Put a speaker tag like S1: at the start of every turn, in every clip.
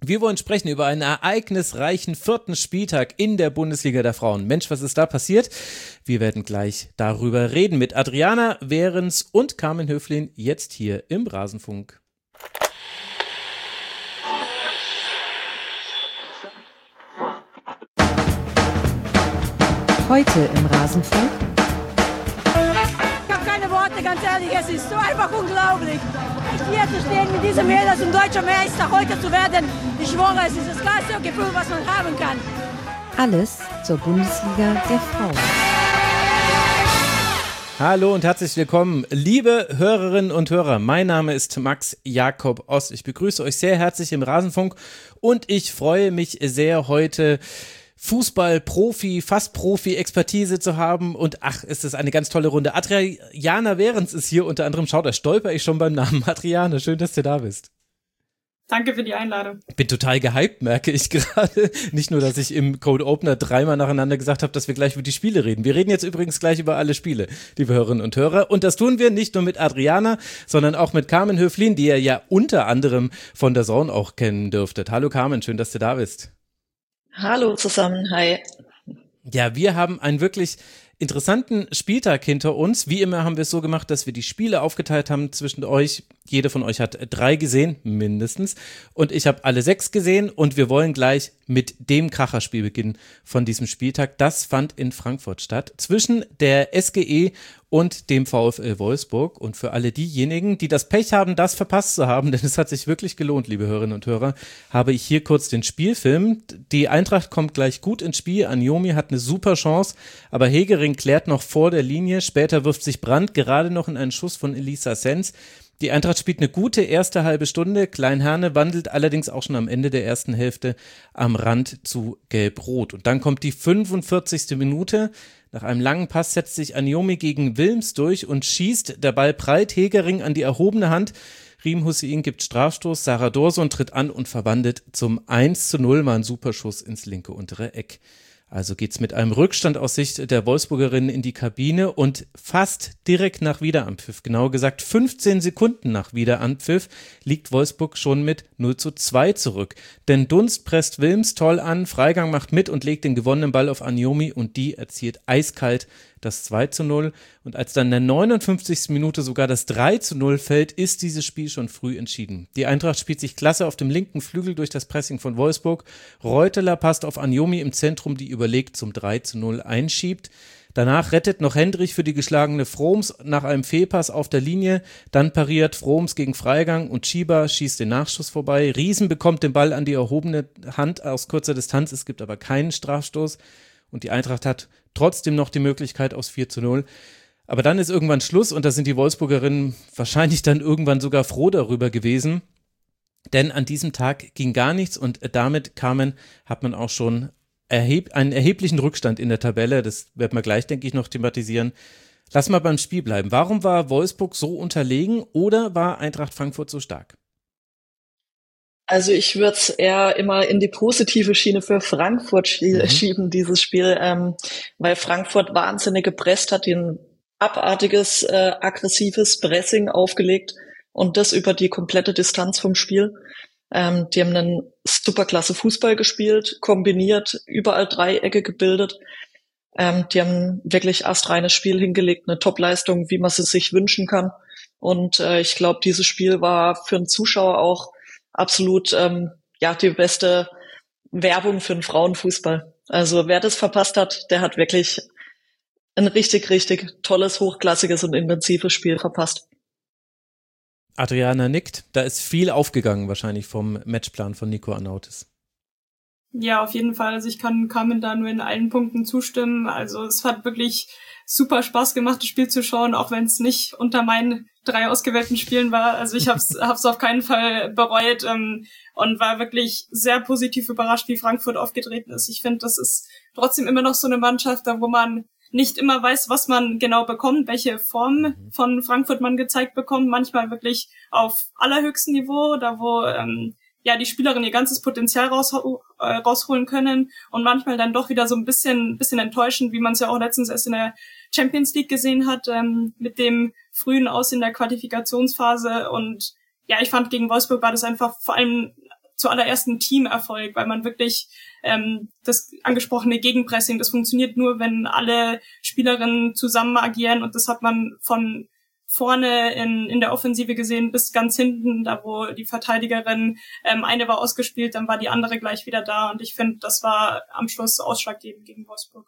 S1: Wir wollen sprechen über einen ereignisreichen 4. Spieltag in der Bundesliga der Frauen. Mensch, was ist da passiert? Wir werden gleich darüber reden mit Adriana Wehrens und Carmen Höflin jetzt hier im Rasenfunk.
S2: Heute im Rasenfunk.
S3: Ich habe keine Worte, ganz ehrlich, es ist so einfach unglaublich. Hier zu stehen mit diesem Mädels und deutscher Meister heute zu werden, ich schwöre, es ist das geilste Gefühl, was man haben kann.
S2: Alles zur Bundesliga der Frauen.
S1: Hallo und herzlich willkommen, liebe Hörerinnen und Hörer. Mein Name ist Max Jakob Ost. Ich begrüße euch sehr herzlich im Rasenfunk und ich freue mich sehr, heute Fußball-Profi, fast Profi-Expertise zu haben und ist es eine ganz tolle Runde. Adriana Wehrens ist hier unter anderem, da stolper ich schon beim Namen. Adriana, schön, dass du da bist.
S4: Danke für die Einladung.
S1: Bin total gehypt, merke ich gerade. Nicht nur, dass ich im Code Opener 3-mal nacheinander gesagt habe, dass wir gleich über die Spiele reden. Wir reden jetzt übrigens gleich über alle Spiele, liebe Hörerinnen und Hörer. Und das tun wir nicht nur mit Adriana, sondern auch mit Carmen Höflin, die ihr ja unter anderem von der DAZN auch kennen dürftet. Hallo Carmen, schön, dass du da bist.
S5: Hallo zusammen, hi.
S1: Ja, wir haben einen wirklich interessanten Spieltag hinter uns. Wie immer haben wir es so gemacht, dass wir die Spiele aufgeteilt haben zwischen euch. Jeder von euch hat 3 gesehen, mindestens. Und ich habe alle 6 gesehen und wir wollen gleich mit dem Kracherspiel beginnen von diesem Spieltag. Das fand in Frankfurt statt, zwischen der SGE und dem VfL Wolfsburg. Und für alle diejenigen, die das Pech haben, das verpasst zu haben, denn es hat sich wirklich gelohnt, liebe Hörerinnen und Hörer, habe ich hier kurz den Spielfilm. Die Eintracht kommt gleich gut ins Spiel. Anjomi hat eine super Chance, aber Hegering klärt noch vor der Linie. Später wirft sich Brandt gerade noch in einen Schuss von Elisa Sens. Die Eintracht spielt eine gute erste halbe Stunde. Klein-Herne wandelt allerdings auch schon am Ende der ersten Hälfte am Rand zu Gelb-Rot. Und dann kommt die 45. Minute. Nach einem langen Pass setzt sich Anjomi gegen Wilms durch und schießt. Der Ball prallt Hegering an die erhobene Hand. Riem Hussein gibt Strafstoß. Sarah Dorson tritt an und verwandelt zum 1:0. Mal ein Superschuss ins linke untere Eck. Also geht's mit einem Rückstand aus Sicht der Wolfsburgerinnen in die Kabine und fast direkt nach Wiederanpfiff, genauer gesagt 15 Sekunden nach Wiederanpfiff, liegt Wolfsburg schon mit 0:2 zurück. Denn Dunst presst Wilms toll an, Freigang macht mit und legt den gewonnenen Ball auf Anjomi und die erzielt eiskalt das 2:0. Und als dann in der 59. Minute sogar das 3:0 fällt, ist dieses Spiel schon früh entschieden. Die Eintracht spielt sich klasse auf dem linken Flügel durch das Pressing von Wolfsburg. Reuteler passt auf Anjomi im Zentrum, die überlegt zum 3:0 einschiebt. Danach rettet noch Hendrich für die geschlagene Froms nach einem Fehlpass auf der Linie. Dann pariert Froms gegen Freigang und Chiba schießt den Nachschuss vorbei. Riesen bekommt den Ball an die erhobene Hand aus kurzer Distanz. Es gibt aber keinen Strafstoß. Und die Eintracht hat trotzdem noch die Möglichkeit aufs 4:0. Aber dann ist irgendwann Schluss und da sind die Wolfsburgerinnen wahrscheinlich dann irgendwann sogar froh darüber gewesen. Denn an diesem Tag ging gar nichts und damit, Carmen, hat man auch schon einen erheblichen Rückstand in der Tabelle. Das werden wir gleich, denke ich, noch thematisieren. Lass mal beim Spiel bleiben. Warum war Wolfsburg so unterlegen oder war Eintracht Frankfurt so stark?
S5: Also ich würde es eher immer in die positive Schiene für Frankfurt schieben, dieses Spiel, weil Frankfurt wahnsinnig gepresst hat, ein abartiges, aggressives Pressing aufgelegt und das über die komplette Distanz vom Spiel. Die haben einen superklasse Fußball gespielt, kombiniert, überall Dreiecke gebildet. Die haben wirklich astreines Spiel hingelegt, eine Topleistung, wie man sie sich wünschen kann. Und ich glaube, dieses Spiel war für einen Zuschauer auch absolut die beste Werbung für den Frauenfußball. Also wer das verpasst hat, der hat wirklich ein richtig, richtig tolles, hochklassiges und intensives Spiel verpasst.
S1: Adriana nickt. Da ist viel aufgegangen wahrscheinlich vom Matchplan von Nico Arnautis.
S4: Ja, auf jeden Fall. Also ich kann Carmen da nur in allen Punkten zustimmen. Also es hat wirklich super Spaß gemacht, das Spiel zu schauen, auch wenn es nicht unter meinen 3 ausgewählten Spielen war. Also ich hab's auf keinen Fall bereut und war wirklich sehr positiv überrascht, wie Frankfurt aufgetreten ist. Ich finde, das ist trotzdem immer noch so eine Mannschaft, da wo man nicht immer weiß, was man genau bekommt, welche Form von Frankfurt man gezeigt bekommt. Manchmal wirklich auf allerhöchstem Niveau, da wo die Spielerinnen ihr ganzes Potenzial rausholen können und manchmal dann doch wieder so ein bisschen enttäuschend, wie man es ja auch letztens erst in der Champions League gesehen hat, mit dem frühen Aus in der Qualifikationsphase. Und ja, ich fand, gegen Wolfsburg war das einfach vor allem zuallererst ein Teamerfolg, weil man wirklich das angesprochene Gegenpressing, das funktioniert nur, wenn alle Spielerinnen zusammen agieren, und das hat man von vorne in der Offensive gesehen bis ganz hinten, da wo die Verteidigerin eine war ausgespielt, dann war die andere gleich wieder da, und ich finde, das war am Schluss ausschlaggebend gegen Wolfsburg.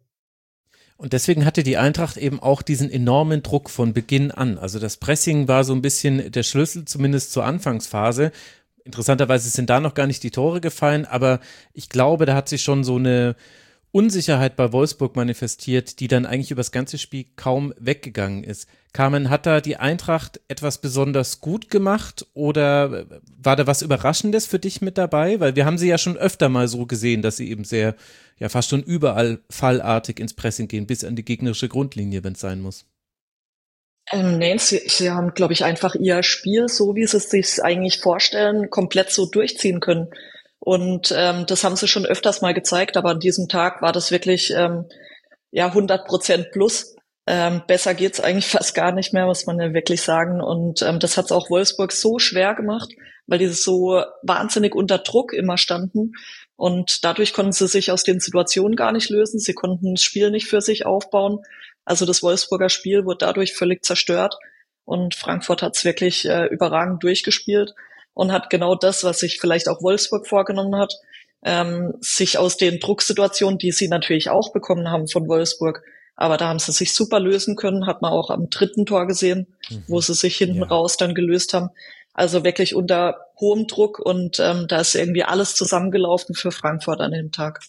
S1: Und deswegen hatte die Eintracht eben auch diesen enormen Druck von Beginn an. Also das Pressing war so ein bisschen der Schlüssel, zumindest zur Anfangsphase. Interessanterweise sind da noch gar nicht die Tore gefallen, aber ich glaube, da hat sich schon so eine Unsicherheit bei Wolfsburg manifestiert, die dann eigentlich über das ganze Spiel kaum weggegangen ist. Carmen, hat da die Eintracht etwas besonders gut gemacht oder war da was Überraschendes für dich mit dabei? Weil wir haben sie ja schon öfter mal so gesehen, dass sie eben sehr, ja fast schon überall fallartig ins Pressing gehen, bis an die gegnerische Grundlinie, wenn es sein muss.
S5: Nee, sie haben, glaube ich, einfach ihr Spiel, so wie sie es sich eigentlich vorstellen, komplett so durchziehen können. Und das haben sie schon öfters mal gezeigt, aber an diesem Tag war das wirklich 100% plus. Besser geht's eigentlich fast gar nicht mehr, muss man ja wirklich sagen. Und das hat's auch Wolfsburg so schwer gemacht, weil die so wahnsinnig unter Druck immer standen. Und dadurch konnten sie sich aus den Situationen gar nicht lösen. Sie konnten das Spiel nicht für sich aufbauen. Also das Wolfsburger Spiel wurde dadurch völlig zerstört. Und Frankfurt hat's wirklich überragend durchgespielt und hat genau das, was sich vielleicht auch Wolfsburg vorgenommen hat, sich aus den Drucksituationen, die sie natürlich auch bekommen haben von Wolfsburg, aber da haben sie sich super lösen können, hat man auch am dritten Tor gesehen, wo sie sich hinten raus dann gelöst haben. Also wirklich unter hohem Druck, und da ist irgendwie alles zusammengelaufen für Frankfurt an dem Tag.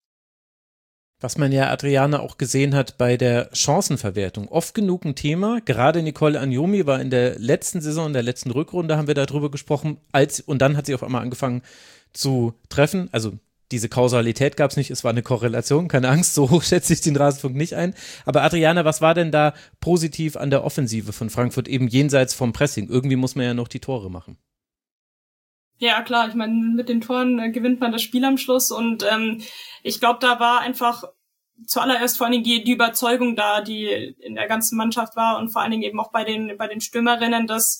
S1: Was man ja, Adriana, auch gesehen hat bei der Chancenverwertung. Oft genug ein Thema. Gerade Nicole Agnomi war in der letzten Saison, in der letzten Rückrunde haben wir darüber gesprochen, und dann hat sie auf einmal angefangen zu treffen. Also diese Kausalität gab es nicht, es war eine Korrelation, keine Angst, so hoch schätze ich den Rasenfunk nicht ein. Aber Adriana, was war denn da positiv an der Offensive von Frankfurt, eben jenseits vom Pressing? Irgendwie muss man ja noch die Tore machen.
S4: Ja, klar, ich meine, mit den Toren gewinnt man das Spiel am Schluss, und ich glaube, da war einfach zuallererst vor allen Dingen die Überzeugung da, die in der ganzen Mannschaft war, und vor allen Dingen eben auch bei den Stürmerinnen, dass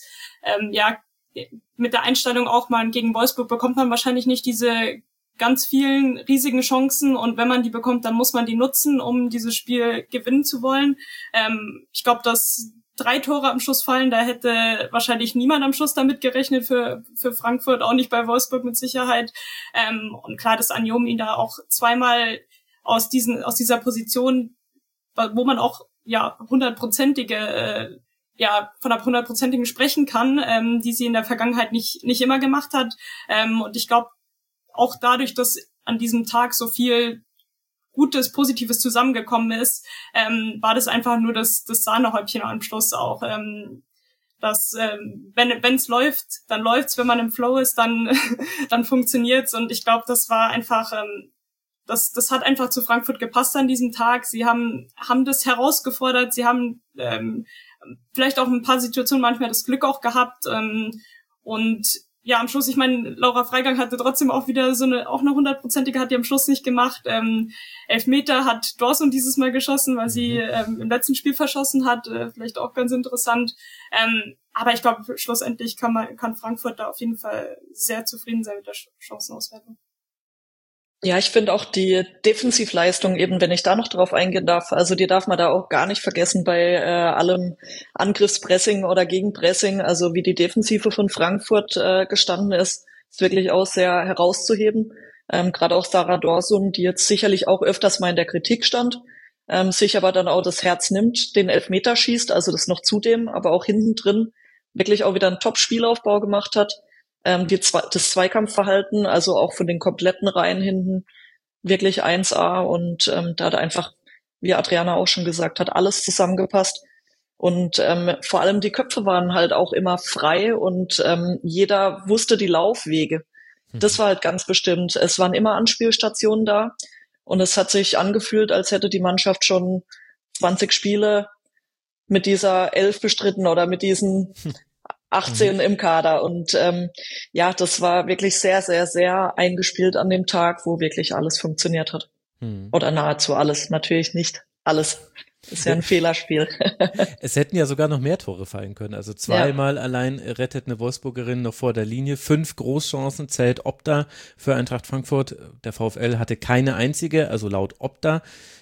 S4: mit der Einstellung auch mal gegen Wolfsburg bekommt man wahrscheinlich nicht diese ganz vielen riesigen Chancen, und wenn man die bekommt, dann muss man die nutzen, um dieses Spiel gewinnen zu wollen. Ich glaube, dass 3 Tore am Schluss fallen, da hätte wahrscheinlich niemand am Schluss damit gerechnet, für Frankfurt, auch nicht bei Wolfsburg mit Sicherheit. Und klar, dass Agnomi da auch zweimal aus dieser Position, wo man auch von der hundertprozentigen sprechen kann, die sie in der Vergangenheit nicht immer gemacht hat. Und ich glaube, auch dadurch, dass an diesem Tag so viel Gutes, Positives zusammengekommen ist, war das einfach nur das Sahnehäubchen am Schluss auch. Dass wenn es läuft, dann läuft's, wenn man im Flow ist, dann funktioniert's, und ich glaube, das war einfach das hat einfach zu Frankfurt gepasst an diesem Tag. Sie haben das herausgefordert, sie haben vielleicht auch in ein paar Situationen manchmal das Glück auch gehabt, und ja, am Schluss, ich meine, Laura Freigang hatte trotzdem auch wieder auch eine 100%ige, hat die am Schluss nicht gemacht. Elfmeter hat Dawson dieses Mal geschossen, weil sie im letzten Spiel verschossen hat, vielleicht auch ganz interessant. Aber ich glaube, schlussendlich kann Frankfurt da auf jeden Fall sehr zufrieden sein mit der Chancenauswertung.
S5: Ja, ich finde auch die Defensivleistung eben, wenn ich da noch drauf eingehen darf, also die darf man da auch gar nicht vergessen bei allem Angriffspressing oder Gegenpressing, also wie die Defensive von Frankfurt gestanden ist wirklich auch sehr herauszuheben. Gerade auch Sarah Dawson, die jetzt sicherlich auch öfters mal in der Kritik stand, sich aber dann auch das Herz nimmt, den Elfmeter schießt, also das noch zudem, aber auch hinten drin wirklich auch wieder einen Top-Spielaufbau gemacht hat. Das Zweikampfverhalten, also auch von den kompletten Reihen hinten, wirklich 1A, und da hat einfach, wie Adriana auch schon gesagt hat, alles zusammengepasst. Und vor allem die Köpfe waren halt auch immer frei, und jeder wusste die Laufwege. Das war halt ganz bestimmt. Es waren immer Anspielstationen da, und es hat sich angefühlt, als hätte die Mannschaft schon 20 Spiele mit dieser 11 bestritten oder mit diesen 18 im Kader, und das war wirklich sehr, sehr, sehr eingespielt an dem Tag, wo wirklich alles funktioniert hat. Oder nahezu alles, natürlich nicht alles. ist ja ein Fehlerspiel.
S1: Es hätten ja sogar noch mehr Tore fallen können. Also zweimal allein rettet eine Wolfsburgerin noch vor der Linie. 5 Großchancen zählt Opta für Eintracht Frankfurt. Der VfL hatte keine einzige, also laut Opta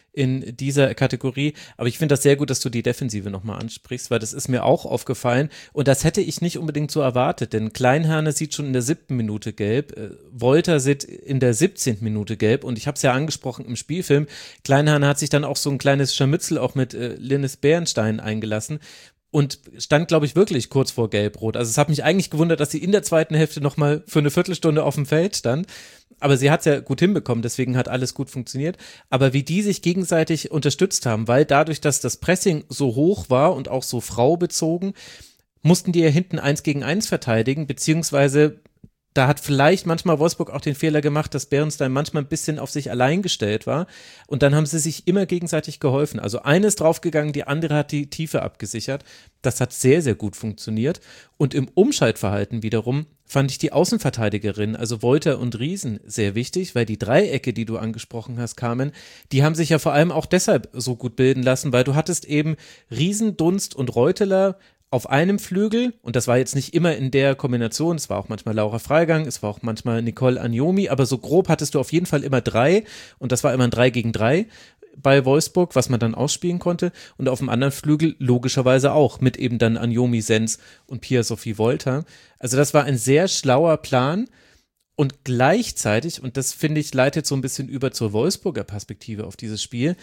S1: in dieser Kategorie. Aber ich finde das sehr gut, dass du die Defensive nochmal ansprichst, weil das ist mir auch aufgefallen und das hätte ich nicht unbedingt so erwartet, denn Kleinherne sieht schon in der 7. Minute gelb, Wolter sieht in der 17. Minute gelb und ich habe es ja angesprochen im Spielfilm, Kleinherne hat sich dann auch so ein kleines Scharmützel auch mit Linnes Bärenstein eingelassen und stand, glaube ich, wirklich kurz vor Gelb-Rot. Also es hat mich eigentlich gewundert, dass sie in der zweiten Hälfte nochmal für eine Viertelstunde auf dem Feld stand. Aber sie hat es ja gut hinbekommen, deswegen hat alles gut funktioniert. Aber wie die sich gegenseitig unterstützt haben, weil dadurch, dass das Pressing so hoch war und auch so fraubezogen, mussten die ja hinten 1 gegen 1 verteidigen, beziehungsweise da hat vielleicht manchmal Wolfsburg auch den Fehler gemacht, dass Bärenstein manchmal ein bisschen auf sich allein gestellt war und dann haben sie sich immer gegenseitig geholfen. Also eine ist draufgegangen, die andere hat die Tiefe abgesichert. Das hat sehr, sehr gut funktioniert und im Umschaltverhalten wiederum fand ich die Außenverteidigerin, also Wolter und Riesen, sehr wichtig, weil die Dreiecke, die du angesprochen hast, Carmen, die haben sich ja vor allem auch deshalb so gut bilden lassen, weil du hattest eben Riesen, Dunst und Reuteler auf einem Flügel und das war jetzt nicht immer in der Kombination, es war auch manchmal Laura Freigang, es war auch manchmal Nicole Agnomi, aber so grob hattest du auf jeden Fall immer 3 und das war immer ein 3 gegen 3 bei Wolfsburg, was man dann ausspielen konnte und auf dem anderen Flügel logischerweise auch mit eben dann Agnomi, Sens und Pia-Sophie Wolter. Also das war ein sehr schlauer Plan und gleichzeitig, und das finde ich leitet so ein bisschen über zur Wolfsburger Perspektive auf dieses Spiel,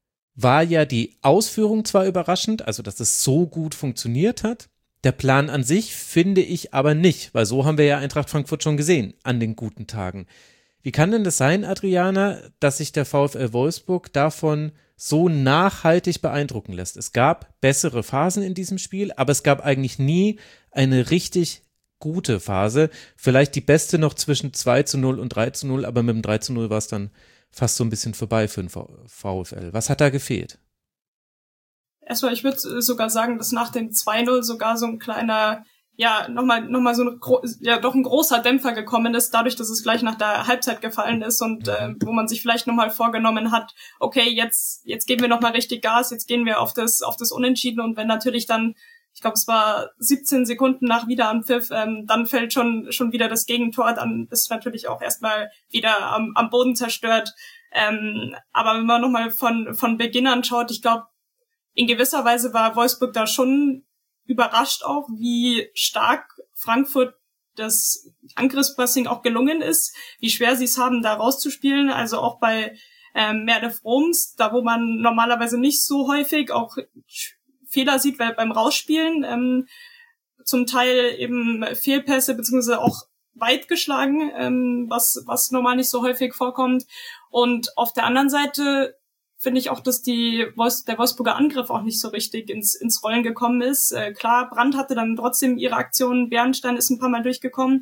S1: war ja die Ausführung zwar überraschend, also dass es so gut funktioniert hat, der Plan an sich finde ich aber nicht, weil so haben wir ja Eintracht Frankfurt schon gesehen an den guten Tagen. Wie kann denn das sein, Adriana, dass sich der VfL Wolfsburg davon so nachhaltig beeindrucken lässt? Es gab bessere Phasen in diesem Spiel, aber es gab eigentlich nie eine richtig gute Phase. Vielleicht die beste noch zwischen 2:0 und 3:0, aber mit dem 3:0 war es dann fast so ein bisschen vorbei für den VfL. Was hat da gefehlt?
S4: Erstmal, ich würde sogar sagen, dass nach dem 2:0 sogar so ein kleiner, ja, nochmal so doch ein großer Dämpfer gekommen ist, dadurch, dass es gleich nach der Halbzeit gefallen ist und wo man sich vielleicht nochmal vorgenommen hat, okay, jetzt geben wir nochmal richtig Gas, jetzt gehen wir auf das Unentschieden und wenn natürlich dann, ich glaube, es war 17 Sekunden nach Wiederanpfiff, dann fällt schon wieder das Gegentor, dann ist natürlich auch erstmal wieder am Boden zerstört. Aber wenn man nochmal von Beginn an schaut, ich glaube, in gewisser Weise war Wolfsburg da schon überrascht auch, wie stark Frankfurt das Angriffspressing auch gelungen ist, wie schwer sie es haben, da rauszuspielen. Also auch bei Merle Froms, da wo man normalerweise nicht so häufig auch Fehler sieht beim Rausspielen, zum Teil eben Fehlpässe beziehungsweise auch weit geschlagen, was normal nicht so häufig vorkommt. Und auf der anderen Seite finde ich auch, dass der Wolfsburger Angriff auch nicht so richtig ins Rollen gekommen ist. Klar, Brandt hatte dann trotzdem ihre Aktion, Bernstein ist ein paar Mal durchgekommen.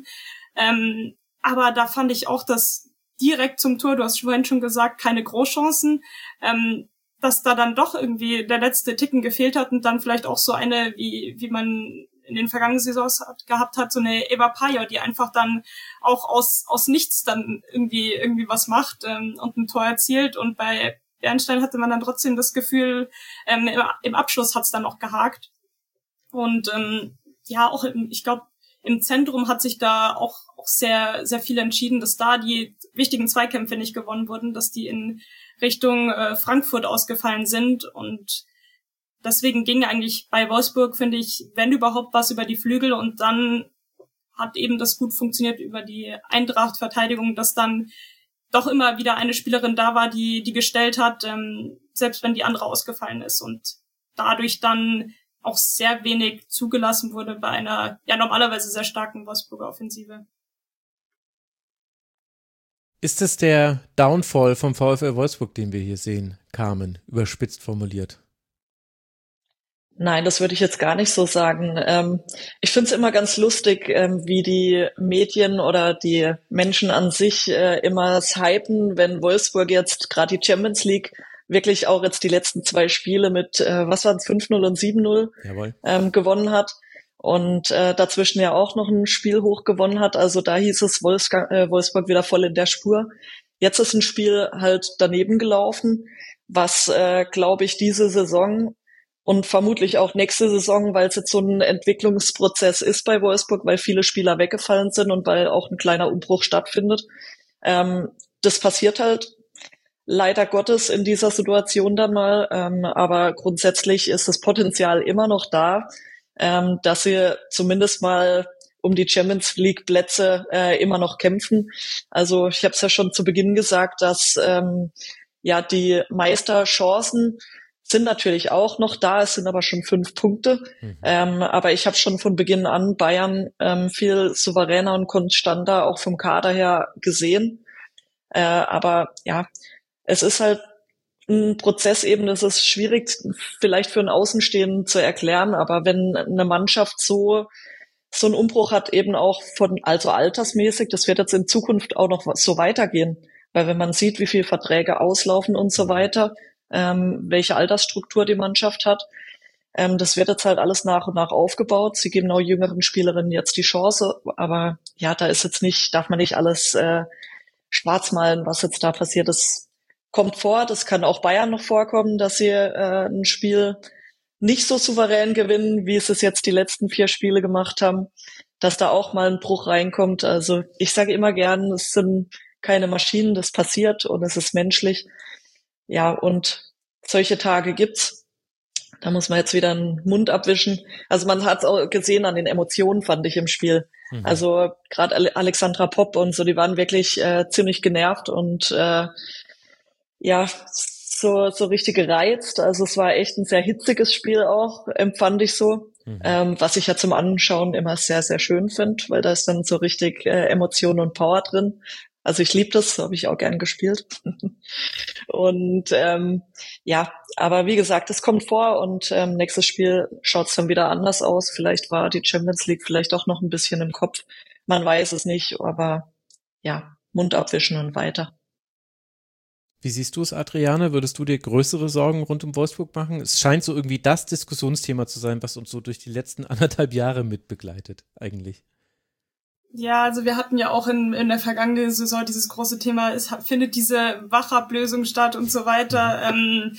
S4: Aber da fand ich auch, dass direkt zum Tor, du hast vorhin schon gesagt, keine Großchancen, dass da dann doch irgendwie der letzte Ticken gefehlt hat und dann vielleicht auch so eine, wie man in den vergangenen Saisons gehabt hat, so eine Eva Pajor, die einfach dann auch aus nichts dann irgendwie was macht und ein Tor erzielt und bei Bernstein hatte man dann trotzdem das Gefühl, im Abschluss hat's dann auch gehakt. Und ja, auch ich glaube, im Zentrum hat sich da auch sehr, sehr viel entschieden, dass da die wichtigen Zweikämpfe nicht gewonnen wurden, dass die in Richtung Frankfurt ausgefallen sind. Und deswegen ging eigentlich bei Wolfsburg, finde ich, wenn überhaupt was über die Flügel. Und dann hat eben das gut funktioniert über die Eintracht-Verteidigung, dass dann doch immer wieder eine Spielerin da war, die gestellt hat, selbst wenn die andere ausgefallen ist und dadurch dann auch sehr wenig zugelassen wurde bei einer ja normalerweise sehr starken Wolfsburger Offensive.
S1: Ist es der Downfall vom VfL Wolfsburg, den wir hier sehen, Carmen, überspitzt formuliert?
S5: Nein, das würde ich jetzt gar nicht so sagen. Ich finde es immer ganz lustig, wie die Medien oder die Menschen an sich immer hypen, wenn Wolfsburg jetzt gerade die Champions League wirklich auch jetzt die letzten 2 Spiele mit, 5:0 und 7:0 gewonnen hat und dazwischen ja auch noch ein Spiel hoch gewonnen hat. Also da hieß es Wolfsburg wieder voll in der Spur. Jetzt ist ein Spiel halt daneben gelaufen. was, glaube ich, diese Saison und vermutlich auch nächste Saison, weil es jetzt so ein Entwicklungsprozess ist bei Wolfsburg, weil viele Spieler weggefallen sind und weil auch ein kleiner Umbruch stattfindet. Das passiert halt leider Gottes in dieser Situation dann mal, aber grundsätzlich ist das Potenzial immer noch da, dass sie zumindest mal um die Champions League Plätze immer noch kämpfen. Also ich habe es ja schon zu Beginn gesagt, dass ja die Meisterchancen sind natürlich auch noch da, es sind aber schon 5 Punkte. Aber ich habe schon von Beginn an Bayern viel souveräner und konstanter auch vom Kader her gesehen. Aber ja, es ist halt ein Prozess eben, das ist schwierig vielleicht für einen Außenstehenden zu erklären, aber wenn eine Mannschaft so einen Umbruch hat, eben auch also altersmäßig, das wird jetzt in Zukunft auch noch so weitergehen. Weil wenn man sieht, wie viele Verträge auslaufen und so weiter, welche Altersstruktur die Mannschaft hat, das wird jetzt halt alles nach und nach aufgebaut. Sie geben auch jüngeren Spielerinnen jetzt die Chance, aber ja, darf man nicht alles schwarz malen, was jetzt da passiert ist. Kommt vor, das kann auch Bayern noch vorkommen, dass sie ein Spiel nicht so souverän gewinnen, wie es jetzt die letzten 4 Spiele gemacht haben, dass da auch mal ein Bruch reinkommt. Also ich sage immer gern, es sind keine Maschinen, das passiert und es ist menschlich. Ja, und solche Tage gibt's. Da muss man jetzt wieder den Mund abwischen. Also man hat es auch gesehen an den Emotionen, fand ich im Spiel. Also gerade Alexandra Popp und so, die waren wirklich ziemlich genervt und ja, so richtig gereizt. Also es war echt ein sehr hitziges Spiel auch, empfand ich so. Was ich ja zum Anschauen immer sehr, sehr schön finde, weil da ist dann so richtig Emotion und Power drin. Also ich liebe das, habe ich auch gern gespielt. Und ja, aber wie gesagt, es kommt vor und nächstes Spiel schaut es dann wieder anders aus. Vielleicht war die Champions League vielleicht auch noch ein bisschen im Kopf. Man weiß es nicht, aber ja, Mund abwischen und weiter.
S1: Wie siehst du es, Adriane? Würdest du dir größere Sorgen rund um Wolfsburg machen? Es scheint so irgendwie das Diskussionsthema zu sein, was uns so durch die letzten 1,5 Jahre mitbegleitet, eigentlich.
S4: Ja, also wir hatten ja auch in der vergangenen Saison dieses große Thema, findet diese Wachablösung statt und so weiter.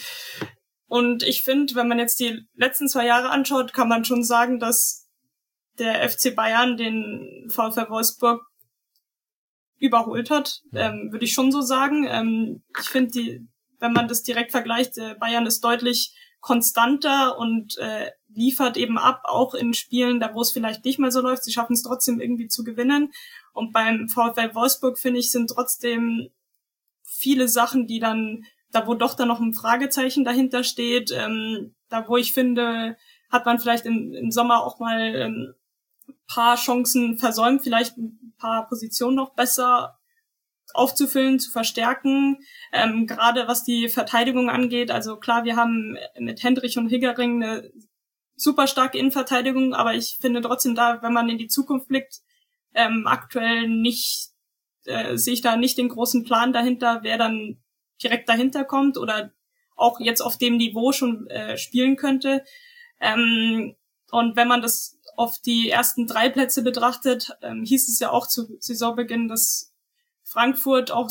S4: Und ich finde, wenn man jetzt die letzten 2 Jahre anschaut, kann man schon sagen, dass der FC Bayern den VfL Wolfsburg überholt hat, würde ich schon so sagen. Ich finde, wenn man das direkt vergleicht, Bayern ist deutlich konstanter und liefert eben ab, auch in Spielen, da wo es vielleicht nicht mehr so läuft. Sie schaffen es trotzdem irgendwie zu gewinnen. Und beim VfL Wolfsburg, finde ich, sind trotzdem viele Sachen, die dann, da wo doch dann noch ein Fragezeichen dahinter steht, da wo ich finde, hat man vielleicht im Sommer auch mal ein paar Chancen versäumt, vielleicht ein paar Positionen noch besser aufzufüllen, zu verstärken, gerade was die Verteidigung angeht. Also klar, wir haben mit Hendrich und Higgering eine super starke Innenverteidigung, aber ich finde trotzdem da, wenn man in die Zukunft blickt, aktuell nicht, sehe ich da nicht den großen Plan dahinter, wer dann direkt dahinter kommt oder auch jetzt auf dem Niveau schon spielen könnte. Und wenn man das auf die ersten 3 Plätze betrachtet, hieß es ja auch zu Saisonbeginn, dass Frankfurt auch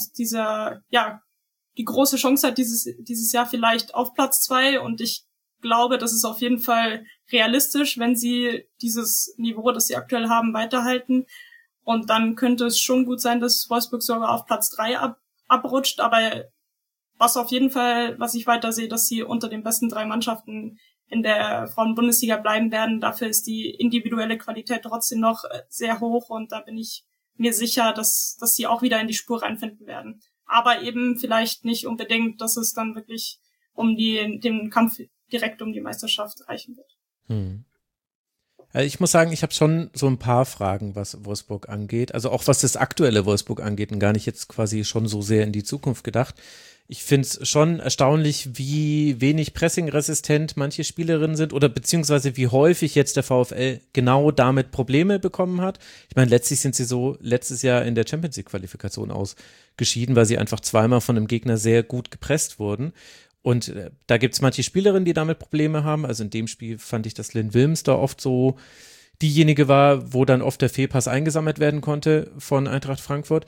S4: die große Chance hat dieses Jahr vielleicht auf Platz 2 und ich glaube, das ist auf jeden Fall realistisch, wenn sie dieses Niveau, das sie aktuell haben, weiterhalten und dann könnte es schon gut sein, dass Wolfsburg sogar auf Platz 3 abrutscht, aber was auf jeden Fall, was ich weiter sehe, dass sie unter den besten 3 Mannschaften in der Frauen-Bundesliga bleiben werden. Dafür ist die individuelle Qualität trotzdem noch sehr hoch und da bin ich mir sicher, dass sie auch wieder in die Spur reinfinden werden. Aber eben vielleicht nicht unbedingt, dass es dann wirklich den Kampf direkt um die Meisterschaft reichen wird.
S1: Ich muss sagen, ich habe schon so ein paar Fragen, was Wolfsburg angeht. Also auch was das aktuelle Wolfsburg angeht und gar nicht jetzt quasi schon so sehr in die Zukunft gedacht. Ich finde es schon erstaunlich, wie wenig pressingresistent manche Spielerinnen sind oder beziehungsweise wie häufig jetzt der VfL genau damit Probleme bekommen hat. Ich meine, letztlich sind sie so letztes Jahr in der Champions-League-Qualifikation ausgeschieden, weil sie einfach zweimal von einem Gegner sehr gut gepresst wurden. Und da gibt es manche Spielerinnen, die damit Probleme haben. Also in dem Spiel fand ich, dass Lynn Wilms da oft so diejenige war, wo dann oft der Fehlpass eingesammelt werden konnte von Eintracht Frankfurt.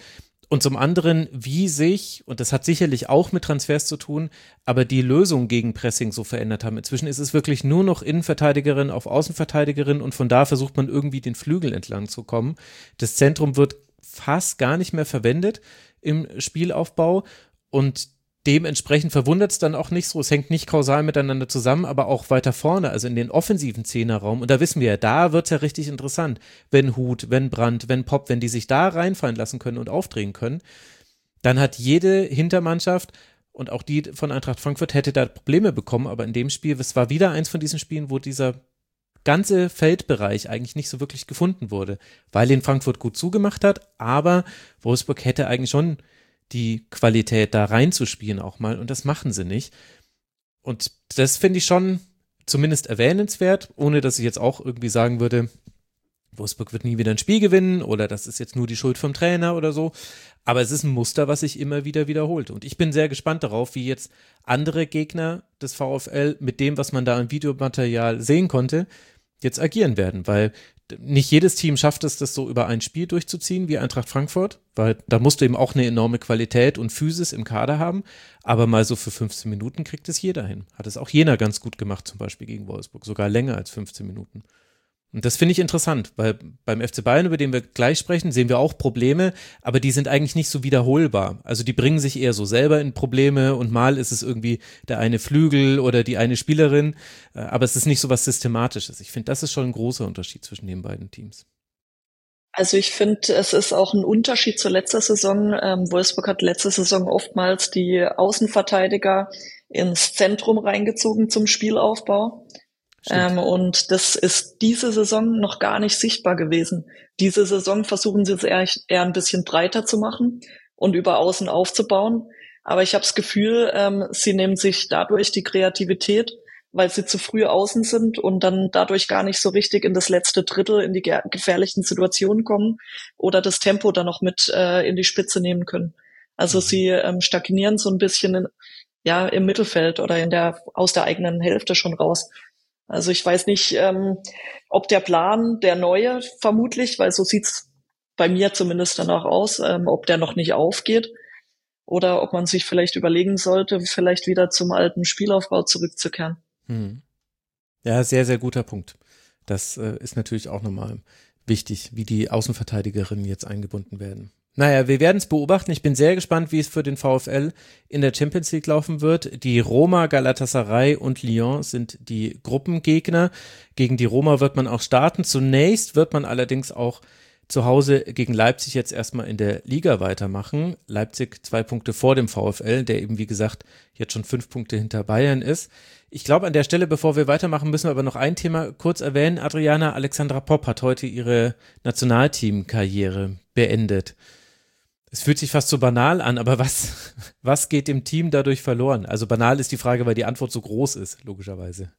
S1: Und zum anderen, wie sich, und das hat sicherlich auch mit Transfers zu tun, aber die Lösung gegen Pressing so verändert haben. Inzwischen ist es wirklich nur noch Innenverteidigerin auf Außenverteidigerin und von da versucht man irgendwie den Flügel entlang zu kommen. Das Zentrum wird fast gar nicht mehr verwendet im Spielaufbau und dementsprechend verwundert es dann auch nicht so. Es hängt nicht kausal miteinander zusammen, aber auch weiter vorne, also in den offensiven Zehnerraum. Und da wissen wir ja, da wird es ja richtig interessant. Wenn Huth, wenn Brandt, wenn Popp, wenn die sich da reinfallen lassen können und aufdrehen können, dann hat jede Hintermannschaft und auch die von Eintracht Frankfurt hätte da Probleme bekommen. Aber in dem Spiel, es war wieder eins von diesen Spielen, wo dieser ganze Feldbereich eigentlich nicht so wirklich gefunden wurde, weil ihn Frankfurt gut zugemacht hat. Aber Wolfsburg hätte eigentlich schon die Qualität da reinzuspielen auch mal und das machen sie nicht. Und das finde ich schon zumindest erwähnenswert, ohne dass ich jetzt auch irgendwie sagen würde, Wolfsburg wird nie wieder ein Spiel gewinnen oder das ist jetzt nur die Schuld vom Trainer oder so. Aber es ist ein Muster, was sich immer wieder wiederholt. Und ich bin sehr gespannt darauf, wie jetzt andere Gegner des VfL mit dem, was man da im Videomaterial sehen konnte, jetzt agieren werden, weil nicht jedes Team schafft es, das so über ein Spiel durchzuziehen wie Eintracht Frankfurt, weil da musst du eben auch eine enorme Qualität und Physis im Kader haben, aber mal so für 15 Minuten kriegt es jeder hin. Hat es auch Jena ganz gut gemacht, zum Beispiel gegen Wolfsburg, sogar länger als 15 Minuten. Und das finde ich interessant, weil beim FC Bayern, über den wir gleich sprechen, sehen wir auch Probleme, aber die sind eigentlich nicht so wiederholbar. Also die bringen sich eher so selber in Probleme und mal ist es irgendwie der eine Flügel oder die eine Spielerin, aber es ist nicht so was Systematisches. Ich finde, das ist schon ein großer Unterschied zwischen den beiden Teams.
S5: Also ich finde, es ist auch ein Unterschied zur letzten Saison. Wolfsburg hat letzte Saison oftmals die Außenverteidiger ins Zentrum reingezogen zum Spielaufbau. Und das ist diese Saison noch gar nicht sichtbar gewesen. Diese Saison versuchen sie es eher ein bisschen breiter zu machen und über außen aufzubauen. Aber ich habe das Gefühl, sie nehmen sich dadurch die Kreativität, weil sie zu früh außen sind und dann dadurch gar nicht so richtig in das letzte Drittel, in die gefährlichen Situationen kommen oder das Tempo dann noch mit in die Spitze nehmen können. Also sie stagnieren so ein bisschen im Mittelfeld oder aus der eigenen Hälfte schon raus. Also ich weiß nicht, ob der Plan, der neue vermutlich, weil so sieht's bei mir zumindest danach aus, ob der noch nicht aufgeht oder ob man sich vielleicht überlegen sollte, vielleicht wieder zum alten Spielaufbau zurückzukehren.
S1: Ja, sehr, sehr guter Punkt. Das ist natürlich auch nochmal wichtig, wie die Außenverteidigerinnen jetzt eingebunden werden. Naja, wir werden es beobachten. Ich bin sehr gespannt, wie es für den VfL in der Champions League laufen wird. Die Roma, Galatasaray und Lyon sind die Gruppengegner. Gegen die Roma wird man auch starten. Zunächst wird man allerdings auch zu Hause gegen Leipzig jetzt erstmal in der Liga weitermachen. Leipzig 2 Punkte vor dem VfL, der eben, wie gesagt, jetzt schon 5 Punkte hinter Bayern ist. Ich glaube, an der Stelle, bevor wir weitermachen, müssen wir aber noch ein Thema kurz erwähnen. Adriana Alexandra Popp hat heute ihre Nationalteam-Karriere beendet. Es fühlt sich fast so banal an, aber was geht dem Team dadurch verloren? Also banal ist die Frage, weil die Antwort so groß ist, logischerweise.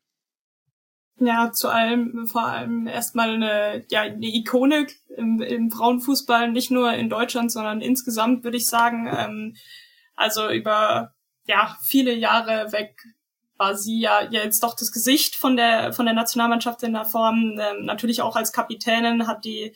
S4: Ja, vor allem erstmal eine Ikone im Frauenfußball, nicht nur in Deutschland, sondern insgesamt, würde ich sagen. Also über viele Jahre weg war sie ja jetzt doch das Gesicht von der Nationalmannschaft in der Form. Natürlich auch als Kapitänin hat die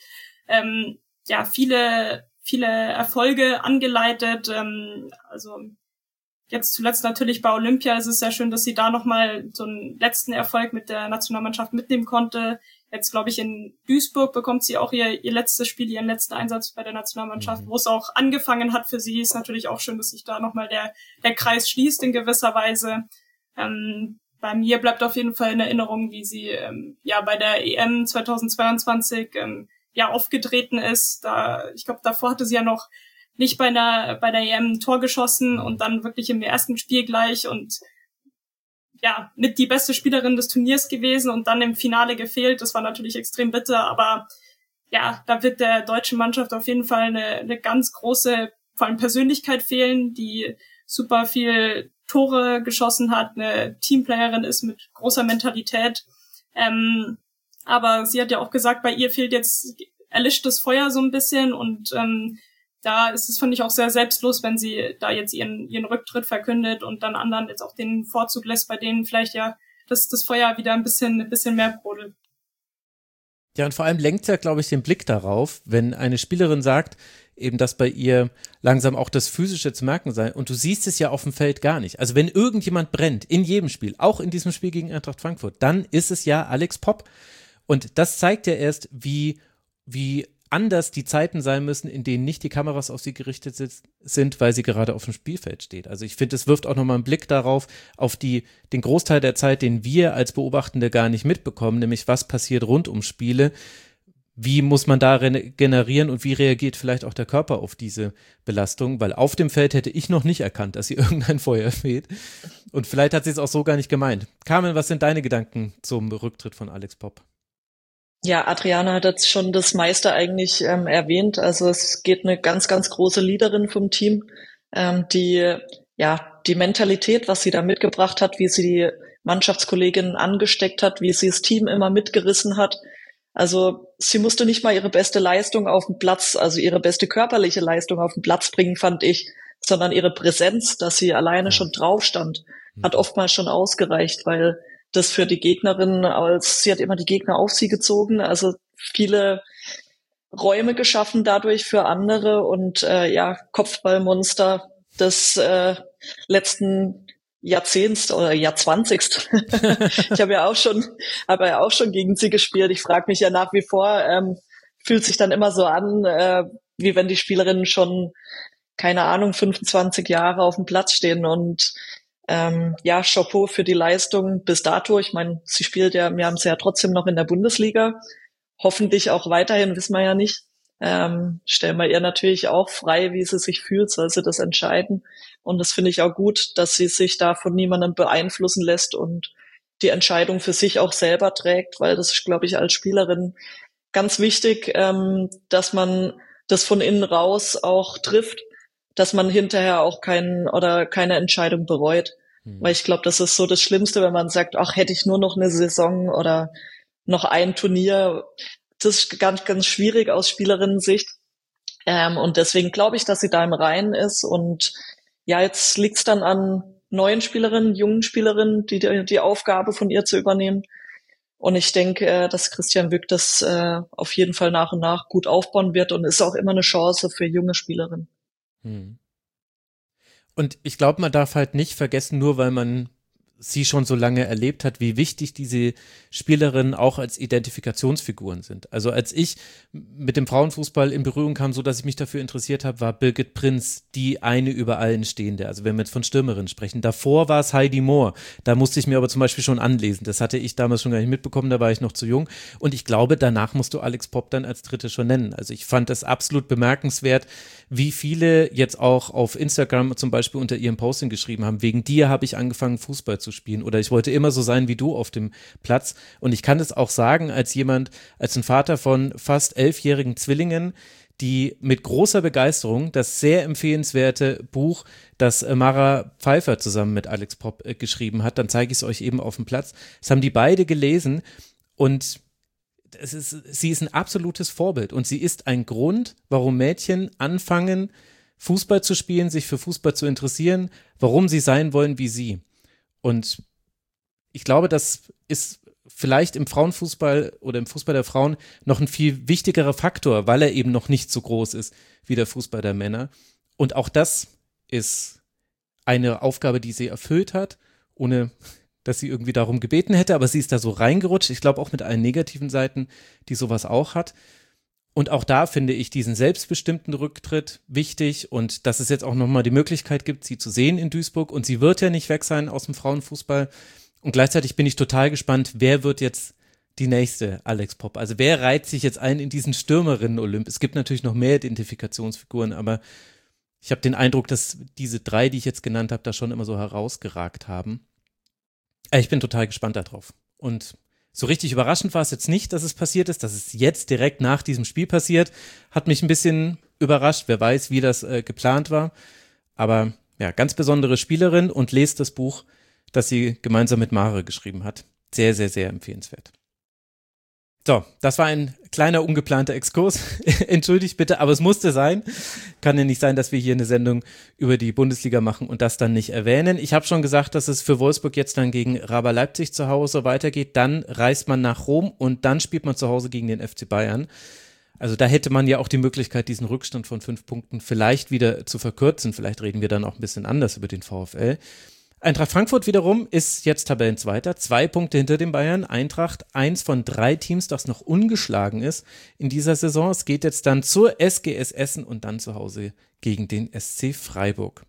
S4: viele Erfolge angeleitet. Also jetzt zuletzt natürlich bei Olympia ist es sehr schön, dass sie da nochmal so einen letzten Erfolg mit der Nationalmannschaft mitnehmen konnte. Jetzt, glaube ich, in Duisburg bekommt sie auch ihr letztes Spiel, ihren letzten Einsatz bei der Nationalmannschaft, wo es auch angefangen hat für sie. Ist natürlich auch schön, dass sich da nochmal der Kreis schließt in gewisser Weise. Bei mir bleibt auf jeden Fall in Erinnerung, wie sie bei der EM 2022 aufgetreten ist. Ich glaube, davor hatte sie ja noch nicht bei der EM ein Tor geschossen und dann wirklich im ersten Spiel gleich und mit die beste Spielerin des Turniers gewesen und dann im Finale gefehlt. Das war natürlich extrem bitter, aber da wird der deutschen Mannschaft auf jeden Fall eine ganz große, vor allem Persönlichkeit fehlen, die super viel Tore geschossen hat, eine Teamplayerin ist mit großer Mentalität. Aber sie hat ja auch gesagt, bei ihr erlischt das Feuer so ein bisschen und da ist es, finde ich, auch sehr selbstlos, wenn sie da jetzt ihren Rücktritt verkündet und dann anderen jetzt auch den Vorzug lässt, bei denen vielleicht das Feuer wieder ein bisschen mehr brodelt.
S1: Ja, und vor allem lenkt ja, glaube ich, den Blick darauf, wenn eine Spielerin sagt, eben, dass bei ihr langsam auch das Physische zu merken sei. Und du siehst es ja auf dem Feld gar nicht. Also wenn irgendjemand brennt, in jedem Spiel, auch in diesem Spiel gegen Eintracht Frankfurt, dann ist es ja Alex Popp. Und das zeigt ja erst, wie anders die Zeiten sein müssen, in denen nicht die Kameras auf sie gerichtet sind, weil sie gerade auf dem Spielfeld steht. Also ich finde, es wirft auch nochmal einen Blick darauf, auf den Großteil der Zeit, den wir als Beobachtende gar nicht mitbekommen, nämlich was passiert rund um Spiele, wie muss man da regenerieren und wie reagiert vielleicht auch der Körper auf diese Belastung, weil auf dem Feld hätte ich noch nicht erkannt, dass hier irgendein Feuer fehlt und vielleicht hat sie es auch so gar nicht gemeint. Carmen, was sind deine Gedanken zum Rücktritt von Alex Popp?
S5: Ja, Adriana hat jetzt schon das meiste eigentlich erwähnt. Also es geht eine ganz, ganz große Leaderin vom Team, die Mentalität, was sie da mitgebracht hat, wie sie die Mannschaftskolleginnen angesteckt hat, wie sie das Team immer mitgerissen hat. Also sie musste nicht mal ihre beste Leistung auf dem Platz, also ihre beste körperliche Leistung auf den Platz bringen, fand ich, sondern ihre Präsenz, dass sie alleine schon drauf stand, hat oftmals schon ausgereicht, weil das für die Gegnerin, sie hat immer die Gegner auf sie gezogen, also viele Räume geschaffen dadurch für andere und Kopfballmonster des letzten Jahrzehnts oder Jahrzehnts. Ich habe ja auch schon gegen sie gespielt. Ich frage mich ja nach wie vor, fühlt sich dann immer so an, wie wenn die Spielerinnen schon, keine Ahnung, 25 Jahre auf dem Platz stehen und Chapeau für die Leistung bis dato. Ich meine, wir haben sie ja trotzdem noch in der Bundesliga. Hoffentlich auch weiterhin, wissen wir ja nicht. Stellen wir ihr natürlich auch frei, wie sie sich fühlt, soll sie das entscheiden. Und das finde ich auch gut, dass sie sich da von niemandem beeinflussen lässt und die Entscheidung für sich auch selber trägt, weil das ist, glaube ich, als Spielerin ganz wichtig, dass man das von innen raus auch trifft, dass man hinterher auch keine Entscheidung bereut. Weil ich glaube, das ist so das Schlimmste, wenn man sagt, ach, hätte ich nur noch eine Saison oder noch ein Turnier. Das ist ganz, ganz schwierig aus Spielerinnen-Sicht. Und deswegen glaube ich, dass sie da im Reinen ist. Und ja, jetzt liegt es dann an neuen Spielerinnen, jungen Spielerinnen, die Aufgabe von ihr zu übernehmen. Und ich denke, dass Christian Wück das auf jeden Fall nach und nach gut aufbauen wird und ist auch immer eine Chance für junge Spielerinnen.
S1: Und ich glaube, man darf halt nicht vergessen, nur weil man sie schon so lange erlebt hat, wie wichtig diese Spielerinnen auch als Identifikationsfiguren sind. Also als ich mit dem Frauenfußball in Berührung kam, so dass ich mich dafür interessiert habe, war Birgit Prinz die eine über allen Stehende. Also wenn wir jetzt von Stürmerinnen sprechen. Davor war es Heidi Mohr. Da musste ich mir aber zum Beispiel schon anlesen. Das hatte ich damals schon gar nicht mitbekommen, da war ich noch zu jung. Und ich glaube, danach musst du Alex Popp dann als Dritte schon nennen. Also ich fand das absolut bemerkenswert, wie viele jetzt auch auf Instagram zum Beispiel unter ihrem Posting geschrieben haben, wegen dir habe ich angefangen, Fußball zu spielen oder ich wollte immer so sein wie du auf dem Platz. Und ich kann es auch sagen, als ein Vater von fast 11-jährigen Zwillingen, die mit großer Begeisterung das sehr empfehlenswerte Buch, das Mara Pfeiffer zusammen mit Alex Popp geschrieben hat, dann zeige ich es euch eben auf dem Platz. Das haben die beide gelesen und sie ist ein absolutes Vorbild und sie ist ein Grund, warum Mädchen anfangen, Fußball zu spielen, sich für Fußball zu interessieren, warum sie sein wollen wie sie. Und ich glaube, das ist vielleicht im Frauenfußball oder im Fußball der Frauen noch ein viel wichtigerer Faktor, weil er eben noch nicht so groß ist wie der Fußball der Männer. Und auch das ist eine Aufgabe, die sie erfüllt hat, ohne dass sie irgendwie darum gebeten hätte, aber sie ist da so reingerutscht. Ich glaube auch mit allen negativen Seiten, die sowas auch hat. Und auch da finde ich diesen selbstbestimmten Rücktritt wichtig und dass es jetzt auch nochmal die Möglichkeit gibt, sie zu sehen in Duisburg. Und sie wird ja nicht weg sein aus dem Frauenfußball. Und gleichzeitig bin ich total gespannt, wer wird jetzt die nächste Alex Popp? Also wer reiht sich jetzt ein in diesen Stürmerinnen-Olymp? Es gibt natürlich noch mehr Identifikationsfiguren, aber ich habe den Eindruck, dass diese 3, die ich jetzt genannt habe, da schon immer so herausgeragt haben. Ich bin total gespannt darauf. Und so richtig überraschend war es jetzt nicht, dass es passiert ist, dass es jetzt direkt nach diesem Spiel passiert. Hat mich ein bisschen überrascht. Wer weiß, wie das geplant war. Aber ja, ganz besondere Spielerin und lest das Buch, das sie gemeinsam mit Mare geschrieben hat. Sehr, sehr, sehr empfehlenswert. So, das war ein kleiner ungeplanter Exkurs. Entschuldigt bitte, aber es musste sein. Kann ja nicht sein, dass wir hier eine Sendung über die Bundesliga machen und das dann nicht erwähnen. Ich habe schon gesagt, dass es für Wolfsburg jetzt dann gegen RB Leipzig zu Hause weitergeht. Dann reist man nach Rom und dann spielt man zu Hause gegen den FC Bayern. Also da hätte man ja auch die Möglichkeit, diesen Rückstand von 5 Punkten vielleicht wieder zu verkürzen. Vielleicht reden wir dann auch ein bisschen anders über den VfL. Eintracht Frankfurt wiederum ist jetzt Tabellenzweiter, 2 Punkte hinter den Bayern. Eintracht, 1 von 3 Teams, das noch ungeschlagen ist in dieser Saison. Es geht jetzt dann zur SGS Essen und dann zu Hause gegen den SC Freiburg.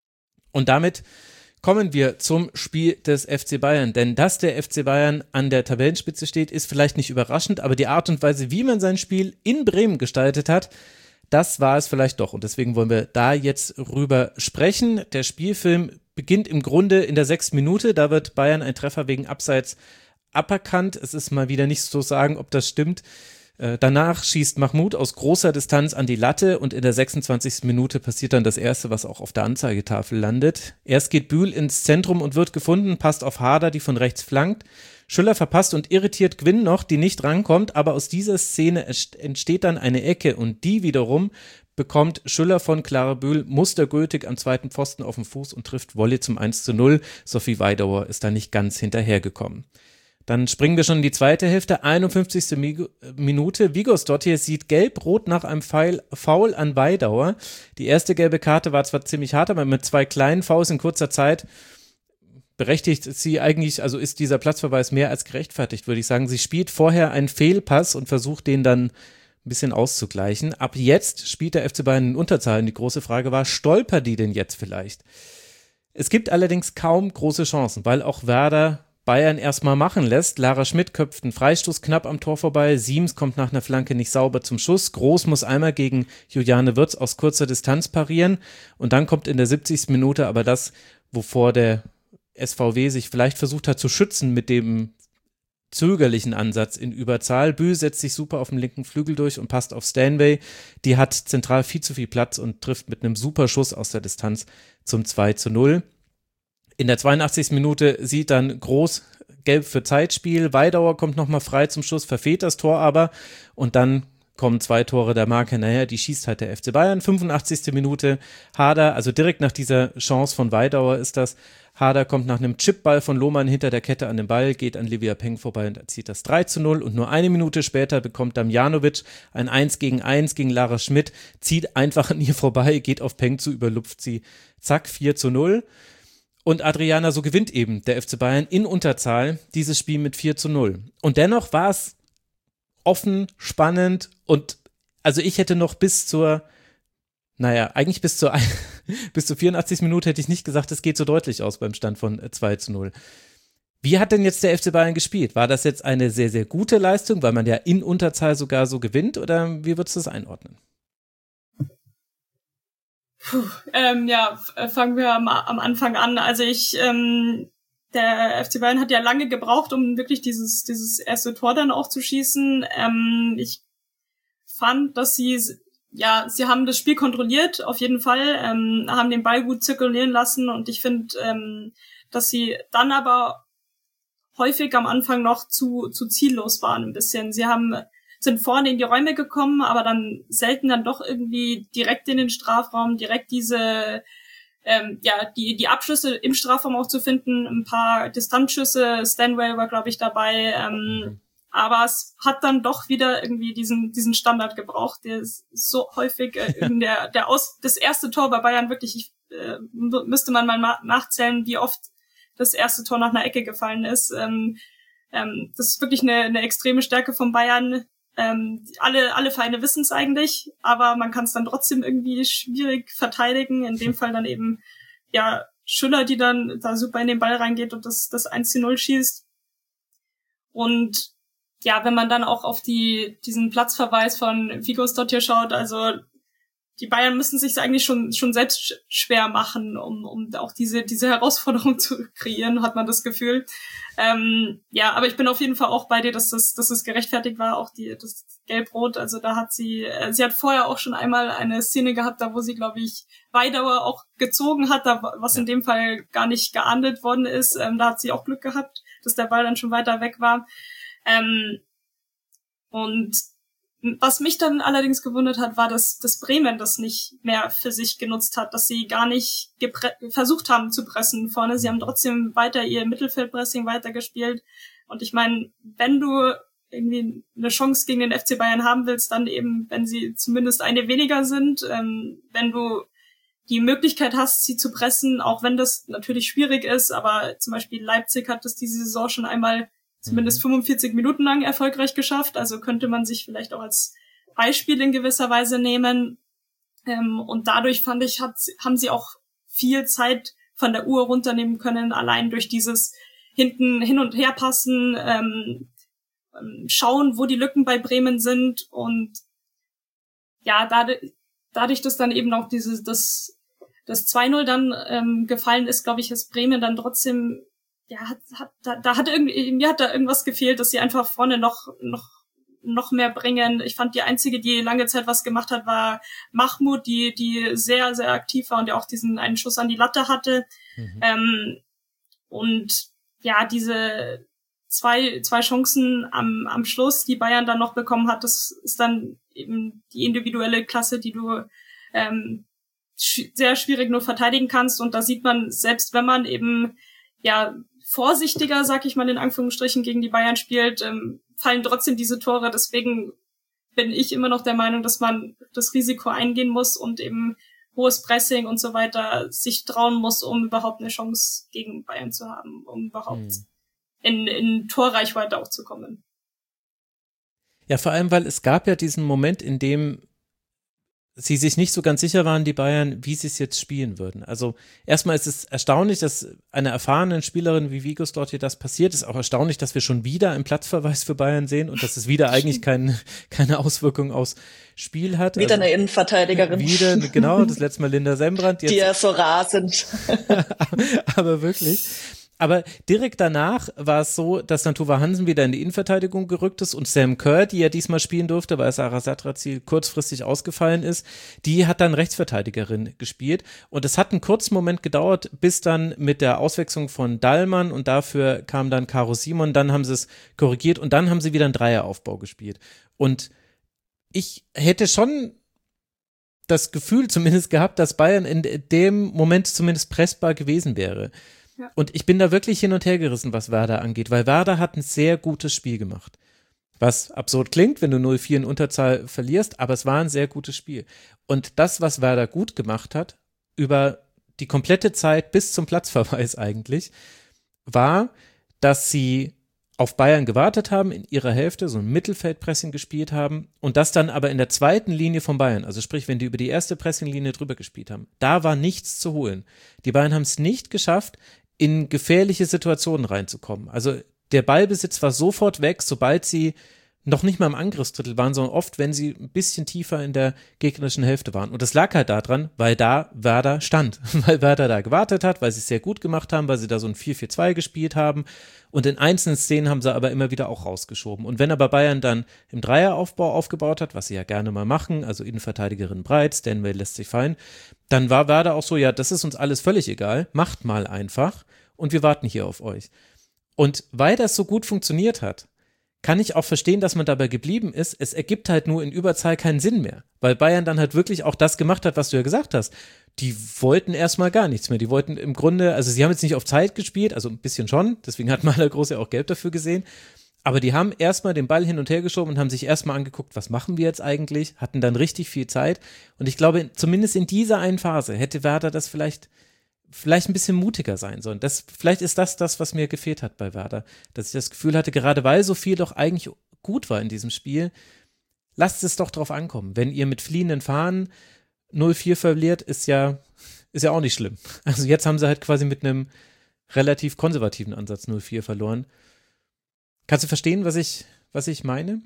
S1: Und damit kommen wir zum Spiel des FC Bayern, denn dass der FC Bayern an der Tabellenspitze steht, ist vielleicht nicht überraschend, aber die Art und Weise, wie man sein Spiel in Bremen gestaltet hat, das war es vielleicht doch und deswegen wollen wir da jetzt rüber sprechen. Der Spielfilm beginnt im Grunde in der 6. Minute, da wird Bayern ein Treffer wegen Abseits aberkannt. Es ist mal wieder nicht so sagen, ob das stimmt. Danach schießt Mahmoud aus großer Distanz an die Latte und in der 26. Minute passiert dann das Erste, was auch auf der Anzeigetafel landet. Erst geht Bühl ins Zentrum und wird gefunden, passt auf Harder, die von rechts flankt. Schüller verpasst und irritiert Gwynn noch, die nicht rankommt, aber aus dieser Szene entsteht dann eine Ecke und die wiederum bekommt Schüller von Clara Bühl mustergültig am zweiten Pfosten auf den Fuß und trifft Volley zum 1:0. Sophie Weidauer ist da nicht ganz hinterhergekommen. Dann springen wir schon in die zweite Hälfte, 51. Minute. Vigosdottir sieht gelb-rot nach einem Foul an Weidauer. Die erste gelbe Karte war zwar ziemlich hart, aber mit 2 kleinen Fouls in kurzer Zeit berechtigt sie eigentlich, also ist dieser Platzverweis mehr als gerechtfertigt, würde ich sagen. Sie spielt vorher einen Fehlpass und versucht den dann ein bisschen auszugleichen. Ab jetzt spielt der FC Bayern in Unterzahl und die große Frage war, stolpert die denn jetzt vielleicht? Es gibt allerdings kaum große Chancen, weil auch Werder Bayern erstmal machen lässt. Lara Schmidt köpft einen Freistoß knapp am Tor vorbei. Siems kommt nach einer Flanke nicht sauber zum Schuss. Groß muss einmal gegen Juliane Wirtz aus kurzer Distanz parieren. Und dann kommt in der 70. Minute aber das, wovor der SVW sich vielleicht versucht hat zu schützen mit dem zögerlichen Ansatz in Überzahl. Bühl setzt sich super auf dem linken Flügel durch und passt auf Stanway. Die hat zentral viel zu viel Platz und trifft mit einem super Schuss aus der Distanz zum 2:0. In der 82. Minute sieht dann Groß gelb für Zeitspiel. Weidauer kommt nochmal frei zum Schuss, verfehlt das Tor aber und dann kommen 2 Tore der Marke nachher, die schießt halt der FC Bayern. 85. Minute, Harder, also direkt nach dieser Chance von Weidauer ist das. Harder kommt nach einem Chipball von Lohmann hinter der Kette an den Ball, geht an Livia Peng vorbei und erzielt das 3:0 und nur eine Minute später bekommt Damjanovic ein 1:1 gegen Lara Schmidt, zieht einfach an ihr vorbei, geht auf Peng zu, überlupft sie, zack, 4:0. Und Adriana, so gewinnt eben der FC Bayern in Unterzahl dieses Spiel mit 4:0. Und dennoch war es offen, spannend und also ich hätte noch bis zur 84. Minute hätte ich nicht gesagt, es geht so deutlich aus beim Stand von 2:0. Wie hat denn jetzt der FC Bayern gespielt? War das jetzt eine sehr, sehr gute Leistung, weil man ja in Unterzahl sogar so gewinnt oder wie würdest du das einordnen?
S4: Fangen wir am Anfang an. Also der FC Bayern hat ja lange gebraucht, um wirklich dieses erste Tor dann auch zu schießen. Ich fand, dass sie haben das Spiel kontrolliert, auf jeden Fall, haben den Ball gut zirkulieren lassen und ich finde, dass sie dann aber häufig am Anfang noch zu ziellos waren ein bisschen. Sie sind vorne in die Räume gekommen, aber dann selten dann doch irgendwie direkt in den Strafraum, direkt diese die Abschlüsse im Strafraum auch zu finden, ein paar Distanzschüsse, Stanway war, glaube ich, dabei, aber es hat dann doch wieder irgendwie diesen Standard gebraucht, der ist so häufig das erste Tor bei Bayern wirklich, müsste man mal nachzählen, wie oft das erste Tor nach einer Ecke gefallen ist. Das ist wirklich eine extreme Stärke von Bayern. Alle Vereine wissen es eigentlich, aber man kann es dann trotzdem irgendwie schwierig verteidigen. In dem Fall dann eben Schüller, die dann da super in den Ball reingeht und das 1:0 schießt. Und ja, wenn man dann auch auf diesen Platzverweis von Vigosdottir schaut, also die Bayern müssen sich eigentlich schon selbst schwer machen, um auch diese Herausforderung zu kreieren, hat man das Gefühl. Aber ich bin auf jeden Fall auch bei dir, dass das gerechtfertigt war, auch das Gelb-Rot. Also da hat sie hat vorher auch schon einmal eine Szene gehabt, da wo sie, glaube ich, Weidauer auch gezogen hat, was in dem Fall gar nicht geahndet worden ist. Da hat sie auch Glück gehabt, dass der Ball dann schon weiter weg war. Und was mich dann allerdings gewundert hat, war, dass Bremen das nicht mehr für sich genutzt hat, dass sie gar nicht versucht haben zu pressen vorne. Sie haben trotzdem weiter ihr Mittelfeldpressing weitergespielt. Und ich meine, wenn du irgendwie eine Chance gegen den FC Bayern haben willst, dann eben, wenn sie zumindest eine weniger sind, wenn du die Möglichkeit hast, sie zu pressen, auch wenn das natürlich schwierig ist, aber zum Beispiel Leipzig hat das diese Saison schon einmal zumindest 45 Minuten lang erfolgreich geschafft, also könnte man sich vielleicht auch als Beispiel in gewisser Weise nehmen. Und dadurch, fand ich, haben sie auch viel Zeit von der Uhr runternehmen können, allein durch dieses hinten hin und her passen, schauen, wo die Lücken bei Bremen sind. Und ja, dadurch, dass dann eben auch das 2-0 dann gefallen ist, glaube ich, ist Bremen dann trotzdem, ja, mir hat da irgendwas gefehlt, dass sie einfach vorne noch mehr bringen. Ich fand, die einzige, die lange Zeit was gemacht hat, war Mahmoud, die sehr, sehr aktiv war und ja auch diesen einen Schuss an die Latte hatte. Und ja, diese zwei Chancen am Schluss, die Bayern dann noch bekommen hat, das ist dann eben die individuelle Klasse, die du sehr schwierig nur verteidigen kannst. Und da sieht man, selbst wenn man eben ja vorsichtiger, sag ich mal in Anführungsstrichen, gegen die Bayern spielt, fallen trotzdem diese Tore. Deswegen bin ich immer noch der Meinung, dass man das Risiko eingehen muss und eben hohes Pressing und so weiter sich trauen muss, um überhaupt eine Chance gegen Bayern zu haben, um überhaupt in Torreichweite auch zu kommen.
S1: Ja, vor allem, weil es gab ja diesen Moment, in dem sie sich nicht so ganz sicher waren, die Bayern, wie sie es jetzt spielen würden. Also erstmal ist es erstaunlich, dass einer erfahrenen Spielerin wie Vigos dort hier das passiert. Es ist auch erstaunlich, dass wir schon wieder einen Platzverweis für Bayern sehen und dass es wieder eigentlich keine Auswirkung aufs Spiel hat.
S5: Wieder eine Innenverteidigerin.
S1: Wieder, genau, das letzte Mal Linda Sembrand.
S5: Die ja so rar sind.
S1: Aber wirklich. Aber direkt danach war es so, dass dann Tuva Hansen wieder in die Innenverteidigung gerückt ist und Sam Kerr, die ja diesmal spielen durfte, weil Sarah Satrazil kurzfristig ausgefallen ist, die hat dann Rechtsverteidigerin gespielt. Und es hat einen kurzen Moment gedauert, bis dann mit der Auswechslung von Dallmann und dafür kam dann Caro Simon, dann haben sie es korrigiert und dann haben sie wieder einen Dreieraufbau gespielt. Und ich hätte schon das Gefühl zumindest gehabt, dass Bayern in dem Moment zumindest pressbar gewesen wäre. Und ich bin da wirklich hin und her gerissen, was Werder angeht, weil Werder hat ein sehr gutes Spiel gemacht. Was absurd klingt, wenn du 0-4 in Unterzahl verlierst, aber es war ein sehr gutes Spiel. Und das, was Werder gut gemacht hat, über die komplette Zeit bis zum Platzverweis eigentlich, war, dass sie auf Bayern gewartet haben, in ihrer Hälfte so ein Mittelfeldpressing gespielt haben und das dann aber in der zweiten Linie von Bayern, also sprich, wenn die über die erste Pressinglinie drüber gespielt haben, da war nichts zu holen. Die Bayern haben es nicht geschafft, in gefährliche Situationen reinzukommen. Also der Ballbesitz war sofort weg, sobald sie noch nicht mal im Angriffsdrittel waren, sondern oft, wenn sie ein bisschen tiefer in der gegnerischen Hälfte waren. Und das lag halt daran, weil da Werder stand, weil Werder da gewartet hat, weil sie es sehr gut gemacht haben, weil sie da so ein 4-4-2 gespielt haben. Und in einzelnen Szenen haben sie aber immer wieder auch rausgeschoben. Und wenn aber Bayern dann im Dreieraufbau aufgebaut hat, was sie ja gerne mal machen, also Innenverteidigerin breit, Stanway lässt sich fallen, dann war Werder auch so, ja, das ist uns alles völlig egal, macht mal einfach und wir warten hier auf euch. Und weil das so gut funktioniert hat, kann ich auch verstehen, dass man dabei geblieben ist. Es ergibt halt nur in Überzahl keinen Sinn mehr, weil Bayern dann halt wirklich auch das gemacht hat, was du ja gesagt hast. Die wollten erstmal gar nichts mehr. Die wollten im Grunde, also sie haben jetzt nicht auf Zeit gespielt, also ein bisschen schon, deswegen hat Maler Groß ja auch gelb dafür gesehen, aber die haben erstmal den Ball hin und her geschoben und haben sich erstmal angeguckt, was machen wir jetzt eigentlich, hatten dann richtig viel Zeit und ich glaube, zumindest in dieser einen Phase hätte Werder das vielleicht ein bisschen mutiger sein sollen. Vielleicht ist das, was mir gefehlt hat bei Werder, dass ich das Gefühl hatte, gerade weil so viel doch eigentlich gut war in diesem Spiel, lasst es doch drauf ankommen. Wenn ihr mit fliehenden Fahnen 0-4 verliert, ist ja auch nicht schlimm. Also jetzt haben sie halt quasi mit einem relativ konservativen Ansatz 0-4 verloren. Kannst du verstehen, was ich meine?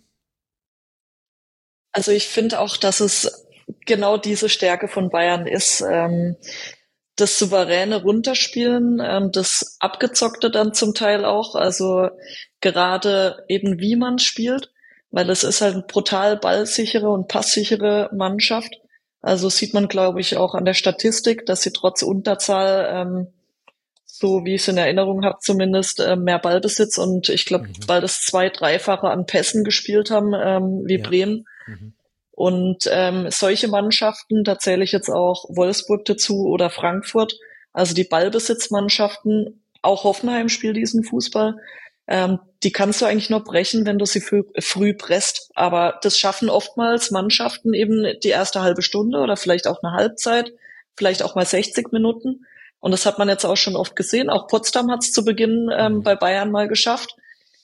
S5: Also ich finde auch, dass es genau diese Stärke von Bayern ist, das souveräne Runterspielen, das Abgezockte dann zum Teil auch, also gerade eben wie man spielt, weil es ist halt eine brutal ballsichere und passsichere Mannschaft. Also sieht man, glaube ich, auch an der Statistik, dass sie trotz Unterzahl, so wie ich es in Erinnerung habe zumindest, mehr Ballbesitz und ich glaube, weil das 2-3-fache an Pässen gespielt haben, wie Bremen. Und solche Mannschaften, da zähle ich jetzt auch Wolfsburg dazu oder Frankfurt, also die Ballbesitzmannschaften, auch Hoffenheim spielt diesen Fußball, die kannst du eigentlich nur brechen, wenn du sie früh presst. Aber das schaffen oftmals Mannschaften eben die erste halbe Stunde oder vielleicht auch eine Halbzeit, vielleicht auch mal 60 Minuten. Und das hat man jetzt auch schon oft gesehen. Auch Potsdam hat es zu Beginn bei Bayern mal geschafft.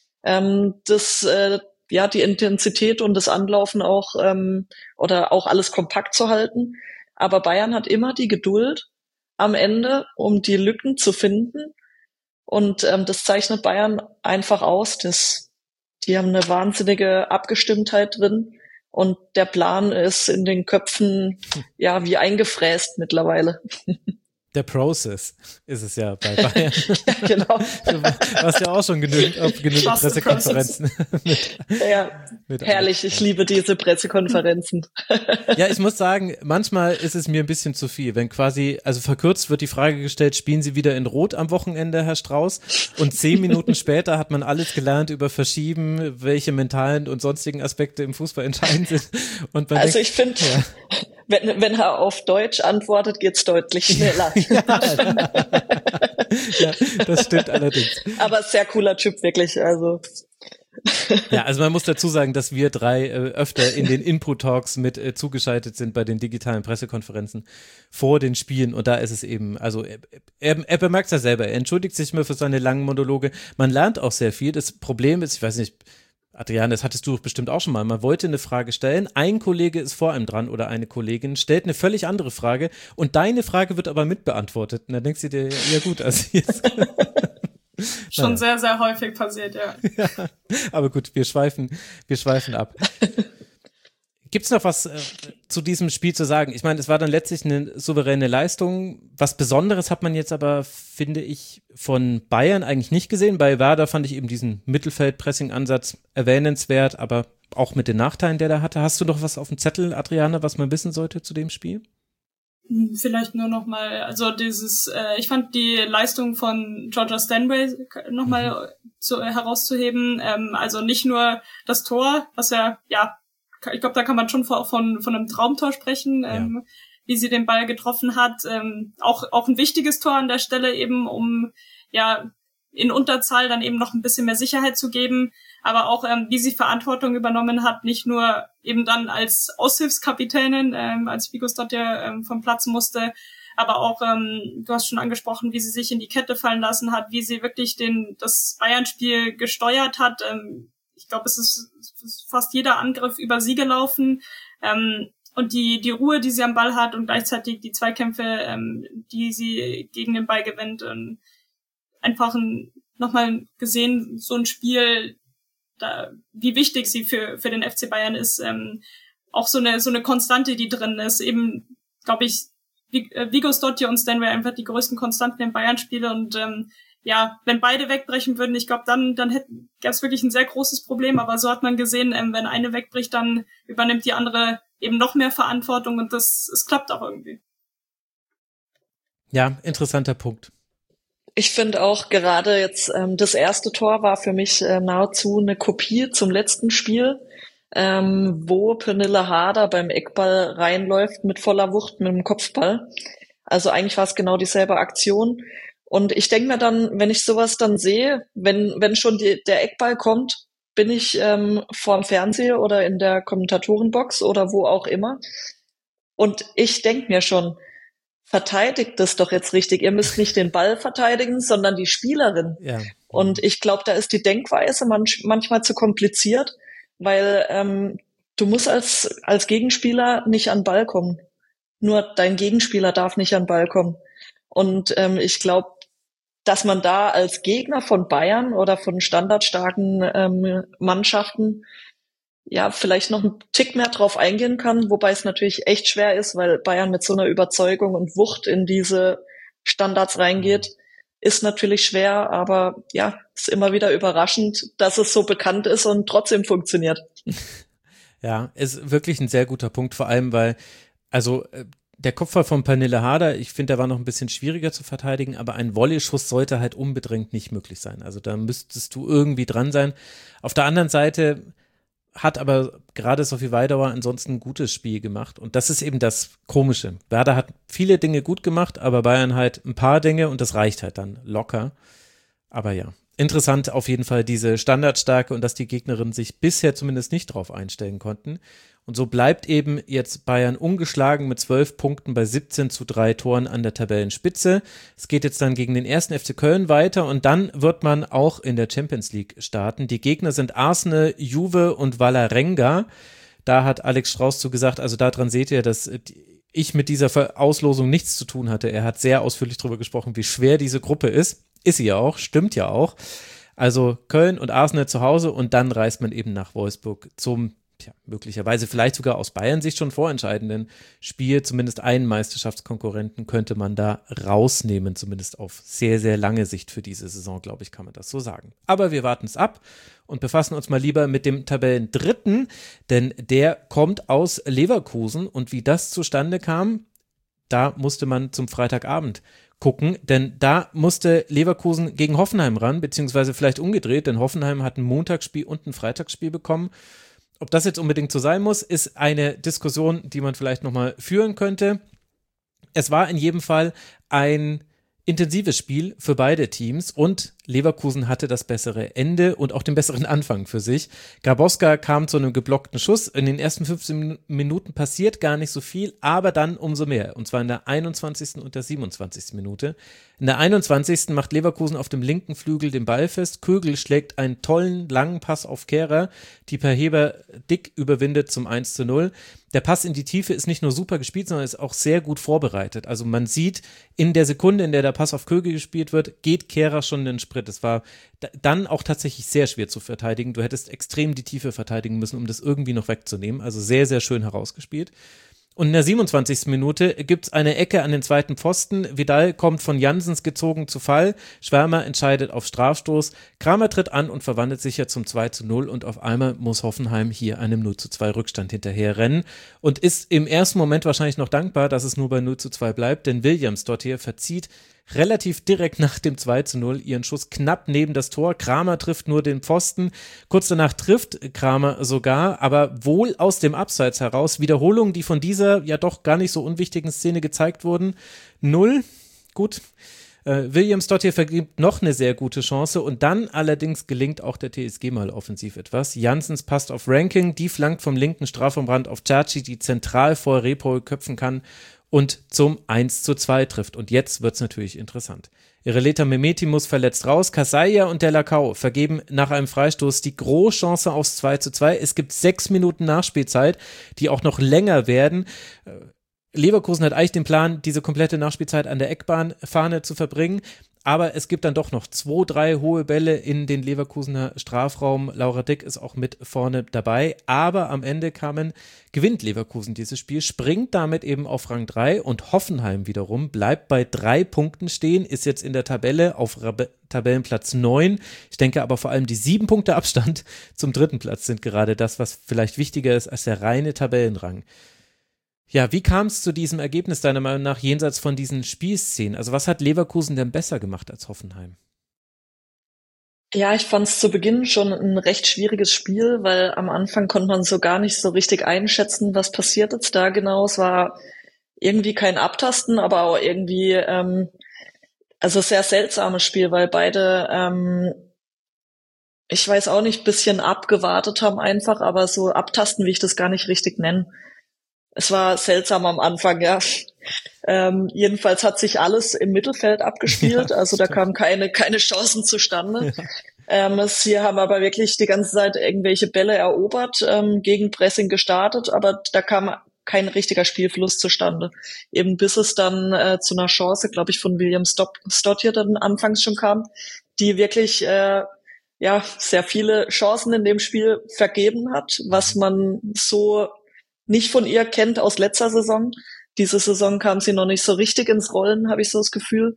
S5: Die Intensität und das Anlaufen auch oder auch alles kompakt zu halten. Aber Bayern hat immer die Geduld am Ende, um die Lücken zu finden. Und das zeichnet Bayern einfach aus. Die haben eine wahnsinnige Abgestimmtheit drin. Und der Plan ist in den Köpfen ja wie eingefräst mittlerweile.
S1: Der Process ist es ja bei Bayern.
S5: Ja, genau.
S1: Du warst ja auch schon genügend Pressekonferenzen.
S5: mit herrlich, ich liebe diese Pressekonferenzen.
S1: Ja, ich muss sagen, manchmal ist es mir ein bisschen zu viel, wenn quasi, also verkürzt wird die Frage gestellt, spielen Sie wieder in Rot am Wochenende, Herr Strauß? Und 10 Minuten später hat man alles gelernt über Verschieben, welche mentalen und sonstigen Aspekte im Fußball entscheidend sind. Und man
S5: ich finde, wenn er auf Deutsch antwortet, geht's deutlich schneller.
S1: Ja, das stimmt allerdings.
S5: Aber sehr cooler Typ, wirklich. Also
S1: man muss dazu sagen, dass wir drei öfter in den Input-Talks mit zugeschaltet sind bei den digitalen Pressekonferenzen vor den Spielen. Und da ist es eben, also er bemerkt es ja selber, er entschuldigt sich immer für seine langen Monologe. Man lernt auch sehr viel. Das Problem ist, ich weiß nicht, Adrian, das hattest du bestimmt auch schon mal. Man wollte eine Frage stellen, ein Kollege ist vor einem dran oder eine Kollegin stellt eine völlig andere Frage und deine Frage wird aber mitbeantwortet. Und dann denkst du dir, ja gut, also jetzt.
S4: Schon sehr, sehr häufig passiert, ja.
S1: Aber gut, wir schweifen ab. Gibt's noch was zu diesem Spiel zu sagen? Ich meine, es war dann letztlich eine souveräne Leistung. Was Besonderes hat man jetzt aber, finde ich, von Bayern eigentlich nicht gesehen. Bei Werder fand ich eben diesen Mittelfeld-Pressing-Ansatz erwähnenswert, aber auch mit den Nachteilen, der da hatte. Hast du noch was auf dem Zettel, Adriane, was man wissen sollte zu dem Spiel?
S4: Vielleicht nur noch mal, also ich fand die Leistung von Georgia Stanway noch mal herauszuheben. Also nicht nur das Tor, was ich glaube, da kann man schon von einem Traumtor sprechen, wie sie den Ball getroffen hat. Auch ein wichtiges Tor an der Stelle eben, um in Unterzahl dann eben noch ein bisschen mehr Sicherheit zu geben. Aber auch, wie sie Verantwortung übernommen hat, nicht nur eben dann als Aushilfskapitänin, als Viggo Stott vom Platz musste, aber auch, du hast schon angesprochen, wie sie sich in die Kette fallen lassen hat, wie sie wirklich das Bayern-Spiel gesteuert hat. Ich glaube, es ist fast jeder Angriff über sie gelaufen. Und die Ruhe, die sie am Ball hat und gleichzeitig die Zweikämpfe, die sie gegen den Ball gewinnt. Einfach nochmal gesehen, so ein Spiel, wie wichtig sie für den FC Bayern ist. Auch so eine Konstante, die drin ist. Eben, glaube ich, Viggo Stott und Stanway einfach die größten Konstanten im Bayern-Spiele und wenn beide wegbrechen würden, ich glaube, dann gäbe es wirklich ein sehr großes Problem. Aber so hat man gesehen, wenn eine wegbricht, dann übernimmt die andere eben noch mehr Verantwortung und es klappt auch irgendwie.
S1: Ja, interessanter Punkt.
S5: Ich finde auch gerade jetzt, das erste Tor war für mich nahezu eine Kopie zum letzten Spiel, wo Pernille Harder beim Eckball reinläuft mit voller Wucht mit dem Kopfball. Also eigentlich war es genau dieselbe Aktion. Und ich denke mir dann, wenn ich sowas dann sehe, wenn schon der Eckball kommt, bin ich vorm Fernseher oder in der Kommentatorenbox oder wo auch immer. Und ich denke mir schon, verteidigt das doch jetzt richtig. Ihr müsst nicht den Ball verteidigen, sondern die Spielerin.
S1: Ja.
S5: Und ich glaube, da ist die Denkweise manchmal zu kompliziert, weil du musst als Gegenspieler nicht an den Ball kommen. Nur dein Gegenspieler darf nicht an den Ball kommen. Und ich glaube, dass man da als Gegner von Bayern oder von standardstarken Mannschaften vielleicht noch einen Tick mehr drauf eingehen kann, wobei es natürlich echt schwer ist, weil Bayern mit so einer Überzeugung und Wucht in diese Standards reingeht, ist natürlich schwer, aber ist immer wieder überraschend, dass es so bekannt ist und trotzdem funktioniert.
S1: Ja, ist wirklich ein sehr guter Punkt, vor allem, weil, der Kopfball von Pernille Harder, ich finde, der war noch ein bisschen schwieriger zu verteidigen, aber ein Volley-Schuss sollte halt unbedingt nicht möglich sein. Also da müsstest du irgendwie dran sein. Auf der anderen Seite hat aber gerade Sophie Weidauer ansonsten ein gutes Spiel gemacht und das ist eben das Komische. Werder hat viele Dinge gut gemacht, aber Bayern halt ein paar Dinge und das reicht halt dann locker. Aber ja, Interessant auf jeden Fall diese Standardstärke und dass die Gegnerinnen sich bisher zumindest nicht drauf einstellen konnten. Und so bleibt eben jetzt Bayern ungeschlagen mit 12 Punkten bei 17:3 Toren an der Tabellenspitze. Es geht jetzt dann gegen den 1. FC Köln weiter und dann wird man auch in der Champions League starten. Die Gegner sind Arsenal, Juve und Vålerenga. Da hat Alex Strauß zu gesagt, also daran seht ihr, dass ich mit dieser Auslosung nichts zu tun hatte. Er hat sehr ausführlich darüber gesprochen, wie schwer diese Gruppe ist. Ist sie ja auch, stimmt ja auch. Also Köln und Arsenal zu Hause und dann reist man eben nach Wolfsburg zum, möglicherweise vielleicht sogar aus Bayern-Sicht schon vorentscheidenden Spiel. Zumindest einen Meisterschaftskonkurrenten könnte man da rausnehmen, zumindest auf sehr, sehr lange Sicht für diese Saison, glaube ich, kann man das so sagen. Aber wir warten es ab und befassen uns mal lieber mit dem Tabellendritten, denn der kommt aus Leverkusen und wie das zustande kam, da musste man zum Freitagabend gucken, denn da musste Leverkusen gegen Hoffenheim ran, beziehungsweise vielleicht umgedreht, denn Hoffenheim hat ein Montagsspiel und ein Freitagsspiel bekommen. Ob das jetzt unbedingt so sein muss, ist eine Diskussion, die man vielleicht nochmal führen könnte. Es war in jedem Fall ein intensives Spiel für beide Teams und Leverkusen hatte das bessere Ende und auch den besseren Anfang für sich. Grabowska kam zu einem geblockten Schuss. In den ersten 15 Minuten passiert gar nicht so viel, aber dann umso mehr. Und zwar in der 21. und der 27. Minute. In der 21. macht Leverkusen auf dem linken Flügel den Ball fest. Kögel schlägt einen tollen, langen Pass auf Kehrer, die per Heber dick überwindet zum 1:0. Der Pass in die Tiefe ist nicht nur super gespielt, sondern ist auch sehr gut vorbereitet. Also man sieht, in der Sekunde, in der der Pass auf Kögel gespielt wird, geht Kehrer schon den Sprit. Es war dann auch tatsächlich sehr schwer zu verteidigen. Du hättest extrem die Tiefe verteidigen müssen, um das irgendwie noch wegzunehmen. Also sehr, sehr schön herausgespielt. Und in der 27. Minute gibt es eine Ecke an den zweiten Pfosten. Vidal kommt von Janssens gezogen zu Fall. Schwärmer entscheidet auf Strafstoß. Kramer tritt an und verwandelt sich ja zum 2:0 und auf einmal muss Hoffenheim hier einem 0:2 Rückstand hinterherrennen und ist im ersten Moment wahrscheinlich noch dankbar, dass es nur bei 0:2 bleibt, denn Williams dort hier verzieht relativ direkt nach dem 2:0 ihren Schuss knapp neben das Tor. Kramer trifft nur den Pfosten. Kurz danach trifft Kramer sogar, aber wohl aus dem Abseits heraus. Wiederholungen, die von dieser ja doch gar nicht so unwichtigen Szene gezeigt wurden. 0. Gut. Williams dort hier vergibt noch eine sehr gute Chance und dann allerdings gelingt auch der TSG mal offensiv etwas. Janssens passt auf Ranking, die flankt vom linken Strafraumrand auf Cerci, die zentral vor Repol köpfen kann und zum 1:2 trifft. Und jetzt wird's natürlich interessant. Ireleta Mehmeti muss verletzt raus. Casalla und Delacau vergeben nach einem Freistoß die Großchance aufs 2:2. Es gibt 6 Minuten Nachspielzeit, die auch noch länger werden. Leverkusen hat eigentlich den Plan, diese komplette Nachspielzeit an der Eckbahnfahne zu verbringen. Aber es gibt dann doch noch 2-3 hohe Bälle in den Leverkusener Strafraum. Laura Dick ist auch mit vorne dabei. Aber am Ende gewinnt Leverkusen dieses Spiel, springt damit eben auf Rang 3 und Hoffenheim wiederum bleibt bei 3 Punkten stehen, ist jetzt in der Tabelle auf Tabellenplatz 9. Ich denke aber vor allem die 7 Punkte Abstand zum 3. Platz sind gerade das, was vielleicht wichtiger ist als der reine Tabellenrang. Ja, wie kam es zu diesem Ergebnis deiner Meinung nach jenseits von diesen Spielszenen? Also was hat Leverkusen denn besser gemacht als Hoffenheim?
S5: Ja, ich fand es zu Beginn schon ein recht schwieriges Spiel, weil am Anfang konnte man so gar nicht so richtig einschätzen, was passiert jetzt da genau. Es war irgendwie kein Abtasten, aber auch irgendwie, also sehr seltsames Spiel, weil beide, ich weiß auch nicht, bisschen abgewartet haben einfach, aber so abtasten, wie ich das gar nicht richtig nenne. Es war seltsam am Anfang, ja. Jedenfalls hat sich alles im Mittelfeld abgespielt, also da kamen keine Chancen zustande. Sie haben aber wirklich die ganze Zeit irgendwelche Bälle erobert, gegen Pressing gestartet, aber da kam kein richtiger Spielfluss zustande. Eben bis es dann zu einer Chance, glaube ich, von William Stott hier dann anfangs schon kam, die wirklich sehr viele Chancen in dem Spiel vergeben hat, was man so nicht von ihr kennt aus letzter Saison. Diese Saison kam sie noch nicht so richtig ins Rollen, habe ich so das Gefühl.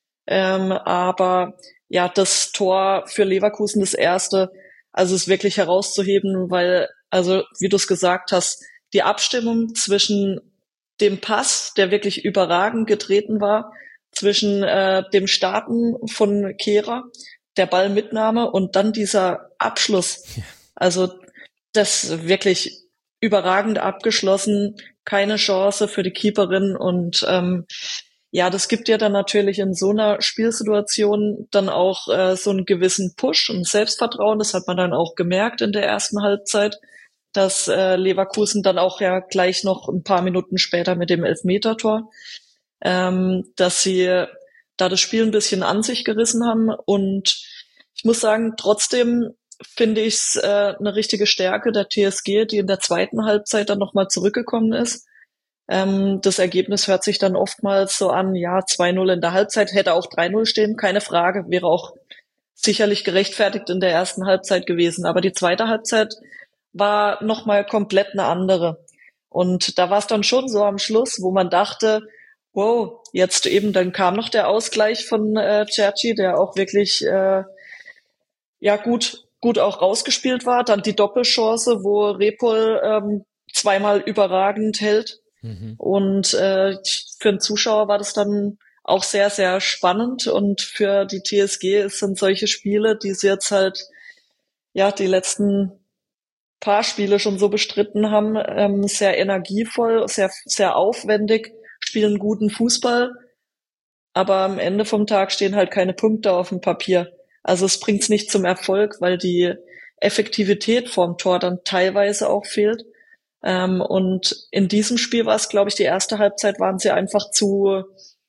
S5: Aber ja, das Tor für Leverkusen, das erste, also ist wirklich herauszuheben, weil, also wie du es gesagt hast, die Abstimmung zwischen dem Pass, der wirklich überragend getreten war, zwischen dem Starten von Kehrer, der Ballmitnahme und dann dieser Abschluss. Also das wirklich überragend abgeschlossen, keine Chance für die Keeperin und ja, das gibt ja dann natürlich in so einer Spielsituation dann auch so einen gewissen Push und Selbstvertrauen. Das hat man dann auch gemerkt in der ersten Halbzeit, dass Leverkusen dann auch ja gleich noch ein paar Minuten später mit dem Elfmetertor, dass sie da das Spiel ein bisschen an sich gerissen haben. Und ich muss sagen, trotzdem finde ich es eine richtige Stärke der TSG, die in der zweiten Halbzeit dann nochmal zurückgekommen ist. Das Ergebnis hört sich dann oftmals so an, ja, 2-0 in der Halbzeit, hätte auch 3-0 stehen, keine Frage, wäre auch sicherlich gerechtfertigt in der ersten Halbzeit gewesen. Aber die zweite Halbzeit war nochmal komplett eine andere. Und da war es dann schon so am Schluss, wo man dachte, wow, jetzt eben, dann kam noch der Ausgleich von Cerci, der auch wirklich ja gut auch rausgespielt war. Dann die Doppelchance, wo Repol zweimal überragend hält. Und für den Zuschauer war das dann auch sehr, sehr spannend. Und für die TSG sind solche Spiele, die sie jetzt halt ja die letzten paar Spiele schon so bestritten haben, sehr energievoll, sehr, sehr aufwendig, spielen guten Fußball. Aber am Ende vom Tag stehen halt keine Punkte auf dem Papier. Also es bringt's nicht zum Erfolg, weil die Effektivität vorm Tor dann teilweise auch fehlt. Und in diesem Spiel war es, glaube ich, die erste Halbzeit waren sie einfach zu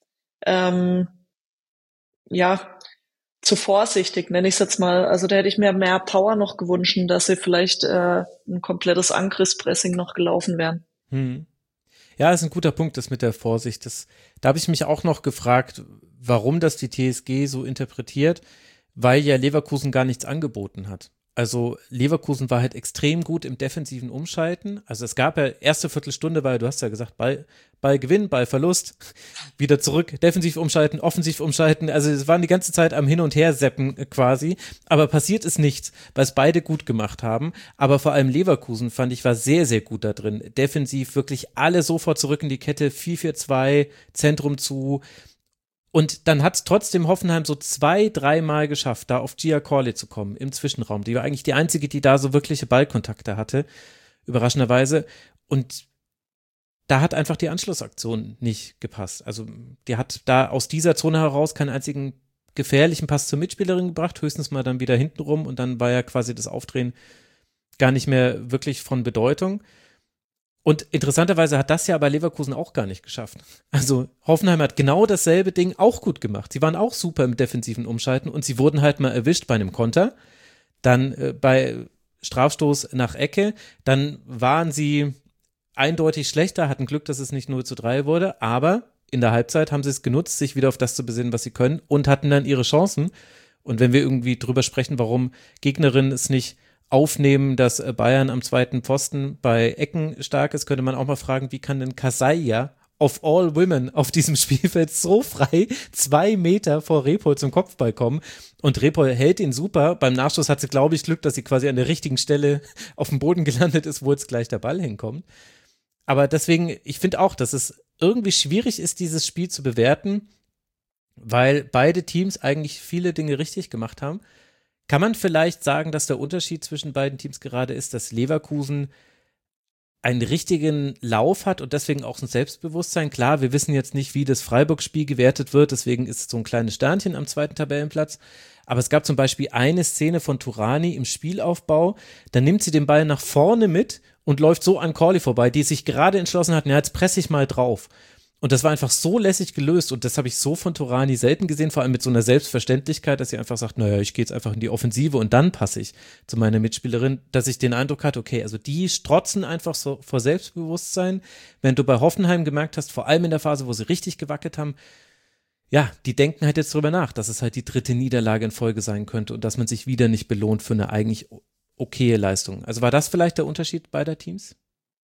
S5: vorsichtig, nenne ich es jetzt mal. Also da hätte ich mir mehr Power noch gewünscht, dass sie vielleicht ein komplettes Angriffspressing noch gelaufen wären.
S1: Ja, ist ein guter Punkt, das mit der Vorsicht. Da habe ich mich auch noch gefragt, warum das die TSG so interpretiert, weil ja Leverkusen gar nichts angeboten hat. Also Leverkusen war halt extrem gut im defensiven Umschalten. Also es gab ja erste Viertelstunde, weil du hast ja gesagt, Ball Gewinn, Ball Verlust, wieder zurück, defensiv umschalten, offensiv umschalten. Also es waren die ganze Zeit am Hin- und Her-Seppen quasi. Aber passiert ist nichts, weil es beide gut gemacht haben. Aber vor allem Leverkusen, fand ich, war sehr, sehr gut da drin. Defensiv wirklich alle sofort zurück in die Kette, 4-4-2, Zentrum zu. Und dann hat es trotzdem Hoffenheim so 2-3 Mal geschafft, da auf Gia Corley zu kommen im Zwischenraum. Die war eigentlich die einzige, die da so wirkliche Ballkontakte hatte, überraschenderweise. Und da hat einfach die Anschlussaktion nicht gepasst. Also die hat da aus dieser Zone heraus keinen einzigen gefährlichen Pass zur Mitspielerin gebracht, höchstens mal dann wieder hinten rum und dann war ja quasi das Aufdrehen gar nicht mehr wirklich von Bedeutung. Und interessanterweise hat das ja aber Leverkusen auch gar nicht geschafft. Also Hoffenheim hat genau dasselbe Ding auch gut gemacht. Sie waren auch super im defensiven Umschalten und sie wurden halt mal erwischt bei einem Konter, dann bei Strafstoß nach Ecke, dann waren sie eindeutig schlechter, hatten Glück, dass es nicht 0-3 wurde, aber in der Halbzeit haben sie es genutzt, sich wieder auf das zu besinnen, was sie können und hatten dann ihre Chancen. Und wenn wir irgendwie drüber sprechen, warum Gegnerinnen es nicht aufnehmen, dass Bayern am zweiten Pfosten bei Ecken stark ist, könnte man auch mal fragen, wie kann denn Kasaia of all women auf diesem Spielfeld so frei 2 Meter vor Repol zum Kopfball kommen und Repol hält ihn super. Beim Nachschuss hat sie, glaube ich, Glück, dass sie quasi an der richtigen Stelle auf dem Boden gelandet ist, wo jetzt gleich der Ball hinkommt. Aber deswegen, ich finde auch, dass es irgendwie schwierig ist, dieses Spiel zu bewerten, weil beide Teams eigentlich viele Dinge richtig gemacht haben. Kann man vielleicht sagen, dass der Unterschied zwischen beiden Teams gerade ist, dass Leverkusen einen richtigen Lauf hat und deswegen auch ein Selbstbewusstsein? Klar, wir wissen jetzt nicht, wie das Freiburg-Spiel gewertet wird, deswegen ist es so ein kleines Sternchen am zweiten Tabellenplatz. Aber es gab zum Beispiel eine Szene von Tourani im Spielaufbau, da nimmt sie den Ball nach vorne mit und läuft so an Corley vorbei, die sich gerade entschlossen hat, ja, jetzt presse ich mal drauf. Und das war einfach so lässig gelöst und das habe ich so von Tourani selten gesehen, vor allem mit so einer Selbstverständlichkeit, dass sie einfach sagt, naja, ich gehe jetzt einfach in die Offensive und dann passe ich zu meiner Mitspielerin, dass ich den Eindruck hatte, okay, also die strotzen einfach so vor Selbstbewusstsein. Wenn du bei Hoffenheim gemerkt hast, vor allem in der Phase, wo sie richtig gewackelt haben, ja, die denken halt jetzt drüber nach, dass es halt die 3. Niederlage in Folge sein könnte und dass man sich wieder nicht belohnt für eine eigentlich okaye Leistung. Also war das vielleicht der Unterschied beider Teams?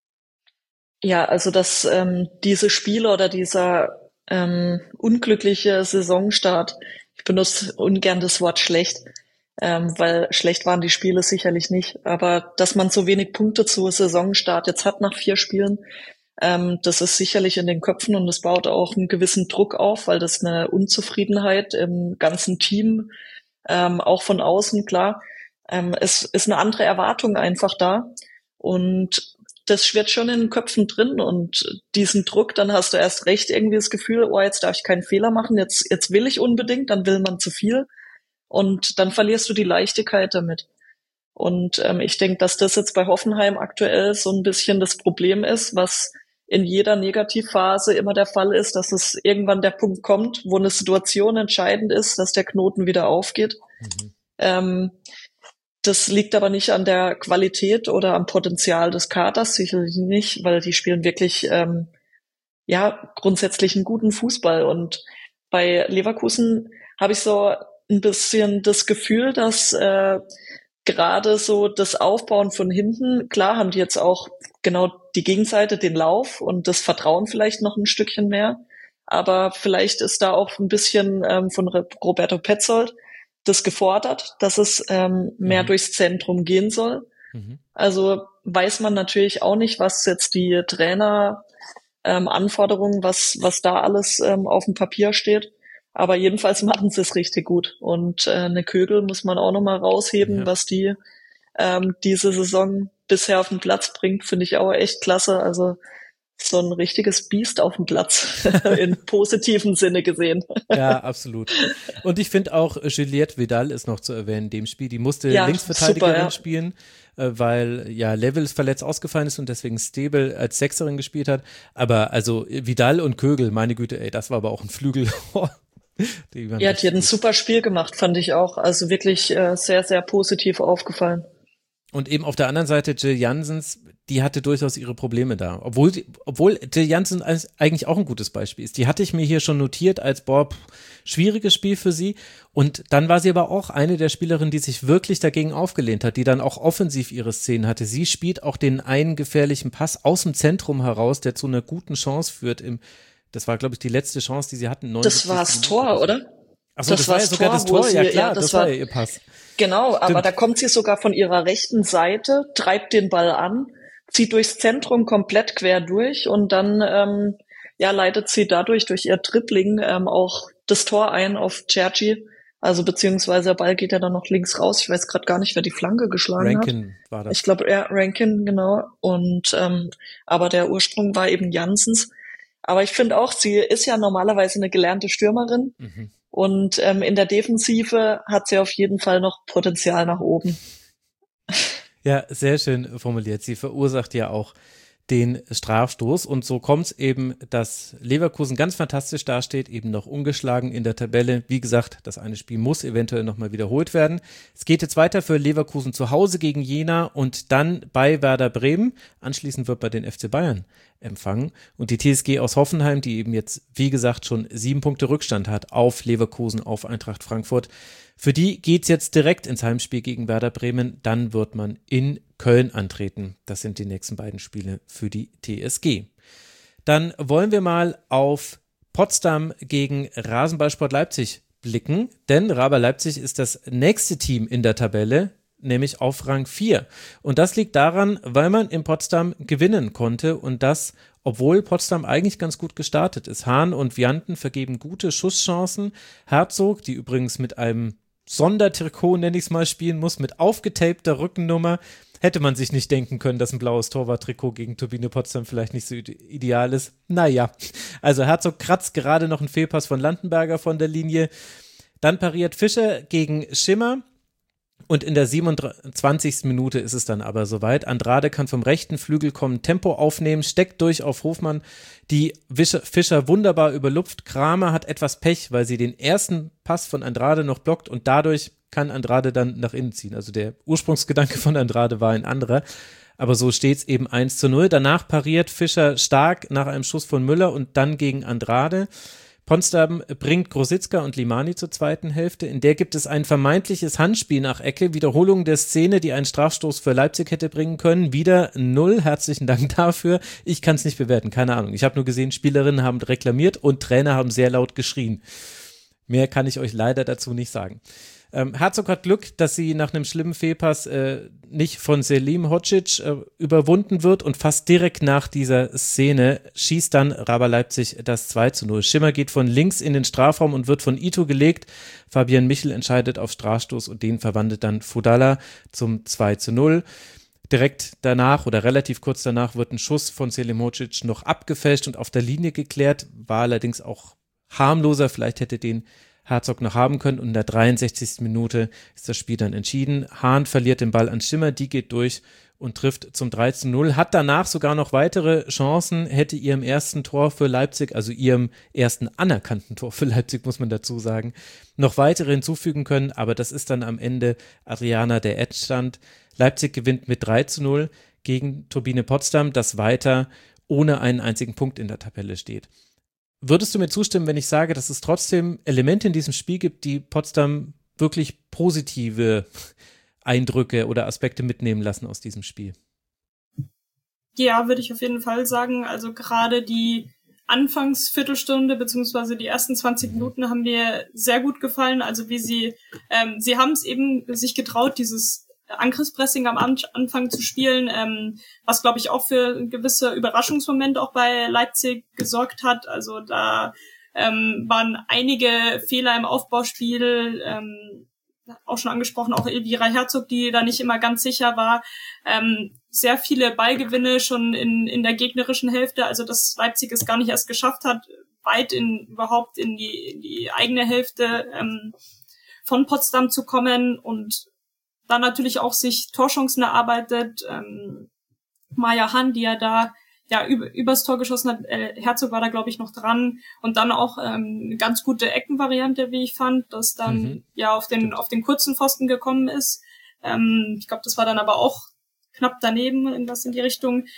S5: Ja, also dass diese Spiele oder dieser unglückliche Saisonstart, ich benutze ungern das Wort schlecht, weil schlecht waren die Spiele sicherlich nicht, aber dass man so wenig Punkte zu Saisonstart jetzt hat nach 4 Spielen, das ist sicherlich in den Köpfen und das baut auch einen gewissen Druck auf, weil das eine Unzufriedenheit im ganzen Team, auch von außen, klar, es ist eine andere Erwartung einfach da und das schwirrt schon in den Köpfen drin und diesen Druck, dann hast du erst recht irgendwie das Gefühl, oh, jetzt darf ich keinen Fehler machen, jetzt will ich unbedingt, dann will man zu viel und dann verlierst du die Leichtigkeit damit. Und ich denke, dass das jetzt bei Hoffenheim aktuell so ein bisschen das Problem ist, was in jeder Negativphase immer der Fall ist, dass es irgendwann der Punkt kommt, wo eine Situation entscheidend ist, dass der Knoten wieder aufgeht. Das liegt aber nicht an der Qualität oder am Potenzial des Kaders, sicherlich nicht, weil die spielen wirklich grundsätzlich einen guten Fußball. Und bei Leverkusen habe ich so ein bisschen das Gefühl, dass gerade so das Aufbauen von hinten, klar haben die jetzt auch genau die Gegenseite, den Lauf und das Vertrauen vielleicht noch ein Stückchen mehr, aber vielleicht ist da auch ein bisschen von Roberto Petzold das gefordert, dass es mehr durchs Zentrum gehen soll. Also weiß man natürlich auch nicht, was jetzt die Trainer Anforderungen, was da alles auf dem Papier steht. Aber jedenfalls machen sie es richtig gut. Und eine Kögel muss man auch nochmal rausheben, was die diese Saison bisher auf den Platz bringt, finde ich auch echt klasse. Also so ein richtiges Biest auf dem Platz, im positiven Sinne gesehen.
S1: Ja, absolut. Und ich finde auch, Juliette Vidal ist noch zu erwähnen in dem Spiel. Die musste Linksverteidigerin spielen, weil Levels verletzt ausgefallen ist und deswegen Stebel als Sechserin gespielt hat. Aber also Vidal und Kögel, meine Güte, das war aber auch ein Flügel. Die hat ein super Spiel gemacht, fand ich auch. Also wirklich sehr, sehr positiv aufgefallen. Und eben auf der anderen Seite Jill Janssens, die hatte durchaus ihre Probleme da. Obwohl Jill Janssen eigentlich auch ein gutes Beispiel ist. Die hatte ich mir hier schon notiert als, schwieriges Spiel für sie. Und dann war sie aber auch eine der Spielerinnen, die sich wirklich dagegen aufgelehnt hat, die dann auch offensiv ihre Szenen hatte. Sie spielt auch den einen gefährlichen Pass aus dem Zentrum heraus, der zu einer guten Chance führt. Das war, glaube ich, die letzte Chance, die sie hatten.
S5: Das war das Tor, oder?
S1: Achso, das war ja sogar das Tor, ja klar, das war ja ihr Pass.
S5: Genau, aber da kommt sie sogar von ihrer rechten Seite, treibt den Ball an, zieht durchs Zentrum komplett quer durch und dann leitet sie dadurch durch ihr Dribbling auch das Tor ein auf Cerci. Also beziehungsweise der Ball geht ja dann noch links raus. Ich weiß gerade gar nicht, wer die Flanke geschlagen hat. Rankin war das. Ich glaube, Rankin, genau. Und aber der Ursprung war eben Janssens. Aber ich finde auch, sie ist ja normalerweise eine gelernte Stürmerin. Und in der Defensive hat sie auf jeden Fall noch Potenzial nach oben.
S1: Ja, sehr schön formuliert. Sie verursacht ja auch den Strafstoß und so kommt es eben, dass Leverkusen ganz fantastisch dasteht, eben noch ungeschlagen in der Tabelle. Wie gesagt, das eine Spiel muss eventuell nochmal wiederholt werden. Es geht jetzt weiter für Leverkusen zu Hause gegen Jena und dann bei Werder Bremen. Anschließend wird bei den FC Bayern empfangen und die TSG aus Hoffenheim, die eben jetzt, wie gesagt, schon 7 Punkte Rückstand hat auf Leverkusen, auf Eintracht Frankfurt. Für die geht's jetzt direkt ins Heimspiel gegen Werder Bremen. Dann wird man in Köln antreten. Das sind die nächsten beiden Spiele für die TSG. Dann wollen wir mal auf Potsdam gegen Rasenballsport Leipzig blicken, denn Raber Leipzig ist das nächste Team in der Tabelle, nämlich auf Rang 4. Und das liegt daran, weil man in Potsdam gewinnen konnte und das, obwohl Potsdam eigentlich ganz gut gestartet ist. Hahn und Vianten vergeben gute Schusschancen. Herzog, die übrigens mit einem Sondertrikot, nenne ich es mal, spielen muss, mit aufgetapter Rückennummer, hätte man sich nicht denken können, dass ein blaues Torwarttrikot gegen Turbine Potsdam vielleicht nicht so ideal ist. Naja, also Herzog kratzt gerade noch einen Fehlpass von Landenberger von der Linie. Dann pariert Fischer gegen Schimmer. Und in der 27. Minute ist es dann aber soweit. Andrade kann vom rechten Flügel kommen, Tempo aufnehmen, steckt durch auf Hofmann, die Fischer wunderbar überlupft. Kramer hat etwas Pech, weil sie den ersten Pass von Andrade noch blockt und dadurch kann Andrade dann nach innen ziehen. Also der Ursprungsgedanke von Andrade war ein anderer. Aber so steht es eben 1:0. Danach pariert Fischer stark nach einem Schuss von Müller und dann gegen Andrade. Potsdam bringt Grositzka und Limani zur zweiten Hälfte. In der gibt es ein vermeintliches Handspiel nach Ecke. Wiederholung der Szene, die einen Strafstoß für Leipzig hätte bringen können. Wieder 0. Herzlichen Dank dafür. Ich kann es nicht bewerten, keine Ahnung. Ich habe nur gesehen, Spielerinnen haben reklamiert und Trainer haben sehr laut geschrien. Mehr kann ich euch leider dazu nicht sagen. Herzog hat Glück, dass sie nach einem schlimmen Fehlpass nicht von Selim Hocic überwunden wird und fast direkt nach dieser Szene schießt dann Raber Leipzig das 2:0. Schimmer geht von links in den Strafraum und wird von Ito gelegt. Fabian Michel entscheidet auf Strafstoß und den verwandelt dann Fudala zum 2:0. Direkt danach oder relativ kurz danach wird ein Schuss von Selimovic noch abgefälscht und auf der Linie geklärt, war allerdings auch harmloser, vielleicht hätte den Herzog noch haben können und in der 63. Minute ist das Spiel dann entschieden. Hahn verliert den Ball an Schimmer, die geht durch und trifft zum 3:0, hat danach sogar noch weitere Chancen, hätte ihrem ersten Tor für Leipzig, also ihrem ersten anerkannten Tor für Leipzig, muss man dazu sagen, noch weitere hinzufügen können, aber das ist dann am Ende, Adriana, der Endstand. Leipzig gewinnt mit 3:0 gegen Turbine Potsdam, das weiter ohne einen einzigen Punkt in der Tabelle steht. Würdest du mir zustimmen, wenn ich sage, dass es trotzdem Elemente in diesem Spiel gibt, die Potsdam wirklich positive Eindrücke oder Aspekte mitnehmen lassen aus diesem Spiel?
S4: Ja, würde ich auf jeden Fall sagen. Also gerade die Anfangsviertelstunde beziehungsweise die ersten 20 Minuten haben mir sehr gut gefallen. Also wie sie haben es eben sich getraut, dieses Angriffspressing am Anfang zu spielen, was, glaube ich, auch für ein gewisser Überraschungsmoment auch bei Leipzig gesorgt hat. Also da waren einige Fehler im Aufbauspiel, auch schon angesprochen, auch Elvira Herzog, die da nicht immer ganz sicher war. Sehr viele Ballgewinne schon in der gegnerischen Hälfte, also dass Leipzig es gar nicht erst geschafft hat, weit überhaupt in die eigene Hälfte von Potsdam zu kommen und dann natürlich auch sich Torchancen erarbeitet. Maja Hahn, die ja da übers Tor geschossen hat, Herzog war da, glaube ich, noch dran. Und dann auch eine ganz gute Eckenvariante, wie ich fand, dass dann auf den kurzen Pfosten gekommen ist. Ich glaube, das war dann aber auch knapp daneben, irgendwas in die Richtung.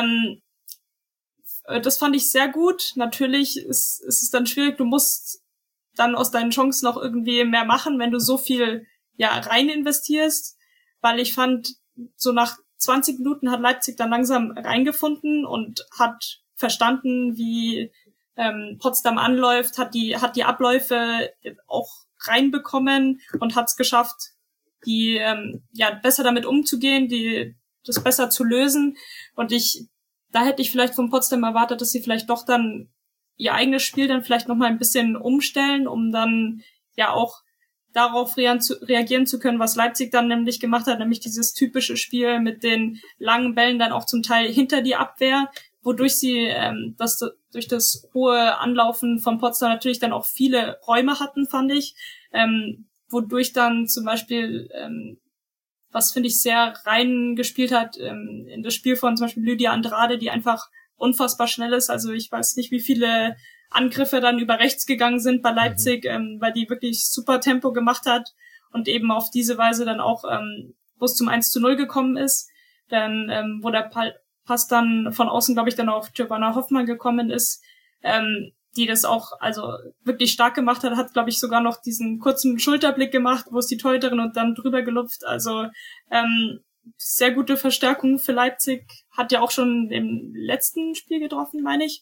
S4: Das fand ich sehr gut. Natürlich ist es dann schwierig, du musst dann aus deinen Chancen auch irgendwie mehr machen, wenn du so viel rein investierst, weil ich fand, so nach 20 Minuten hat Leipzig dann langsam reingefunden und hat verstanden, wie Potsdam anläuft, hat die Abläufe auch reinbekommen und hat es geschafft, die besser damit umzugehen, das besser zu lösen. Und da hätte ich vielleicht von Potsdam erwartet, dass sie vielleicht doch dann ihr eigenes Spiel dann vielleicht noch mal ein bisschen umstellen, um dann auch darauf reagieren zu können, was Leipzig dann nämlich gemacht hat, nämlich dieses typische Spiel mit den langen Bällen dann auch zum Teil hinter die Abwehr, wodurch sie durch das hohe Anlaufen von Potsdam natürlich dann auch viele Räume hatten, fand ich, wodurch dann zum Beispiel, was finde ich sehr reingespielt hat, in das Spiel von zum Beispiel Lydia Andrade, die einfach unfassbar schnell ist, also ich weiß nicht, wie viele Angriffe dann über rechts gegangen sind bei Leipzig, weil die wirklich super Tempo gemacht hat und eben auf diese Weise dann auch, wo es zum 1:0 gekommen ist, dann wo der Pass dann von außen, glaube ich, dann auf Giovanna Hoffmann gekommen ist, die das auch also wirklich stark gemacht hat, glaube ich, sogar noch diesen kurzen Schulterblick gemacht, wo es die Torhüterin und dann drüber gelupft, also sehr gute Verstärkung für Leipzig, hat ja auch schon im letzten Spiel getroffen, meine ich.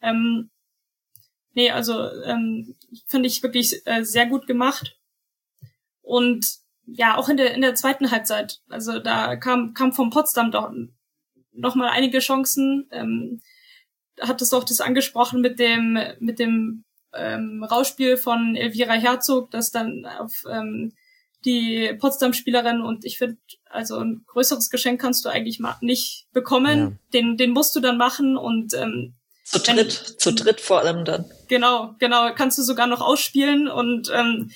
S4: Finde ich wirklich sehr gut gemacht. Und auch in der zweiten Halbzeit, also da kam von Potsdam doch noch mal einige Chancen. Hat es auch das angesprochen mit dem Rausspiel von Elvira Herzog, das dann auf die Potsdam-Spielerin, und ich finde, also ein größeres Geschenk kannst du eigentlich nicht bekommen. Ja. Den musst du dann machen und
S5: zu dritt vor allem dann.
S4: Genau, kannst du sogar noch ausspielen und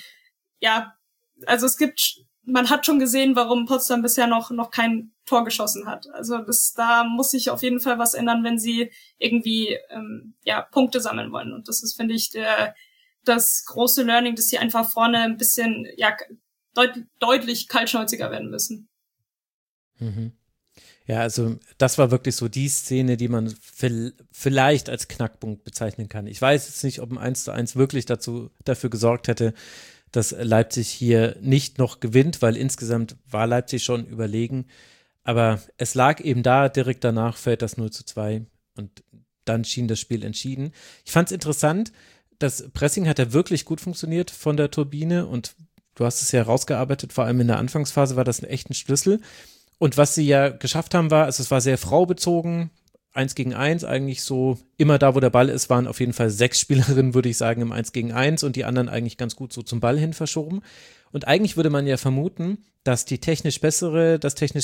S4: also man hat schon gesehen, warum Potsdam bisher noch kein Tor geschossen hat. Also da muss sich auf jeden Fall was ändern, wenn sie irgendwie Punkte sammeln wollen. Und das ist, finde ich, das große Learning, dass sie einfach vorne ein bisschen deutlich kaltschnäuziger werden müssen.
S1: Mhm. Ja, also das war wirklich so die Szene, die man vielleicht als Knackpunkt bezeichnen kann. Ich weiß jetzt nicht, ob ein 1:1 wirklich dafür gesorgt hätte, dass Leipzig hier nicht noch gewinnt, weil insgesamt war Leipzig schon überlegen. Aber es lag eben da, direkt danach fällt das 0:2 und dann schien das Spiel entschieden. Ich fand es interessant, das Pressing hat ja wirklich gut funktioniert von der Turbine und du hast es ja herausgearbeitet, vor allem in der Anfangsphase war das ein echter Schlüssel. Und was sie ja geschafft haben, war, also es war sehr fraubezogen, 1 gegen 1 eigentlich so, immer da, wo der Ball ist, waren auf jeden Fall 6 Spielerinnen, würde ich sagen, im 1 gegen 1 und die anderen eigentlich ganz gut so zum Ball hin verschoben. Und eigentlich würde man ja vermuten, dass das technisch bessere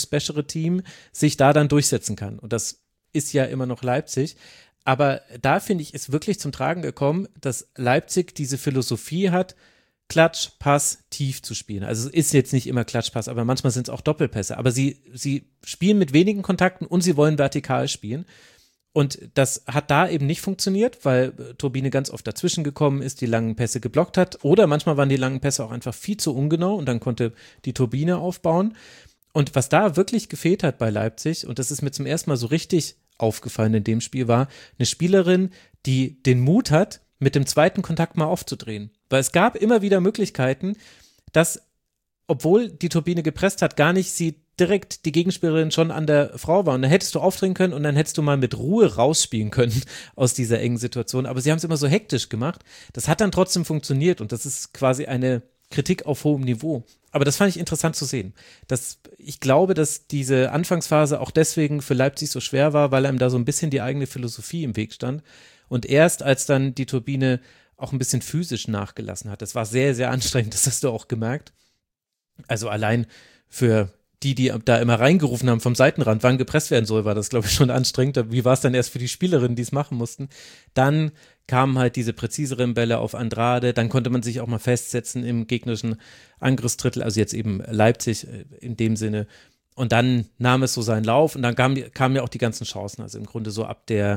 S1: Team sich da dann durchsetzen kann. Und das ist ja immer noch Leipzig. Aber da finde ich, ist wirklich zum Tragen gekommen, dass Leipzig diese Philosophie hat, Klatsch, Pass, tief zu spielen. Also es ist jetzt nicht immer Klatschpass, aber manchmal sind es auch Doppelpässe. Aber sie spielen mit wenigen Kontakten und sie wollen vertikal spielen. Und das hat da eben nicht funktioniert, weil Turbine ganz oft dazwischen gekommen ist, die langen Pässe geblockt hat. Oder manchmal waren die langen Pässe auch einfach viel zu ungenau und dann konnte die Turbine aufbauen. Und was da wirklich gefehlt hat bei Leipzig, und das ist mir zum ersten Mal so richtig aufgefallen in dem Spiel, war eine Spielerin, die den Mut hat, mit dem zweiten Kontakt mal aufzudrehen. Weil es gab immer wieder Möglichkeiten, dass, obwohl die Turbine gepresst hat, gar nicht sie direkt die Gegenspielerin schon an der Frau war. Und dann hättest du aufdrehen können und dann hättest du mal mit Ruhe rausspielen können aus dieser engen Situation. Aber sie haben es immer so hektisch gemacht. Das hat dann trotzdem funktioniert und das ist quasi eine Kritik auf hohem Niveau. Aber das fand ich interessant zu sehen. Ich glaube, dass diese Anfangsphase auch deswegen für Leipzig so schwer war, weil einem da so ein bisschen die eigene Philosophie im Weg stand. Und erst als dann die Turbine auch ein bisschen physisch nachgelassen hat, das war sehr, sehr anstrengend, das hast du auch gemerkt. Also allein für die da immer reingerufen haben vom Seitenrand, wann gepresst werden soll, war das, glaube ich, schon anstrengend. Wie war es dann erst für die Spielerinnen, die es machen mussten? Dann kamen halt diese präziseren Bälle auf Andrade, dann konnte man sich auch mal festsetzen im gegnerischen Angriffsdrittel, also jetzt eben Leipzig in dem Sinne. Und dann nahm es so seinen Lauf und dann kamen ja auch die ganzen Chancen. Also im Grunde so ab der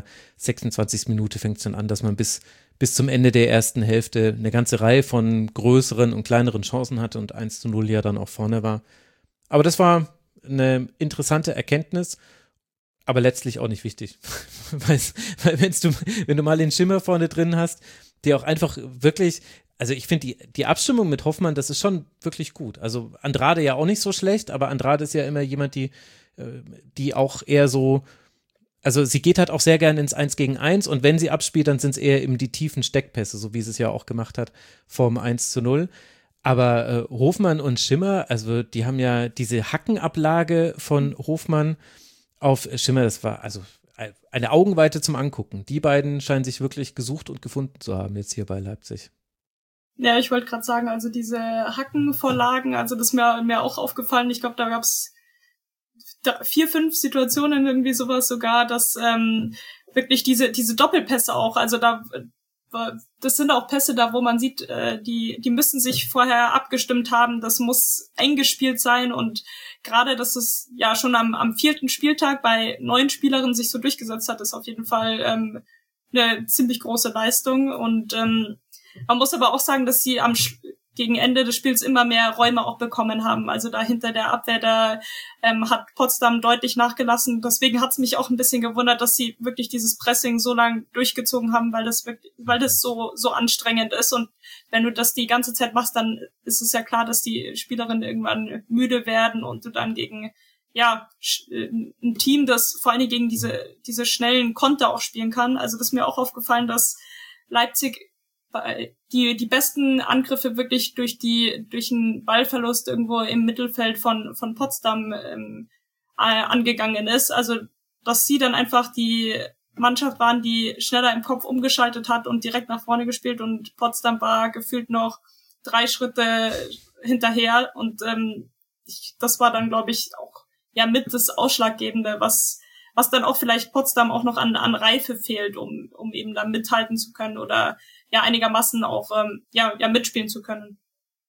S1: 26. Minute fängt es dann an, dass man bis zum Ende der ersten Hälfte eine ganze Reihe von größeren und kleineren Chancen hatte und 1:0 ja dann auch vorne war. Aber das war eine interessante Erkenntnis, aber letztlich auch nicht wichtig. Weil wenn du mal den Schimmer vorne drin hast, der auch einfach wirklich, also ich finde die Abstimmung mit Hoffmann, das ist schon wirklich gut. Also Andrade ja auch nicht so schlecht, aber Andrade ist ja immer jemand, die auch eher so, also sie geht halt auch sehr gerne ins 1 gegen 1 und wenn sie abspielt, dann sind es eher eben die tiefen Steckpässe, so wie sie es ja auch gemacht hat vorm 1:0. Aber Hofmann und Schimmer, also die haben ja diese Hackenablage von Hofmann auf Schimmer, das war also eine Augenweite zum Angucken. Die beiden scheinen sich wirklich gesucht und gefunden zu haben jetzt hier bei Leipzig.
S4: Ja, ich wollte gerade sagen, also diese Hackenvorlagen, also das ist mir auch aufgefallen. Ich glaube, da gab es 4, 5 Situationen, irgendwie sowas sogar, dass wirklich diese Doppelpässe auch, also das sind auch Pässe da, wo man sieht, die müssen sich vorher abgestimmt haben, das muss eng gespielt sein und gerade, dass es ja schon am 4. Spieltag bei 9 Spielerinnen sich so durchgesetzt hat, ist auf jeden Fall eine ziemlich große Leistung und man muss aber auch sagen, dass sie gegen Ende des Spiels immer mehr Räume auch bekommen haben. Also da hinter der Abwehr, da hat Potsdam deutlich nachgelassen. Deswegen hat es mich auch ein bisschen gewundert, dass sie wirklich dieses Pressing so lang durchgezogen haben, weil das so anstrengend ist. Und wenn du das die ganze Zeit machst, dann ist es ja klar, dass die Spielerinnen irgendwann müde werden und du dann gegen ein Team, das vor allem gegen diese schnellen Konter auch spielen kann. Also das ist mir auch aufgefallen, dass Leipzig die besten Angriffe wirklich durch einen Ballverlust irgendwo im Mittelfeld von Potsdam angegangen ist. Also, dass sie dann einfach die Mannschaft waren, die schneller im Kopf umgeschaltet hat und direkt nach vorne gespielt und Potsdam war gefühlt noch 3 Schritte hinterher und das war dann, glaube ich, auch ja mit das Ausschlaggebende, was dann auch vielleicht Potsdam auch noch an Reife fehlt, um eben da mithalten zu können oder ja einigermaßen auch mitspielen zu können.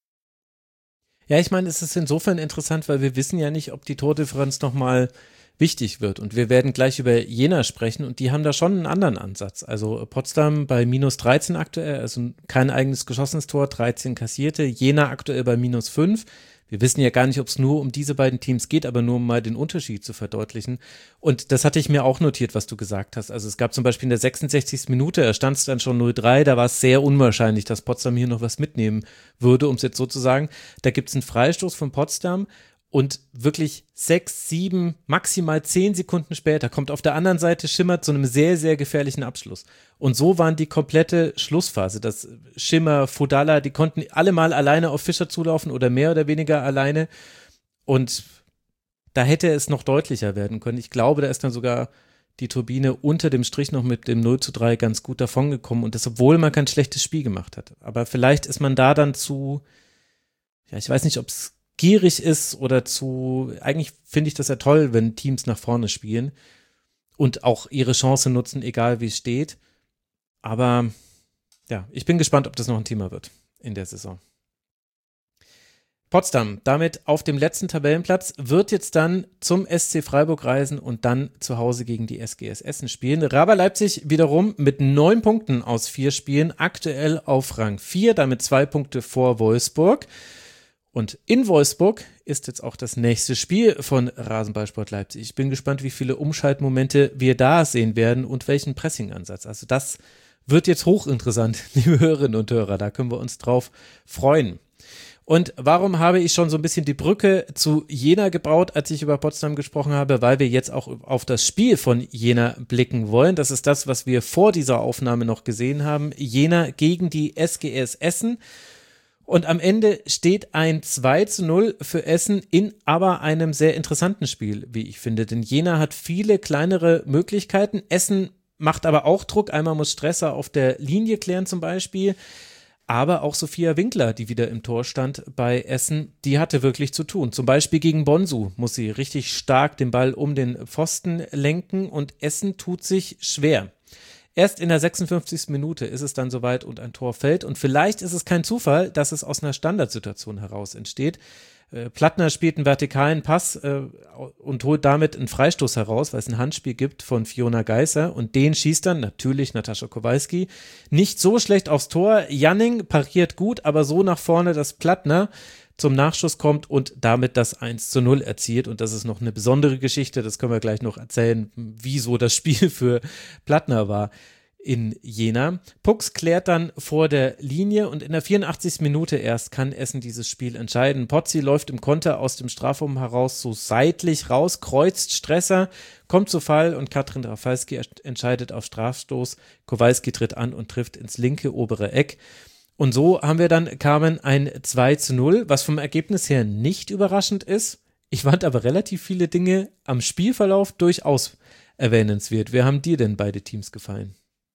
S1: Ja, ich meine, es ist insofern interessant, weil wir wissen ja nicht, ob die Tordifferenz nochmal wichtig wird. Und wir werden gleich über Jena sprechen und die haben da schon einen anderen Ansatz. Also Potsdam bei -13 aktuell, also kein eigenes geschossenes Tor, 13 kassierte. Jena aktuell bei -5. Wir wissen ja gar nicht, ob es nur um diese beiden Teams geht, aber nur um mal den Unterschied zu verdeutlichen. Und das hatte ich mir auch notiert, was du gesagt hast. Also es gab zum Beispiel in der 66. Minute, da stand es dann schon 0:3, da war es sehr unwahrscheinlich, dass Potsdam hier noch was mitnehmen würde, um es jetzt so zu sagen. Da gibt es einen Freistoß von Potsdam und wirklich 6, 7, maximal 10 Sekunden später kommt auf der anderen Seite Schimmer zu einem sehr, sehr gefährlichen Abschluss. Und so waren die komplette Schlussphase, dass Schimmer, Fodalla, die konnten alle mal alleine auf Fischer zulaufen oder mehr oder weniger alleine und da hätte es noch deutlicher werden können. Ich glaube, da ist dann sogar die Turbine unter dem Strich noch mit dem 0:3 ganz gut davongekommen und das, obwohl man kein schlechtes Spiel gemacht hat. Aber vielleicht ist man da dann ich weiß nicht, ob es gierig ist oder eigentlich finde ich das ja toll, wenn Teams nach vorne spielen und auch ihre Chance nutzen, egal wie es steht. Aber ja, ich bin gespannt, ob das noch ein Thema wird in der Saison. Potsdam, damit auf dem letzten Tabellenplatz, wird jetzt dann zum SC Freiburg reisen und dann zu Hause gegen die SGS Essen spielen. Raber Leipzig wiederum mit 9 Punkten aus 4 Spielen, aktuell auf Rang 4, damit 2 Punkte vor Wolfsburg. Und in Wolfsburg ist jetzt auch das nächste Spiel von Rasenballsport Leipzig. Ich bin gespannt, wie viele Umschaltmomente wir da sehen werden und welchen Pressingansatz. Also das wird jetzt hochinteressant, liebe Hörerinnen und Hörer. Da können wir uns drauf freuen. Und warum habe ich schon so ein bisschen die Brücke zu Jena gebaut, als ich über Potsdam gesprochen habe? Weil wir jetzt auch auf das Spiel von Jena blicken wollen. Das ist das, was wir vor dieser Aufnahme noch gesehen haben. Jena gegen die SGS Essen. Und am Ende steht ein 2:0 für Essen in aber einem sehr interessanten Spiel, wie ich finde. Denn Jena hat viele kleinere Möglichkeiten. Essen macht aber auch Druck. Einmal muss Stresser auf der Linie klären zum Beispiel. Aber auch Sophia Winkler, die wieder im Tor stand bei Essen, die hatte wirklich zu tun. Zum Beispiel gegen Bonsu muss sie richtig stark den Ball um den Pfosten lenken und Essen tut sich schwer. Erst in der 56. Minute ist es dann soweit und ein Tor fällt. Und vielleicht ist es kein Zufall, dass es aus einer Standardsituation heraus entsteht. Plattner spielt einen vertikalen Pass und holt damit einen Freistoß heraus, weil es ein Handspiel gibt von Fiona Geisser und den schießt dann natürlich Natascha Kowalski nicht so schlecht aufs Tor. Janning pariert gut, aber so nach vorne, dass Plattner zum Nachschuss kommt und damit das 1:0 erzielt und das ist noch eine besondere Geschichte, das können wir gleich noch erzählen, wieso das Spiel für Plattner war in Jena. Pucks klärt dann vor der Linie und in der 84. Minute erst kann Essen dieses Spiel entscheiden. Pozzi läuft im Konter aus dem Strafraum heraus so seitlich raus, kreuzt Stresser, kommt zu Fall und Katrin Rafalski entscheidet auf Strafstoß. Kowalski tritt an und trifft ins linke obere Eck. Und so haben wir dann, Carmen, ein 2:0, was vom Ergebnis her nicht überraschend ist. Ich fand aber relativ viele Dinge am Spielverlauf durchaus erwähnenswert. Wie haben dir denn beide Teams gefallen?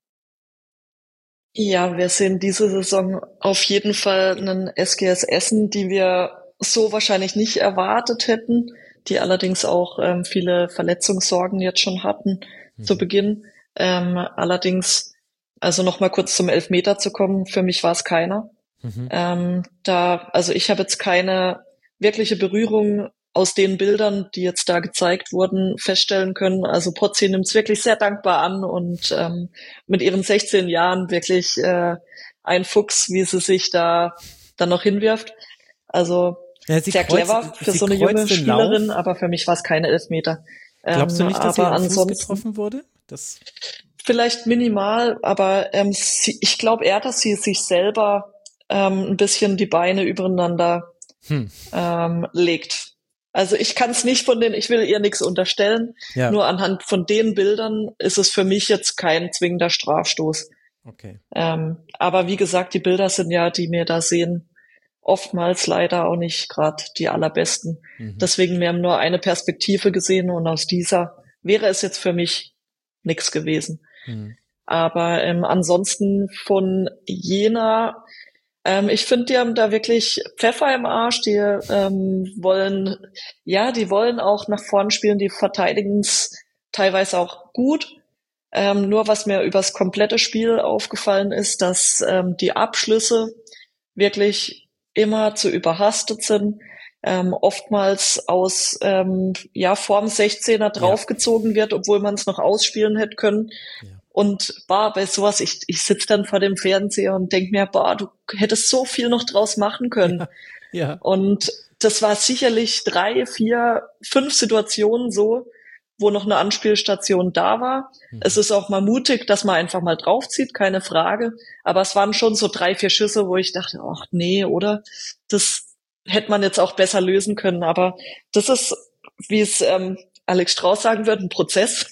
S5: Ja, wir sehen diese Saison auf jeden Fall einen SGS Essen, die wir so wahrscheinlich nicht erwartet hätten, die allerdings auch viele Verletzungssorgen jetzt schon hatten zu Beginn. Allerdings, also noch mal kurz zum Elfmeter zu kommen, für mich war es keiner. Also ich habe jetzt keine wirkliche Berührung aus den Bildern, die jetzt da gezeigt wurden, feststellen können. Also Pozzi nimmt es wirklich sehr dankbar an und mit ihren 16 Jahren wirklich ein Fuchs, wie sie sich da dann noch hinwirft. Also ja, sehr clever für so eine junge Spielerin, aber für mich war es keine Elfmeter.
S1: Glaubst du nicht, dass sie am Fuß getroffen wurde? Das
S5: vielleicht minimal, aber ich glaube eher, dass sie sich selber ein bisschen die Beine übereinander legt. Also ich kann es nicht ich will ihr nichts unterstellen, nur anhand von den Bildern ist es für mich jetzt kein zwingender Strafstoß.
S1: Okay.
S5: Aber wie gesagt, die Bilder sind ja, die wir da sehen, oftmals leider auch nicht gerade die allerbesten. Deswegen, wir haben nur eine Perspektive gesehen und aus dieser wäre es jetzt für mich nichts gewesen. Aber ansonsten von Jena, ich finde, die haben da wirklich Pfeffer im Arsch. Die wollen auch nach vorn spielen. Die verteidigen es teilweise auch gut. Nur was mir übers komplette Spiel aufgefallen ist, dass die Abschlüsse wirklich immer zu überhastet sind. Oftmals aus vorm 16er draufgezogen wird, obwohl man es noch ausspielen hätte können. Ja. Und bei sowas, ich sitze dann vor dem Fernseher und denk mir, du hättest so viel noch draus machen können.
S1: Ja.
S5: Und das war sicherlich 3, 4, 5 Situationen so, wo noch eine Anspielstation da war. Es ist auch mal mutig, dass man einfach mal draufzieht, keine Frage. Aber es waren schon so 3, 4 Schüsse, wo ich dachte, ach nee, oder? Das hätte man jetzt auch besser lösen können. Aber das ist, wie es Alex Strauß sagen wird, ein Prozess.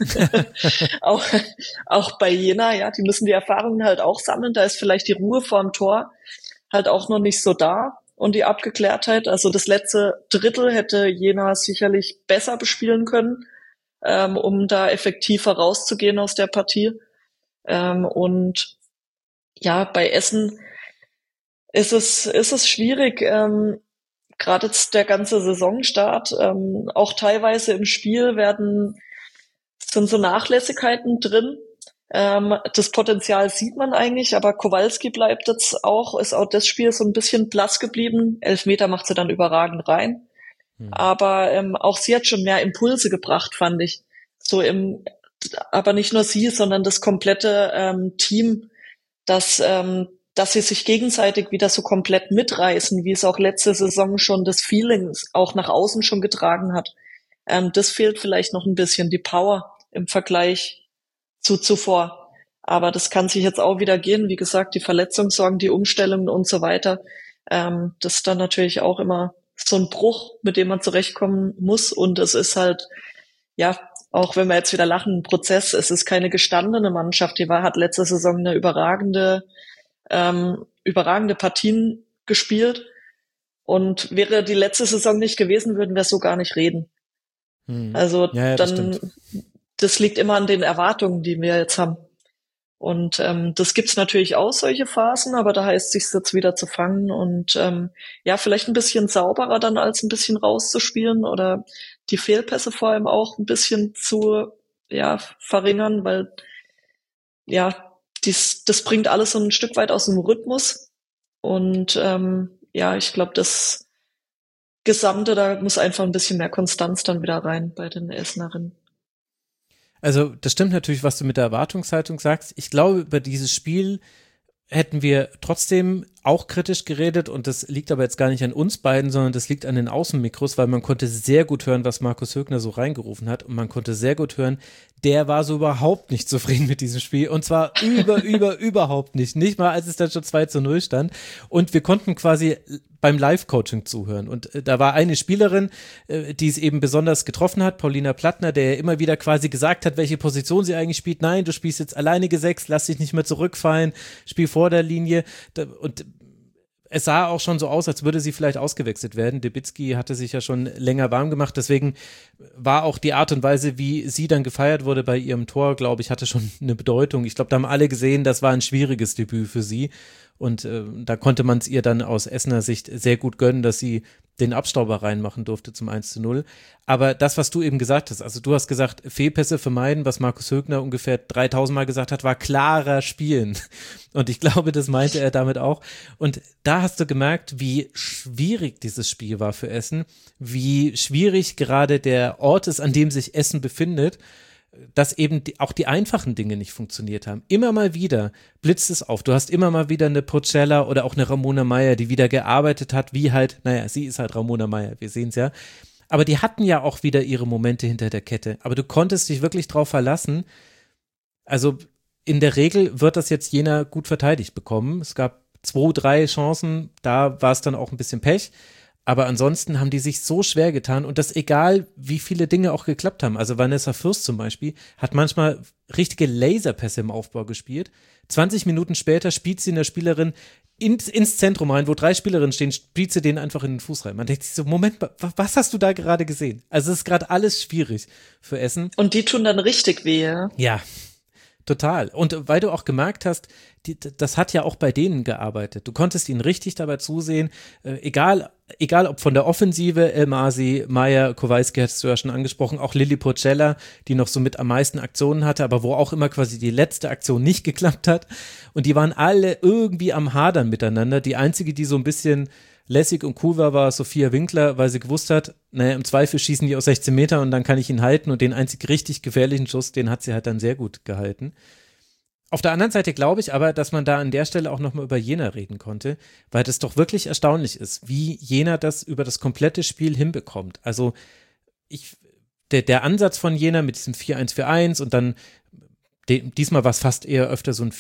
S5: auch bei Jena, ja, die müssen die Erfahrungen halt auch sammeln. Da ist vielleicht die Ruhe vorm Tor halt auch noch nicht so da und die Abgeklärtheit. Also das letzte Drittel hätte Jena sicherlich besser bespielen können. um da effektiver rauszugehen aus der Partie. Und ja, bei Essen ist es schwierig, gerade jetzt der ganze Saisonstart, auch teilweise im Spiel sind so Nachlässigkeiten drin. Das Potenzial sieht man eigentlich, aber Kowalski ist auch das Spiel so ein bisschen blass geblieben. Elfmeter macht sie dann überragend rein. Aber auch sie hat schon mehr Impulse gebracht, fand ich. Aber nicht nur sie, sondern das komplette Team, dass sie sich gegenseitig wieder so komplett mitreißen, wie es auch letzte Saison schon das Feeling auch nach außen schon getragen hat. Das fehlt vielleicht noch ein bisschen, die Power im Vergleich zu zuvor. Aber das kann sich jetzt auch wieder gehen. Wie gesagt, die Verletzungssorgen, die Umstellungen und so weiter. Das ist dann natürlich auch immer so ein Bruch, mit dem man zurechtkommen muss. Und es ist halt, ja, auch wenn wir jetzt wieder lachen, ein Prozess. Es ist keine gestandene Mannschaft. Hat letzte Saison eine überragende Partien gespielt. Und wäre die letzte Saison nicht gewesen, würden wir so gar nicht reden. Also
S1: ja,
S5: das liegt immer an den Erwartungen, die wir jetzt haben. Und das gibt's natürlich auch, solche Phasen, aber da heißt es sich jetzt wieder zu fangen und ja, vielleicht ein bisschen sauberer dann als ein bisschen rauszuspielen oder die Fehlpässe vor allem auch ein bisschen zu verringern, weil ja, das bringt alles so ein Stück weit aus dem Rhythmus. Und ich glaube, das Gesamte, da muss einfach ein bisschen mehr Konstanz dann wieder rein bei den Essenerinnen.
S1: Also das stimmt natürlich, was du mit der Erwartungshaltung sagst. Ich glaube, über dieses Spiel hätten wir trotzdem auch kritisch geredet und das liegt aber jetzt gar nicht an uns beiden, sondern das liegt an den Außenmikros, weil man konnte sehr gut hören, was Markus Högner so reingerufen hat und man konnte sehr gut hören, der war so überhaupt nicht zufrieden mit diesem Spiel und zwar überhaupt nicht mal als es dann schon 2-0 stand und wir konnten quasi beim Live-Coaching zuhören und da war eine Spielerin, die es eben besonders getroffen hat, Paulina Plattner, der immer wieder quasi gesagt hat, welche Position sie eigentlich spielt, nein, du spielst jetzt alleinige 6, lass dich nicht mehr zurückfallen, spiel vor der Linie und es sah auch schon so aus, als würde sie vielleicht ausgewechselt werden. Debitzky hatte sich ja schon länger warm gemacht, deswegen war auch die Art und Weise, wie sie dann gefeiert wurde bei ihrem Tor, glaube ich, hatte schon eine Bedeutung. Ich glaube, da haben alle gesehen, das war ein schwieriges Debüt für sie und da konnte man es ihr dann aus Essener Sicht sehr gut gönnen, dass sie den Abstauber reinmachen durfte zum 1-0. Aber das, was du eben gesagt hast, also du hast gesagt, Fehlpässe vermeiden, was Markus Högner ungefähr 3000 Mal gesagt hat, war klarer Spielen. Und ich glaube, das meinte er damit auch. Und da hast du gemerkt, wie schwierig dieses Spiel war für Essen, wie schwierig gerade der Ort ist, an dem sich Essen befindet, dass eben auch die einfachen Dinge nicht funktioniert haben. Immer mal wieder blitzt es auf. Du hast immer mal wieder eine Porcella oder auch eine Ramona Meyer, die wieder gearbeitet hat, wie halt, sie ist halt Ramona Meyer, wir sehen es ja. Aber die hatten ja auch wieder ihre Momente hinter der Kette. Aber du konntest dich wirklich drauf verlassen. Also in der Regel wird das jetzt Jena gut verteidigt bekommen. Es gab 2-3 Chancen, da war es dann auch ein bisschen Pech. Aber ansonsten haben die sich so schwer getan und das egal, wie viele Dinge auch geklappt haben. Also Vanessa Fürst zum Beispiel hat manchmal richtige Laserpässe im Aufbau gespielt. 20 Minuten später spielt sie eine Spielerin ins Zentrum rein, wo 3 Spielerinnen stehen, spielt sie denen einfach in den Fuß rein. Man denkt sich so, Moment, was hast du da gerade gesehen? Also es ist gerade alles schwierig für Essen.
S5: Und die tun dann richtig weh, ja?
S1: Ja, total. Und weil du auch gemerkt hast, das hat ja auch bei denen gearbeitet. Du konntest ihnen richtig dabei zusehen, egal ob von der Offensive, El Masi, Meyer, Kowalski hattest du ja schon angesprochen, auch Lilly Porcella, die noch so mit am meisten Aktionen hatte, aber wo auch immer quasi die letzte Aktion nicht geklappt hat. Und die waren alle irgendwie am Hadern miteinander. Die einzige, die so ein bisschen lässig und cool war Sophia Winkler, weil sie gewusst hat, im Zweifel schießen die aus 16 Meter und dann kann ich ihn halten und den einzig richtig gefährlichen Schuss, den hat sie halt dann sehr gut gehalten. Auf der anderen Seite glaube ich aber, dass man da an der Stelle auch nochmal über Jena reden konnte, weil das doch wirklich erstaunlich ist, wie Jena das über das komplette Spiel hinbekommt. Also der Ansatz von Jena mit diesem 4-1-4-1 und dann diesmal war es fast eher öfter so ein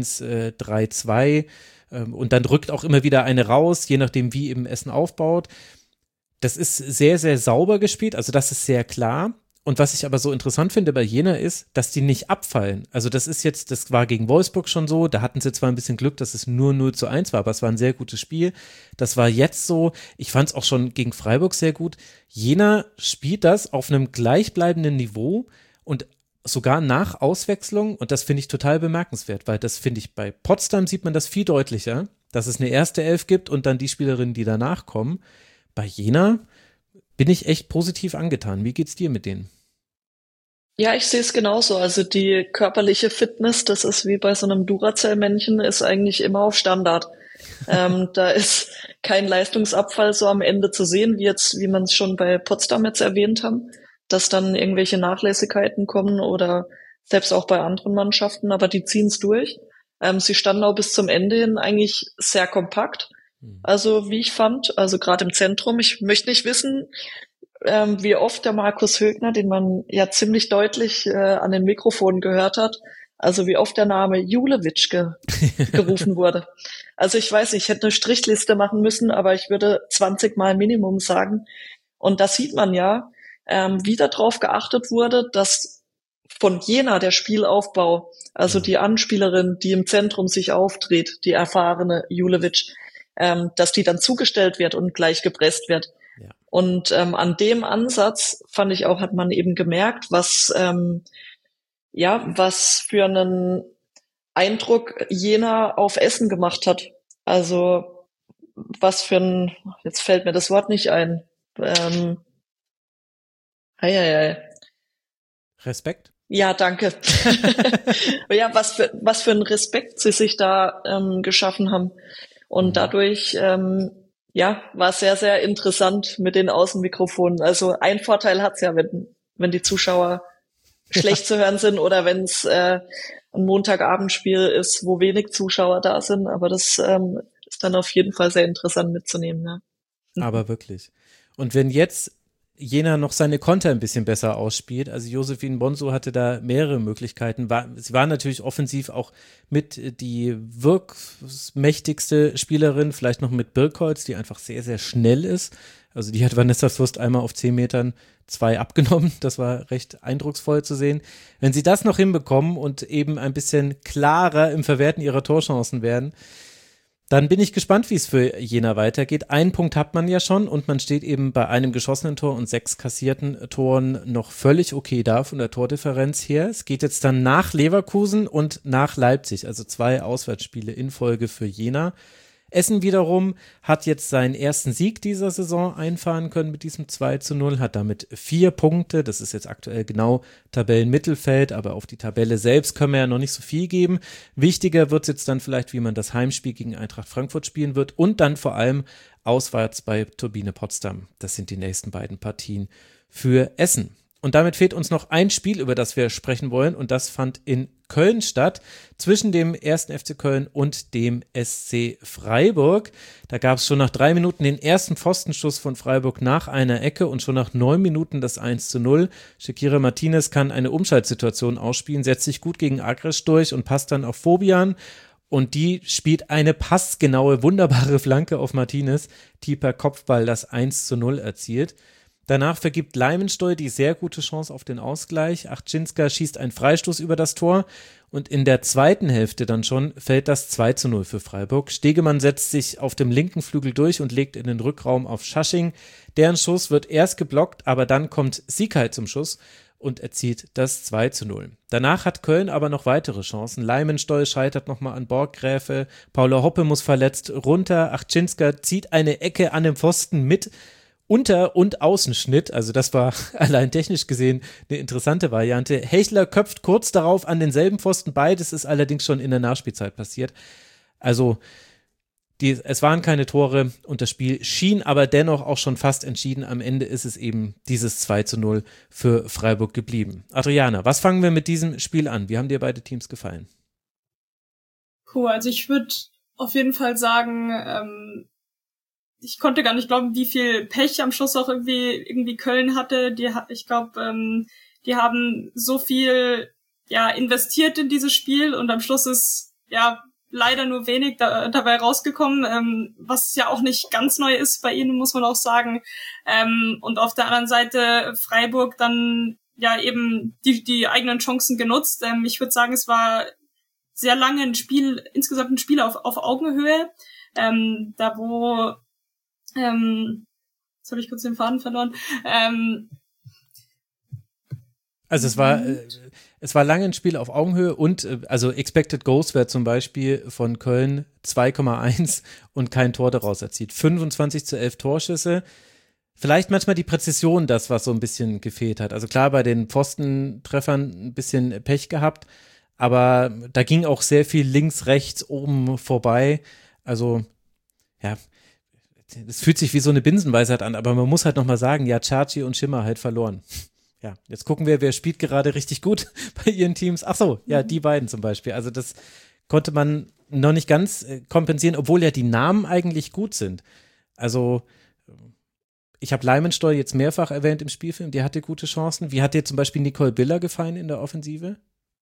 S1: 4-1-3-2 und dann rückt auch immer wieder eine raus, je nachdem wie eben Essen aufbaut. Das ist sehr, sehr sauber gespielt, also das ist sehr klar. Und was ich aber so interessant finde bei Jena ist, dass die nicht abfallen. Also das war gegen Wolfsburg schon so, da hatten sie zwar ein bisschen Glück, dass es nur 0:1 war, aber es war ein sehr gutes Spiel. Das war jetzt so, ich fand es auch schon gegen Freiburg sehr gut. Jena spielt das auf einem gleichbleibenden Niveau und sogar nach Auswechslung, und das finde ich total bemerkenswert, weil das finde ich, bei Potsdam sieht man das viel deutlicher, dass es eine erste Elf gibt und dann die Spielerinnen, die danach kommen. Bei Jena bin ich echt positiv angetan. Wie geht's dir mit denen?
S5: Ja, ich sehe es genauso. Also die körperliche Fitness, das ist wie bei so einem Duracell-Männchen, ist eigentlich immer auf Standard. Da ist kein Leistungsabfall so am Ende zu sehen, wie man es schon bei Potsdam jetzt erwähnt haben, dass dann irgendwelche Nachlässigkeiten kommen oder selbst auch bei anderen Mannschaften, aber die ziehen es durch. Sie standen auch bis zum Ende hin eigentlich sehr kompakt. Also wie ich fand, also gerade im Zentrum. Ich möchte nicht wissen, wie oft der Markus Högner, den man ja ziemlich deutlich an den Mikrofonen gehört hat, also wie oft der Name Julewitsch gerufen wurde. Also ich weiß, ich hätte eine Strichliste machen müssen, aber ich würde 20 Mal Minimum sagen. Und da sieht man ja, wie darauf geachtet wurde, dass von Jena der Spielaufbau, also die Anspielerin, die im Zentrum sich auftritt, die erfahrene Julewitsch, dass die dann zugestellt wird und gleich gepresst wird. Ja. Und an dem Ansatz fand ich auch, hat man eben gemerkt, was für einen Eindruck Jena auf Essen gemacht hat. Also jetzt fällt mir das Wort nicht ein.
S1: Respekt?
S5: Ja, danke. Ja, was für einen Respekt sie sich da geschaffen haben. Und dadurch war es sehr, sehr interessant mit den Außenmikrofonen. Also ein Vorteil hat's ja, wenn die Zuschauer schlecht zu hören sind oder wenn es ein Montagabendspiel ist, wo wenig Zuschauer da sind. Aber das ist dann auf jeden Fall sehr interessant mitzunehmen. Ja.
S1: Aber wirklich. Und wenn jetzt Jena noch seine Konter ein bisschen besser ausspielt. Also Josephine Bonso hatte da mehrere Möglichkeiten. Sie war natürlich offensiv auch mit die wirkmächtigste Spielerin, vielleicht noch mit Birkholz, die einfach sehr, sehr schnell ist. Also die hat Vanessa Fürst einmal auf 10 Metern 2 abgenommen. Das war recht eindrucksvoll zu sehen. Wenn sie das noch hinbekommen und eben ein bisschen klarer im Verwerten ihrer Torchancen werden, dann bin ich gespannt, wie es für Jena weitergeht. Einen Punkt hat man ja schon und man steht eben bei einem geschossenen Tor und 6 kassierten Toren noch völlig okay da von der Tordifferenz her. Es geht jetzt dann nach Leverkusen und nach Leipzig, also 2 Auswärtsspiele in Folge für Jena. Essen wiederum hat jetzt seinen ersten Sieg dieser Saison einfahren können mit diesem 2:0, hat damit 4 Punkte. Das ist jetzt aktuell genau Tabellenmittelfeld, aber auf die Tabelle selbst können wir ja noch nicht so viel geben. Wichtiger wird es jetzt dann vielleicht, wie man das Heimspiel gegen Eintracht Frankfurt spielen wird und dann vor allem auswärts bei Turbine Potsdam. Das sind die nächsten beiden Partien für Essen. Und damit fehlt uns noch ein Spiel, über das wir sprechen wollen, und das fand in Köln statt, zwischen dem 1. FC Köln und dem SC Freiburg. Da gab es schon nach 3 Minuten den ersten Pfostenschuss von Freiburg nach einer Ecke und schon nach 9 Minuten das 1:0. Shakira Martinez kann eine Umschaltsituation ausspielen, setzt sich gut gegen Agres durch und passt dann auf Fobian. Und die spielt eine passgenaue, wunderbare Flanke auf Martinez, die per Kopfball das 1:0 erzielt. Danach vergibt Leimensteu die sehr gute Chance auf den Ausgleich. Achczynska schießt einen Freistoß über das Tor und in der zweiten Hälfte dann schon fällt das 2:0 für Freiburg. Stegemann setzt sich auf dem linken Flügel durch und legt in den Rückraum auf Schasching. Deren Schuss wird erst geblockt, aber dann kommt Siekay zum Schuss und erzielt das 2:0. Danach hat Köln aber noch weitere Chancen. Leimensteu scheitert nochmal an Borggräfe. Paula Hoppe muss verletzt runter. Achczynska zieht eine Ecke an dem Pfosten mit Unter- und Außenschnitt, also das war allein technisch gesehen eine interessante Variante. Hechler köpft kurz darauf an denselben Pfosten, beides ist allerdings schon in der Nachspielzeit passiert. Also es waren keine Tore und das Spiel schien aber dennoch auch schon fast entschieden. Am Ende ist es eben dieses 2:0 für Freiburg geblieben. Adriana, was fangen wir mit diesem Spiel an? Wie haben dir beide Teams gefallen?
S4: Cool, also ich würde auf jeden Fall sagen, ich konnte gar nicht glauben, wie viel Pech am Schluss auch irgendwie Köln hatte. Ich glaube, die haben so viel investiert in dieses Spiel und am Schluss ist leider nur wenig dabei rausgekommen, was ja auch nicht ganz neu ist bei ihnen, muss man auch sagen. Und auf der anderen Seite Freiburg dann ja eben die eigenen Chancen genutzt. Ich würde sagen, es war sehr lange insgesamt ein Spiel auf Augenhöhe. Da wo jetzt habe ich kurz den Faden verloren.
S1: Also es war lange ein Spiel auf Augenhöhe und also Expected Goals wäre zum Beispiel von Köln 2,1 und kein Tor daraus erzielt. 25-11 Torschüsse. Vielleicht manchmal die Präzision, das, was so ein bisschen gefehlt hat. Also klar, bei den Pfostentreffern ein bisschen Pech gehabt, aber da ging auch sehr viel links, rechts, oben vorbei. Also ja, es fühlt sich wie so eine Binsenweisheit an, aber man muss halt nochmal sagen, ja, Chachi und Schimmer halt verloren. Ja, jetzt gucken wir, wer spielt gerade richtig gut bei ihren Teams. Ach so, ja, die beiden zum Beispiel. Also das konnte man noch nicht ganz kompensieren, obwohl ja die Namen eigentlich gut sind. Also ich habe Leimensteuer jetzt mehrfach erwähnt im Spielfilm, die hatte gute Chancen. Wie hat dir zum Beispiel Nicole Biller gefallen in der Offensive?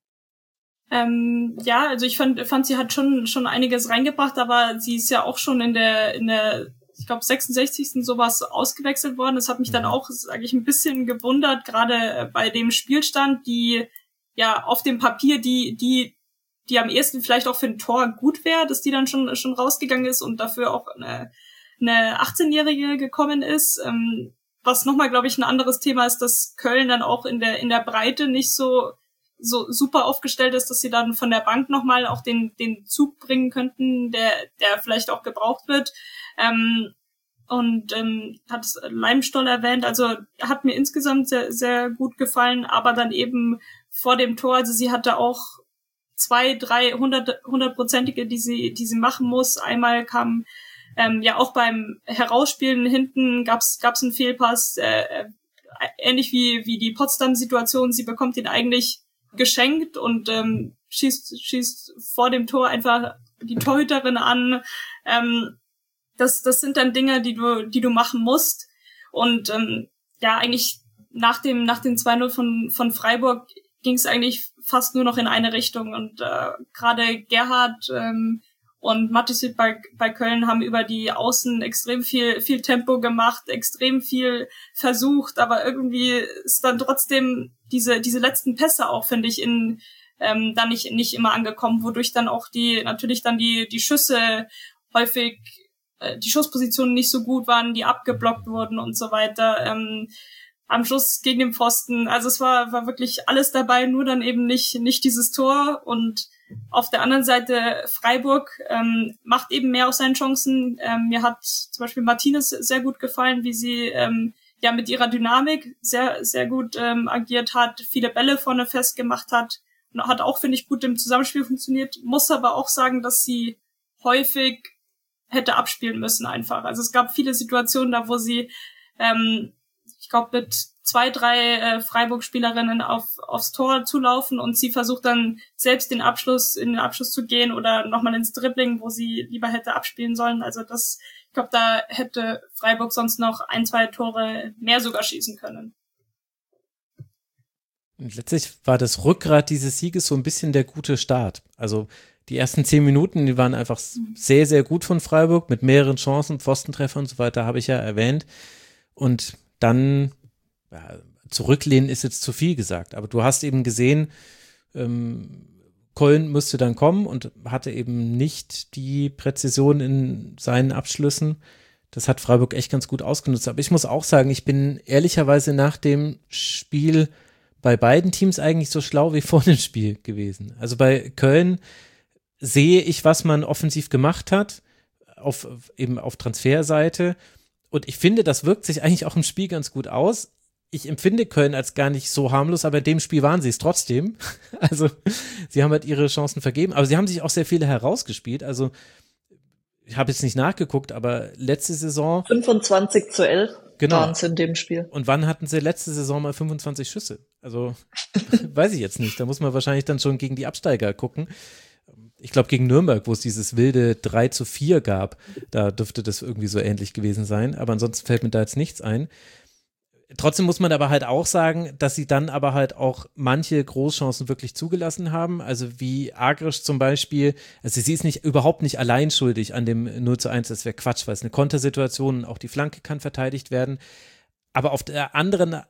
S4: Ja, also ich fand, sie hat schon einiges reingebracht, aber sie ist ja auch schon in der ich glaube 66. sowas ausgewechselt worden. Das hat mich dann auch, sage ich, ein bisschen gewundert, gerade bei dem Spielstand, die ja auf dem Papier die am ehesten vielleicht auch für ein Tor gut wäre, dass die dann schon rausgegangen ist und dafür auch eine 18-Jährige gekommen ist. Was nochmal, glaube ich, ein anderes Thema ist, dass Köln dann auch in der Breite nicht so super aufgestellt ist, dass sie dann von der Bank nochmal auch den Zug bringen könnten, der vielleicht auch gebraucht wird. Hat Leimstoll erwähnt, also hat mir insgesamt sehr, sehr gut gefallen, aber dann eben vor dem Tor, also sie hatte auch 2, 3 hundertprozentige, die sie machen muss. Einmal kam ja auch beim Herausspielen hinten gab's einen Fehlpass, ähnlich wie die Potsdam-Situation. Sie bekommt ihn eigentlich geschenkt und schießt vor dem Tor einfach die Torhüterin an. Das sind dann Dinge, die du machen musst. Und ja, eigentlich nach dem 2-0 von Freiburg ging es eigentlich fast nur noch in eine Richtung. Und gerade Gerhard und Matisip bei Köln haben über die Außen extrem viel Tempo gemacht, extrem viel versucht, aber irgendwie ist dann trotzdem diese letzten Pässe auch, finde ich, dann nicht immer angekommen, wodurch dann auch die Schüsse häufig, die Schusspositionen nicht so gut waren, die abgeblockt wurden und so weiter. Am Schluss gegen den Pfosten, also es war wirklich alles dabei, nur dann eben nicht dieses Tor. Und auf der anderen Seite Freiburg macht eben mehr aus seinen Chancen. Mir hat zum Beispiel Martinez sehr gut gefallen, wie sie ja mit ihrer Dynamik sehr, sehr gut agiert hat, viele Bälle vorne festgemacht hat und hat auch, finde ich, gut im Zusammenspiel funktioniert. Muss aber auch sagen, dass sie häufig hätte abspielen müssen einfach. Also es gab viele Situationen da, wo sie ich glaube, mit 2, 3 Freiburg-Spielerinnen aufs Tor zulaufen und sie versucht dann selbst in den Abschluss zu gehen oder nochmal ins Dribbling, wo sie lieber hätte abspielen sollen. Also ich glaube, da hätte Freiburg sonst noch 1, 2 Tore mehr sogar schießen können.
S1: Und letztlich war das Rückgrat dieses Sieges so ein bisschen der gute Start. Also die ersten 10 Minuten, die waren einfach sehr, sehr gut von Freiburg mit mehreren Chancen, Pfostentreffer und so weiter, habe ich ja erwähnt. Und dann ja, zurücklehnen ist jetzt zu viel gesagt, aber du hast eben gesehen, Köln müsste dann kommen und hatte eben nicht die Präzision in seinen Abschlüssen. Das hat Freiburg echt ganz gut ausgenutzt. Aber ich muss auch sagen, ich bin ehrlicherweise nach dem Spiel bei beiden Teams eigentlich so schlau wie vor dem Spiel gewesen. Also bei Köln sehe ich, was man offensiv gemacht hat, eben auf Transferseite. Und ich finde, das wirkt sich eigentlich auch im Spiel ganz gut aus. Ich empfinde Köln als gar nicht so harmlos, aber in dem Spiel waren sie es trotzdem. Also sie haben halt ihre Chancen vergeben, aber sie haben sich auch sehr viele herausgespielt. Also ich habe jetzt nicht nachgeguckt, aber letzte Saison
S5: 25-11
S1: genau.
S5: waren es in dem Spiel.
S1: Und wann hatten sie letzte Saison mal 25 Schüsse? Also weiß ich jetzt nicht. Da muss man wahrscheinlich dann schon gegen die Absteiger gucken. Ich glaube, gegen Nürnberg, wo es dieses wilde 3-4 gab, da dürfte das irgendwie so ähnlich gewesen sein. Aber ansonsten fällt mir da jetzt nichts ein. Trotzdem muss man aber halt auch sagen, dass sie dann aber halt auch manche Großchancen wirklich zugelassen haben. Also wie Agrisch zum Beispiel. Also sie ist überhaupt nicht allein schuldig an dem 0-1. Das wäre Quatsch, weil es eine Kontersituation, auch die Flanke kann verteidigt werden. Aber auf der anderen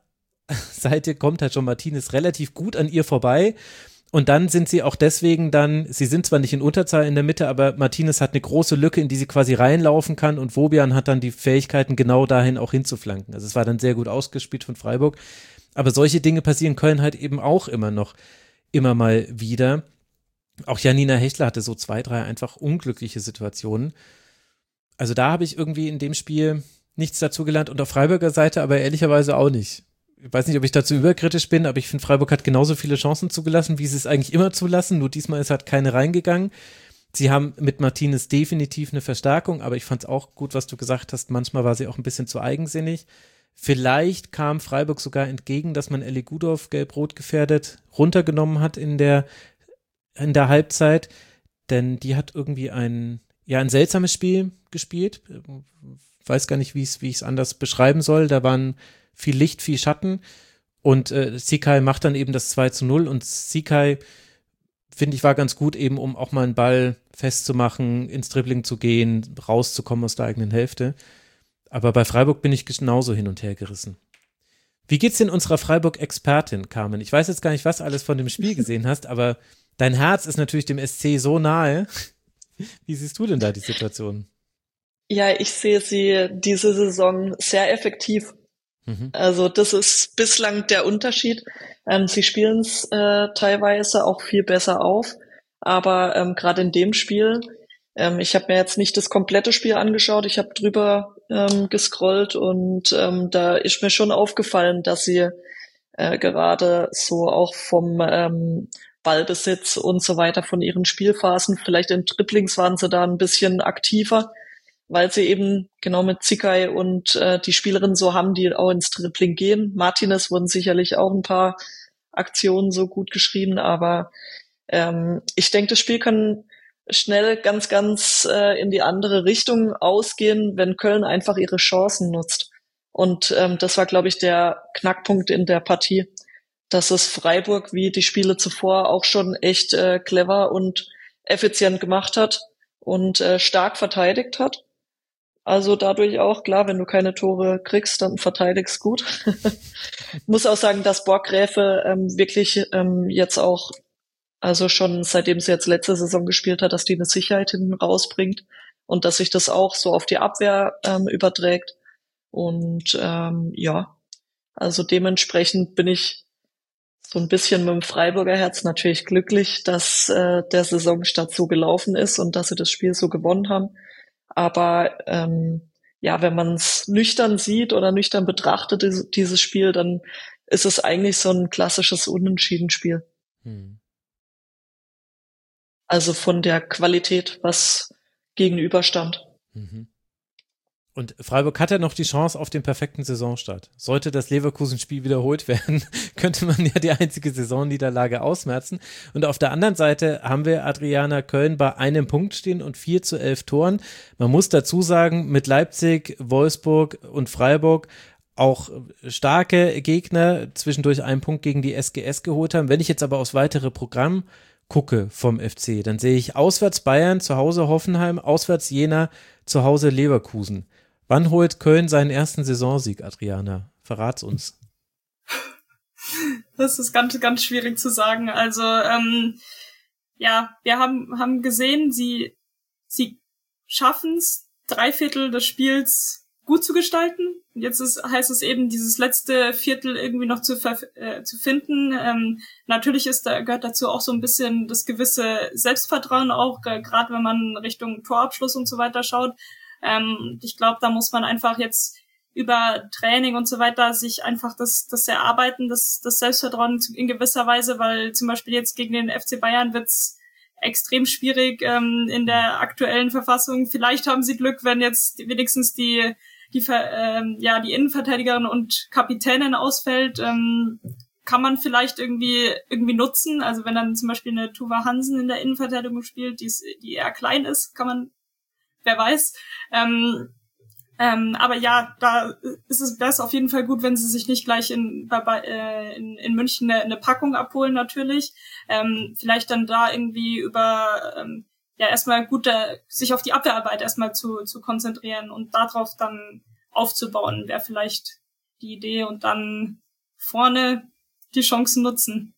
S1: Seite kommt halt schon Martinez relativ gut an ihr vorbei. Und dann sind sie auch deswegen sie sind zwar nicht in Unterzahl in der Mitte, aber Martinez hat eine große Lücke, in die sie quasi reinlaufen kann und Wobian hat dann die Fähigkeiten, genau dahin auch hinzuflanken. Also es war dann sehr gut ausgespielt von Freiburg. Aber solche Dinge passieren Köln halt eben auch immer mal wieder. Auch Janina Hechler hatte so 2, 3 einfach unglückliche Situationen. Also da habe ich irgendwie in dem Spiel nichts dazu gelernt und auf Freiburger Seite aber ehrlicherweise auch nicht. Ich weiß nicht, ob ich dazu überkritisch bin, aber ich finde, Freiburg hat genauso viele Chancen zugelassen, wie sie es eigentlich immer zulassen, nur diesmal ist halt keine reingegangen. Sie haben mit Martinez definitiv eine Verstärkung, aber ich fand es auch gut, was du gesagt hast, manchmal war sie auch ein bisschen zu eigensinnig. Vielleicht kam Freiburg sogar entgegen, dass man Ellie Gudorf gelb-rot gefährdet runtergenommen hat in der Halbzeit, denn die hat irgendwie ein seltsames Spiel gespielt. Weiß gar nicht, wie ich es anders beschreiben soll. Da waren viel Licht, viel Schatten und Sikai macht dann eben das 2:0 und Sikai, finde ich, war ganz gut eben, um auch mal einen Ball festzumachen, ins Dribbling zu gehen, rauszukommen aus der eigenen Hälfte. Aber bei Freiburg bin ich genauso hin und her gerissen. Wie geht's denn unserer Freiburg-Expertin, Carmen? Ich weiß jetzt gar nicht, was alles von dem Spiel gesehen hast, aber dein Herz ist natürlich dem SC so nahe. Wie siehst du denn da die Situation?
S5: Ja, ich sehe sie diese Saison sehr effektiv. Also das ist bislang der Unterschied. Sie spielen es teilweise auch viel besser auf, aber gerade in dem Spiel, ich habe mir jetzt nicht das komplette Spiel angeschaut, ich habe drüber gescrollt und da ist mir schon aufgefallen, dass sie gerade so auch vom Ballbesitz und so weiter von ihren Spielphasen, vielleicht in Dribblings waren sie da ein bisschen aktiver, weil sie eben genau mit Sikai und die Spielerinnen so haben, die auch ins Dribbling gehen. Martinez wurden sicherlich auch ein paar Aktionen so gut geschrieben, aber ich denke, das Spiel kann schnell ganz, ganz in die andere Richtung ausgehen, wenn Köln einfach ihre Chancen nutzt. Und das war, glaube ich, der Knackpunkt in der Partie, dass es Freiburg wie die Spiele zuvor auch schon echt clever und effizient gemacht hat und stark verteidigt hat. Also dadurch auch, klar, wenn du keine Tore kriegst, dann verteidigst gut. Muss auch sagen, dass Borggräfe wirklich jetzt auch, also schon seitdem sie jetzt letzte Saison gespielt hat, dass die eine Sicherheit hinten rausbringt und dass sich das auch so auf die Abwehr überträgt. Und ja, also dementsprechend bin ich so ein bisschen mit dem Freiburger Herz natürlich glücklich, dass der Saisonstart so gelaufen ist und dass sie das Spiel so gewonnen haben. Aber ja, wenn man es nüchtern sieht oder nüchtern betrachtet, dieses Spiel, dann ist es eigentlich so ein klassisches Unentschieden-Spiel. Also von der Qualität, was gegenüberstand.
S1: Und Freiburg hat ja noch die Chance auf den perfekten Saisonstart. Sollte das Leverkusen-Spiel wiederholt werden, könnte man ja die einzige Saisonniederlage ausmerzen. Und auf der anderen Seite haben wir Adriana Köln bei einem Punkt stehen und 4:11 Toren. Man muss dazu sagen, mit Leipzig, Wolfsburg und Freiburg auch starke Gegner zwischendurch einen Punkt gegen die SGS geholt haben. Wenn ich jetzt aber aufs weitere Programm gucke vom FC, dann sehe ich auswärts Bayern, zu Hause Hoffenheim, auswärts Jena, zu Hause Leverkusen. Wann holt Köln seinen ersten Saisonsieg, Adriana? Verrat's uns.
S4: Das ist ganz, ganz schwierig zu sagen. Also, ja, wir haben gesehen, sie schaffen es, 3/4 des Spiels gut zu gestalten. Jetzt heißt es eben, dieses letzte Viertel irgendwie noch zu finden. Natürlich gehört dazu auch so ein bisschen das gewisse Selbstvertrauen auch, gerade wenn man Richtung Torabschluss und so weiter schaut. Ich glaube, da muss man einfach jetzt über Training und so weiter sich einfach das erarbeiten, das Selbstvertrauen in gewisser Weise, weil zum Beispiel jetzt gegen den FC Bayern wird's extrem schwierig in der aktuellen Verfassung. Vielleicht haben sie Glück, wenn jetzt wenigstens die Innenverteidigerin und Kapitänin ausfällt, kann man vielleicht irgendwie nutzen. Also wenn dann zum Beispiel eine Tuva Hansen in der Innenverteidigung spielt, die eher klein ist, kann man, wer weiß. Aber ja, da wäre es auf jeden Fall gut, wenn sie sich nicht gleich in München eine Packung abholen, natürlich. Vielleicht dann da irgendwie über erstmal gut sich auf die Abwehrarbeit erstmal zu konzentrieren und darauf dann aufzubauen, wäre vielleicht die Idee. Und dann vorne die Chancen nutzen.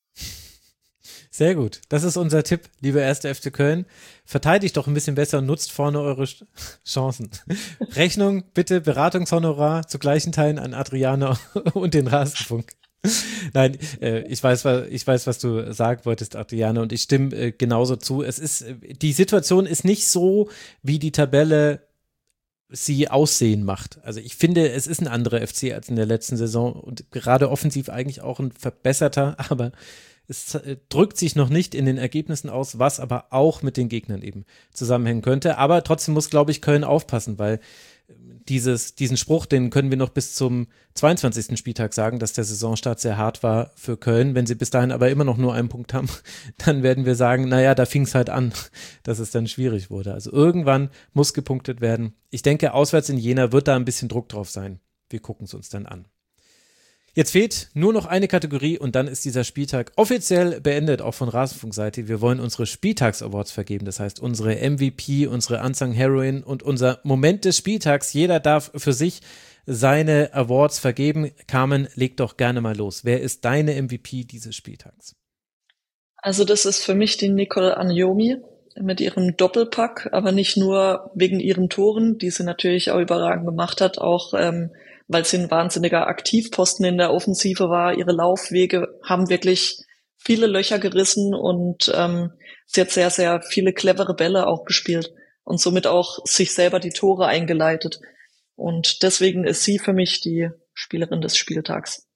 S1: Sehr gut. Das ist unser Tipp, liebe 1. FC Köln. Verteidigt doch ein bisschen besser und nutzt vorne eure Chancen. Rechnung, bitte, Beratungshonorar zu gleichen Teilen an Adriana und den Rasenfunk. Nein, ich weiß, was du sagen wolltest, Adriana, und ich stimme genauso zu. Die Situation ist nicht so, wie die Tabelle sie aussehen macht. Also ich finde, es ist ein anderer FC als in der letzten Saison und gerade offensiv eigentlich auch ein verbesserter, aber es drückt sich noch nicht in den Ergebnissen aus, was aber auch mit den Gegnern eben zusammenhängen könnte. Aber trotzdem muss, glaube ich, Köln aufpassen, weil diesen Spruch, den können wir noch bis zum 22. Spieltag sagen, dass der Saisonstart sehr hart war für Köln. Wenn sie bis dahin aber immer noch nur einen Punkt haben, dann werden wir sagen, naja, da fing es halt an, dass es dann schwierig wurde. Also irgendwann muss gepunktet werden. Ich denke, auswärts in Jena wird da ein bisschen Druck drauf sein. Wir gucken es uns dann an. Jetzt fehlt nur noch eine Kategorie und dann ist dieser Spieltag offiziell beendet, auch von Rasenfunkseite. Wir wollen unsere Spieltags-Awards vergeben, das heißt unsere MVP, unsere Unsung Heroine und unser Moment des Spieltags. Jeder darf für sich seine Awards vergeben. Carmen, leg doch gerne mal los. Wer ist deine MVP dieses Spieltags?
S5: Also das ist für mich die Nicole Anjomi mit ihrem Doppelpack, aber nicht nur wegen ihren Toren, die sie natürlich auch überragend gemacht hat, auch weil sie ein wahnsinniger Aktivposten in der Offensive war. Ihre Laufwege haben wirklich viele Löcher gerissen und sie hat sehr, sehr viele clevere Bälle auch gespielt und somit auch sich selber die Tore eingeleitet. Und deswegen ist sie für mich die Spielerin des Spieltags.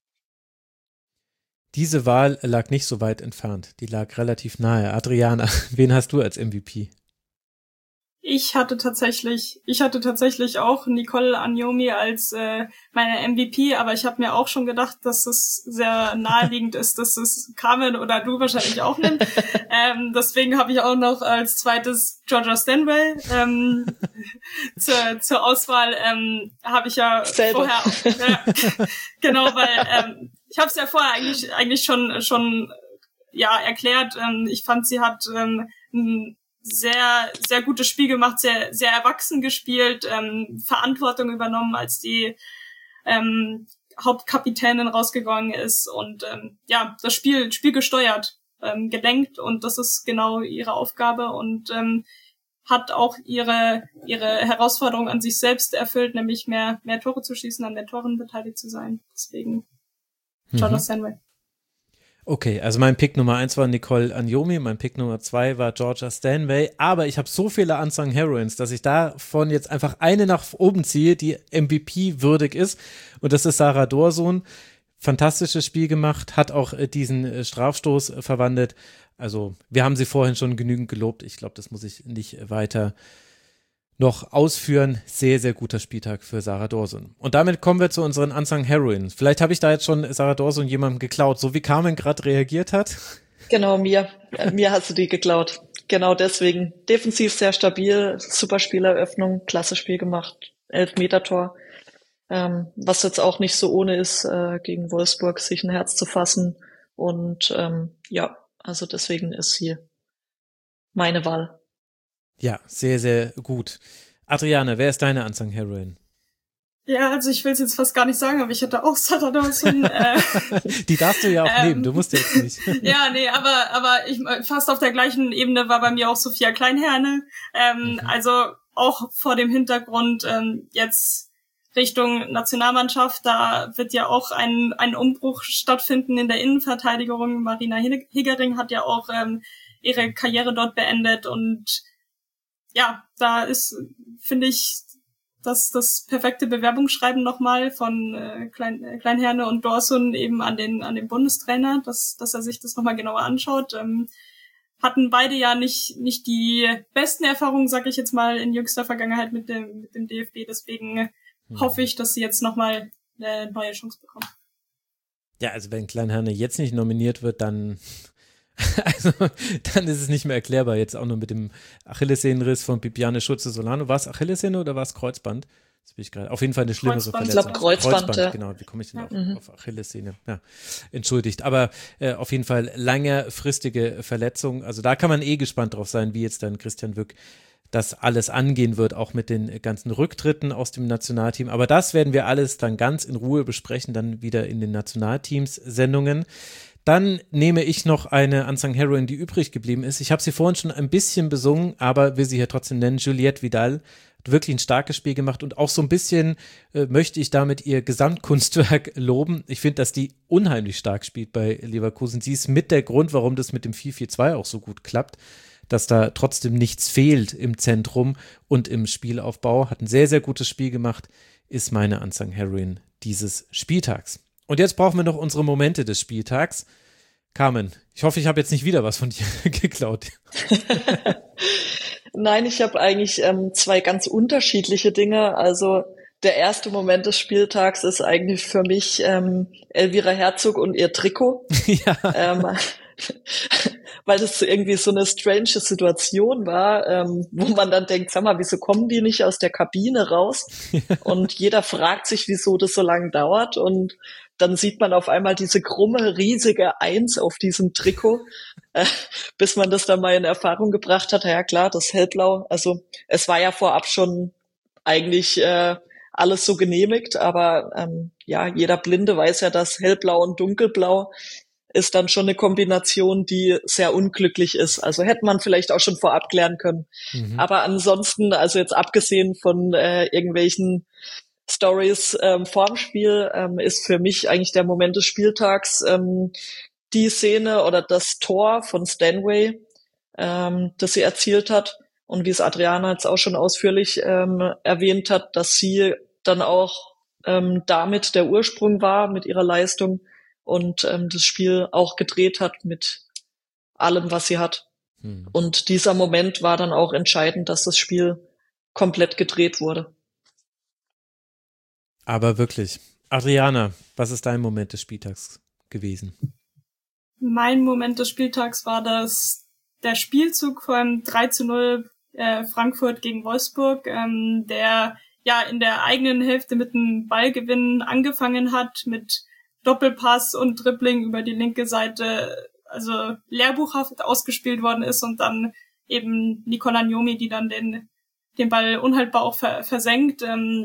S1: Diese Wahl lag nicht so weit entfernt. Die lag relativ nahe. Adriana, wen hast du als MVP?
S4: Ich hatte tatsächlich auch Nicole Anjomi als meine MVP, aber ich habe mir auch schon gedacht, dass es sehr naheliegend ist, dass es Carmen oder du wahrscheinlich auch nimmst. Deswegen habe ich auch noch als zweites Georgia Stanway zur Auswahl. Habe ich ja
S5: selber
S4: vorher genau, weil ich habe es ja vorher eigentlich schon erklärt. Ich fand, sie hat ein sehr, sehr gutes Spiel gemacht, sehr, sehr erwachsen gespielt, Verantwortung übernommen, als die Hauptkapitänin rausgegangen ist und das Spiel gesteuert, gelenkt, und das ist genau ihre Aufgabe und hat auch ihre Herausforderung an sich selbst erfüllt, nämlich mehr Tore zu schießen, an den Toren beteiligt zu sein. Deswegen Georgia Stanway.
S1: Okay, also mein Pick Nummer 1 war Nicole Anjomi, mein Pick Nummer 2 war Georgia Stanway, aber ich habe so viele Unsung Heroines, dass ich davon jetzt einfach eine nach oben ziehe, die MVP-würdig ist, und das ist Sarah Dorsun. Fantastisches Spiel gemacht, hat auch diesen Strafstoß verwandelt. Also wir haben sie vorhin schon genügend gelobt, ich glaube, das muss ich nicht weiter noch ausführen. Sehr, sehr guter Spieltag für Sarah Dorsun. Und damit kommen wir zu unseren Unsung Heroines. Vielleicht habe ich da jetzt schon Sarah Dorsun jemandem geklaut, so wie Carmen gerade reagiert hat.
S5: Genau, mir hast du die geklaut. Genau deswegen. Defensiv sehr stabil, super Spieleröffnung, klasse Spiel gemacht, 11-Meter-Tor. Was jetzt auch nicht so ohne ist, gegen Wolfsburg sich ein Herz zu fassen. Und also deswegen ist sie meine Wahl.
S1: Ja, sehr, sehr gut. Adriane, wer ist deine Unsung Heroine?
S4: Ja, also ich will es jetzt fast gar nicht sagen, aber ich hätte auch Sarah Dorsun.
S1: Die darfst du ja auch nehmen, du musst jetzt nicht.
S4: Ja, nee, aber ich fast auf der gleichen Ebene war bei mir auch Sophia Kleinherne. Also auch vor dem Hintergrund jetzt Richtung Nationalmannschaft, da wird ja auch ein Umbruch stattfinden in der Innenverteidigung. Marina Hegering hat ja auch ihre Karriere dort beendet und ja, da ist, finde ich, das perfekte Bewerbungsschreiben nochmal von Kleinherne und Dorsun eben an den Bundestrainer, dass er sich das nochmal genauer anschaut. Hatten beide ja nicht die besten Erfahrungen, sag ich jetzt mal, in jüngster Vergangenheit mit dem DFB. Deswegen hoffe ich, dass sie jetzt nochmal eine neue Chance bekommen.
S1: Ja, also wenn Kleinherne jetzt nicht nominiert wird, dann ist es nicht mehr erklärbar, jetzt auch nur mit dem Achillessehnenriss von Bibiane Schulze-Solano. War es Achillessehne oder war es Kreuzband? Das bin ich gerade. Auf jeden Fall eine schlimmere Verletzung.
S5: Ich glaube Kreuzband, ja.
S1: Genau, wie komme ich denn auf Achillessehne? Ja, entschuldigt. Aber auf jeden Fall längerfristige Verletzung. Also da kann man gespannt drauf sein, wie jetzt dann Christian Wück das alles angehen wird, auch mit den ganzen Rücktritten aus dem Nationalteam. Aber das werden wir alles dann ganz in Ruhe besprechen, dann wieder in den Nationalteams-Sendungen. Dann nehme ich noch eine Unsung Heroine, die übrig geblieben ist. Ich habe sie vorhin schon ein bisschen besungen, aber will sie hier trotzdem nennen. Juliette Vidal hat wirklich ein starkes Spiel gemacht und auch so ein bisschen möchte ich damit ihr Gesamtkunstwerk loben. Ich finde, dass die unheimlich stark spielt bei Leverkusen. Sie ist mit der Grund, warum das mit dem 4-4-2 auch so gut klappt, dass da trotzdem nichts fehlt im Zentrum und im Spielaufbau. Hat ein sehr, sehr gutes Spiel gemacht, ist meine Unsung Heroine dieses Spieltags. Und jetzt brauchen wir noch unsere Momente des Spieltags. Carmen, ich hoffe, ich habe jetzt nicht wieder was von dir geklaut.
S5: Nein, ich habe eigentlich zwei ganz unterschiedliche Dinge. Also der erste Moment des Spieltags ist eigentlich für mich Elvira Herzog und ihr Trikot. Ja. Weil das irgendwie so eine strange Situation war, wo man dann denkt, sag mal, wieso kommen die nicht aus der Kabine raus? Und jeder fragt sich, wieso das so lange dauert. Und dann sieht man auf einmal diese krumme, riesige 1 auf diesem Trikot, bis man das dann mal in Erfahrung gebracht hat. Ja klar, das Hellblau, also es war ja vorab schon eigentlich alles so genehmigt, aber ja, jeder Blinde weiß ja, dass Hellblau und Dunkelblau ist dann schon eine Kombination, die sehr unglücklich ist. Also hätte man vielleicht auch schon vorab klären können. Mhm. Aber ansonsten, also jetzt abgesehen von irgendwelchen Stories vorm Spiel, ist für mich eigentlich der Moment des Spieltags die Szene oder das Tor von Stanway, das sie erzielt hat. Und wie es Adriana jetzt auch schon ausführlich erwähnt hat, dass sie dann auch damit der Ursprung war mit ihrer Leistung und das Spiel auch gedreht hat mit allem, was sie hat. Und dieser Moment war dann auch entscheidend, dass das Spiel komplett gedreht wurde.
S1: Aber wirklich. Adriana, was ist dein Moment des Spieltags gewesen?
S4: Mein Moment des Spieltags war der Spielzug vom 3-0 Frankfurt gegen Wolfsburg, der ja in der eigenen Hälfte mit einem Ballgewinn angefangen hat, mit Doppelpass und Dribbling über die linke Seite, also lehrbuchhaft ausgespielt worden ist und dann eben Nicola Njomi, die dann den Ball unhaltbar auch versenkt,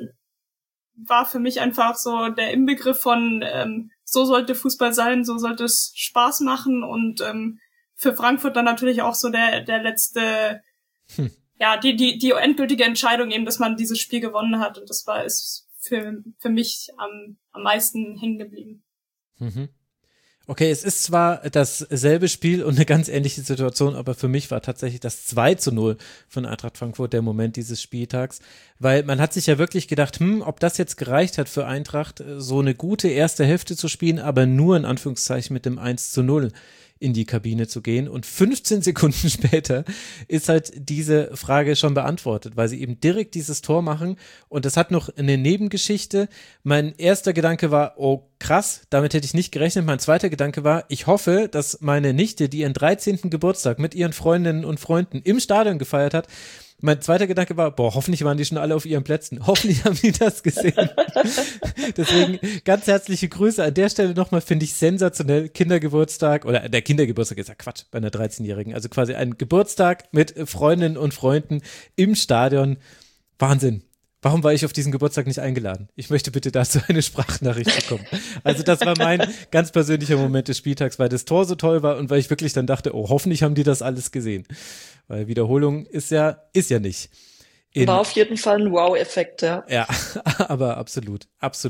S4: war für mich einfach so der Inbegriff von so sollte Fußball sein, so sollte es Spaß machen und für Frankfurt dann natürlich auch so der letzte, ja, die endgültige Entscheidung eben, dass man dieses Spiel gewonnen hat und das ist für mich am meisten hängen geblieben.
S1: Mhm. Okay, es ist zwar dasselbe Spiel und eine ganz ähnliche Situation, aber für mich war tatsächlich das 2-0 von Eintracht Frankfurt der Moment dieses Spieltags, weil man hat sich ja wirklich gedacht, ob das jetzt gereicht hat für Eintracht, so eine gute erste Hälfte zu spielen, aber nur in Anführungszeichen mit dem 1-0 in die Kabine zu gehen und 15 Sekunden später ist halt diese Frage schon beantwortet, weil sie eben direkt dieses Tor machen und das hat noch eine Nebengeschichte. Mein erster Gedanke war, oh krass, damit hätte ich nicht gerechnet. Mein zweiter Gedanke war, ich hoffe, dass meine Nichte, die ihren 13. Geburtstag mit ihren Freundinnen und Freunden im Stadion gefeiert hat, mein zweiter Gedanke war, hoffentlich waren die schon alle auf ihren Plätzen. Hoffentlich haben die das gesehen. Deswegen ganz herzliche Grüße an der Stelle nochmal, finde ich sensationell. Kindergeburtstag, oder der Kindergeburtstag ist ja Quatsch bei einer 13-Jährigen. Also quasi ein Geburtstag mit Freundinnen und Freunden im Stadion. Wahnsinn. Warum war ich auf diesen Geburtstag nicht eingeladen? Ich möchte bitte dazu eine Sprachnachricht bekommen. Also das war mein ganz persönlicher Moment des Spieltags, weil das Tor so toll war und weil ich wirklich dann dachte, hoffentlich haben die das alles gesehen. Weil Wiederholung ist ja nicht.
S5: War auf jeden Fall ein Wow-Effekt, ja.
S1: Ja, aber absolut.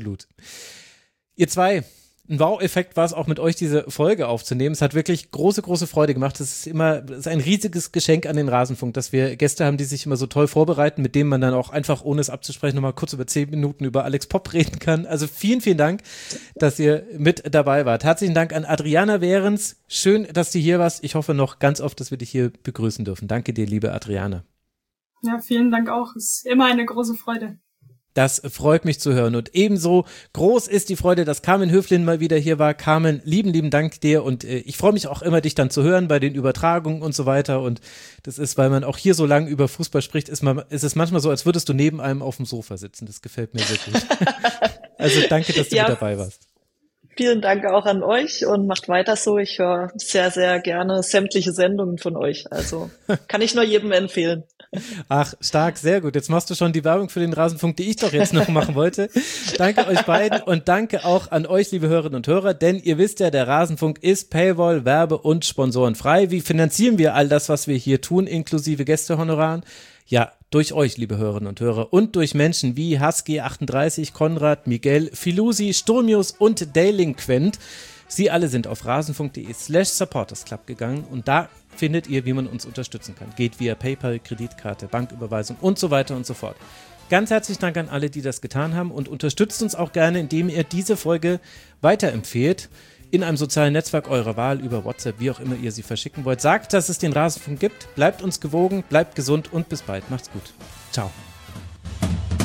S1: Ihr zwei, ein Wow-Effekt war es auch mit euch, diese Folge aufzunehmen. Es hat wirklich große, große Freude gemacht. Es ist ein riesiges Geschenk an den Rasenfunk, dass wir Gäste haben, die sich immer so toll vorbereiten, mit denen man dann auch einfach, ohne es abzusprechen, nochmal kurz über 10 Minuten über Alex Popp reden kann. Also vielen, vielen Dank, dass ihr mit dabei wart. Herzlichen Dank an Adriana Behrens. Schön, dass du hier warst. Ich hoffe noch ganz oft, dass wir dich hier begrüßen dürfen. Danke dir, liebe Adriana.
S4: Ja, vielen Dank auch. Es ist immer eine große Freude.
S1: Das freut mich zu hören und ebenso groß ist die Freude, dass Carmen Höflin mal wieder hier war. Carmen, lieben Dank dir und ich freue mich auch immer, dich dann zu hören bei den Übertragungen und so weiter und das ist, weil man auch hier so lange über Fußball spricht, ist es manchmal so, als würdest du neben einem auf dem Sofa sitzen. Das gefällt mir sehr gut. Also danke, dass du mit dabei warst.
S5: Vielen Dank auch an euch und macht weiter so. Ich höre sehr, sehr gerne sämtliche Sendungen von euch. Also kann ich nur jedem empfehlen.
S1: Ach, stark, sehr gut. Jetzt machst du schon die Werbung für den Rasenfunk, die ich doch jetzt noch machen wollte. Danke euch beiden und danke auch an euch, liebe Hörerinnen und Hörer, denn ihr wisst ja, der Rasenfunk ist Paywall, Werbe- und Sponsorenfrei. Wie finanzieren wir all das, was wir hier tun, inklusive Gästehonoraren? Ja, durch euch, liebe Hörerinnen und Hörer, und durch Menschen wie Husky38, Konrad, Miguel, Filusi, Sturmius und Delinquent. Sie alle sind auf rasenfunk.de/supportersclub gegangen und da findet ihr, wie man uns unterstützen kann. Geht via PayPal, Kreditkarte, Banküberweisung und so weiter und so fort. Ganz herzlichen Dank an alle, die das getan haben und unterstützt uns auch gerne, indem ihr diese Folge weiterempfehlt. In einem sozialen Netzwerk eurer Wahl, über WhatsApp, wie auch immer ihr sie verschicken wollt. Sagt, dass es den Rasenfunk gibt. Bleibt uns gewogen, bleibt gesund und bis bald. Macht's gut. Ciao.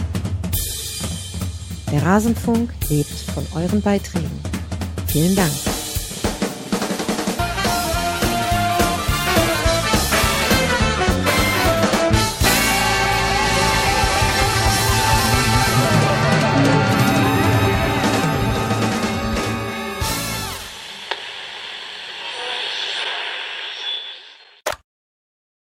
S2: Der Rasenfunk lebt von euren Beiträgen. Vielen Dank.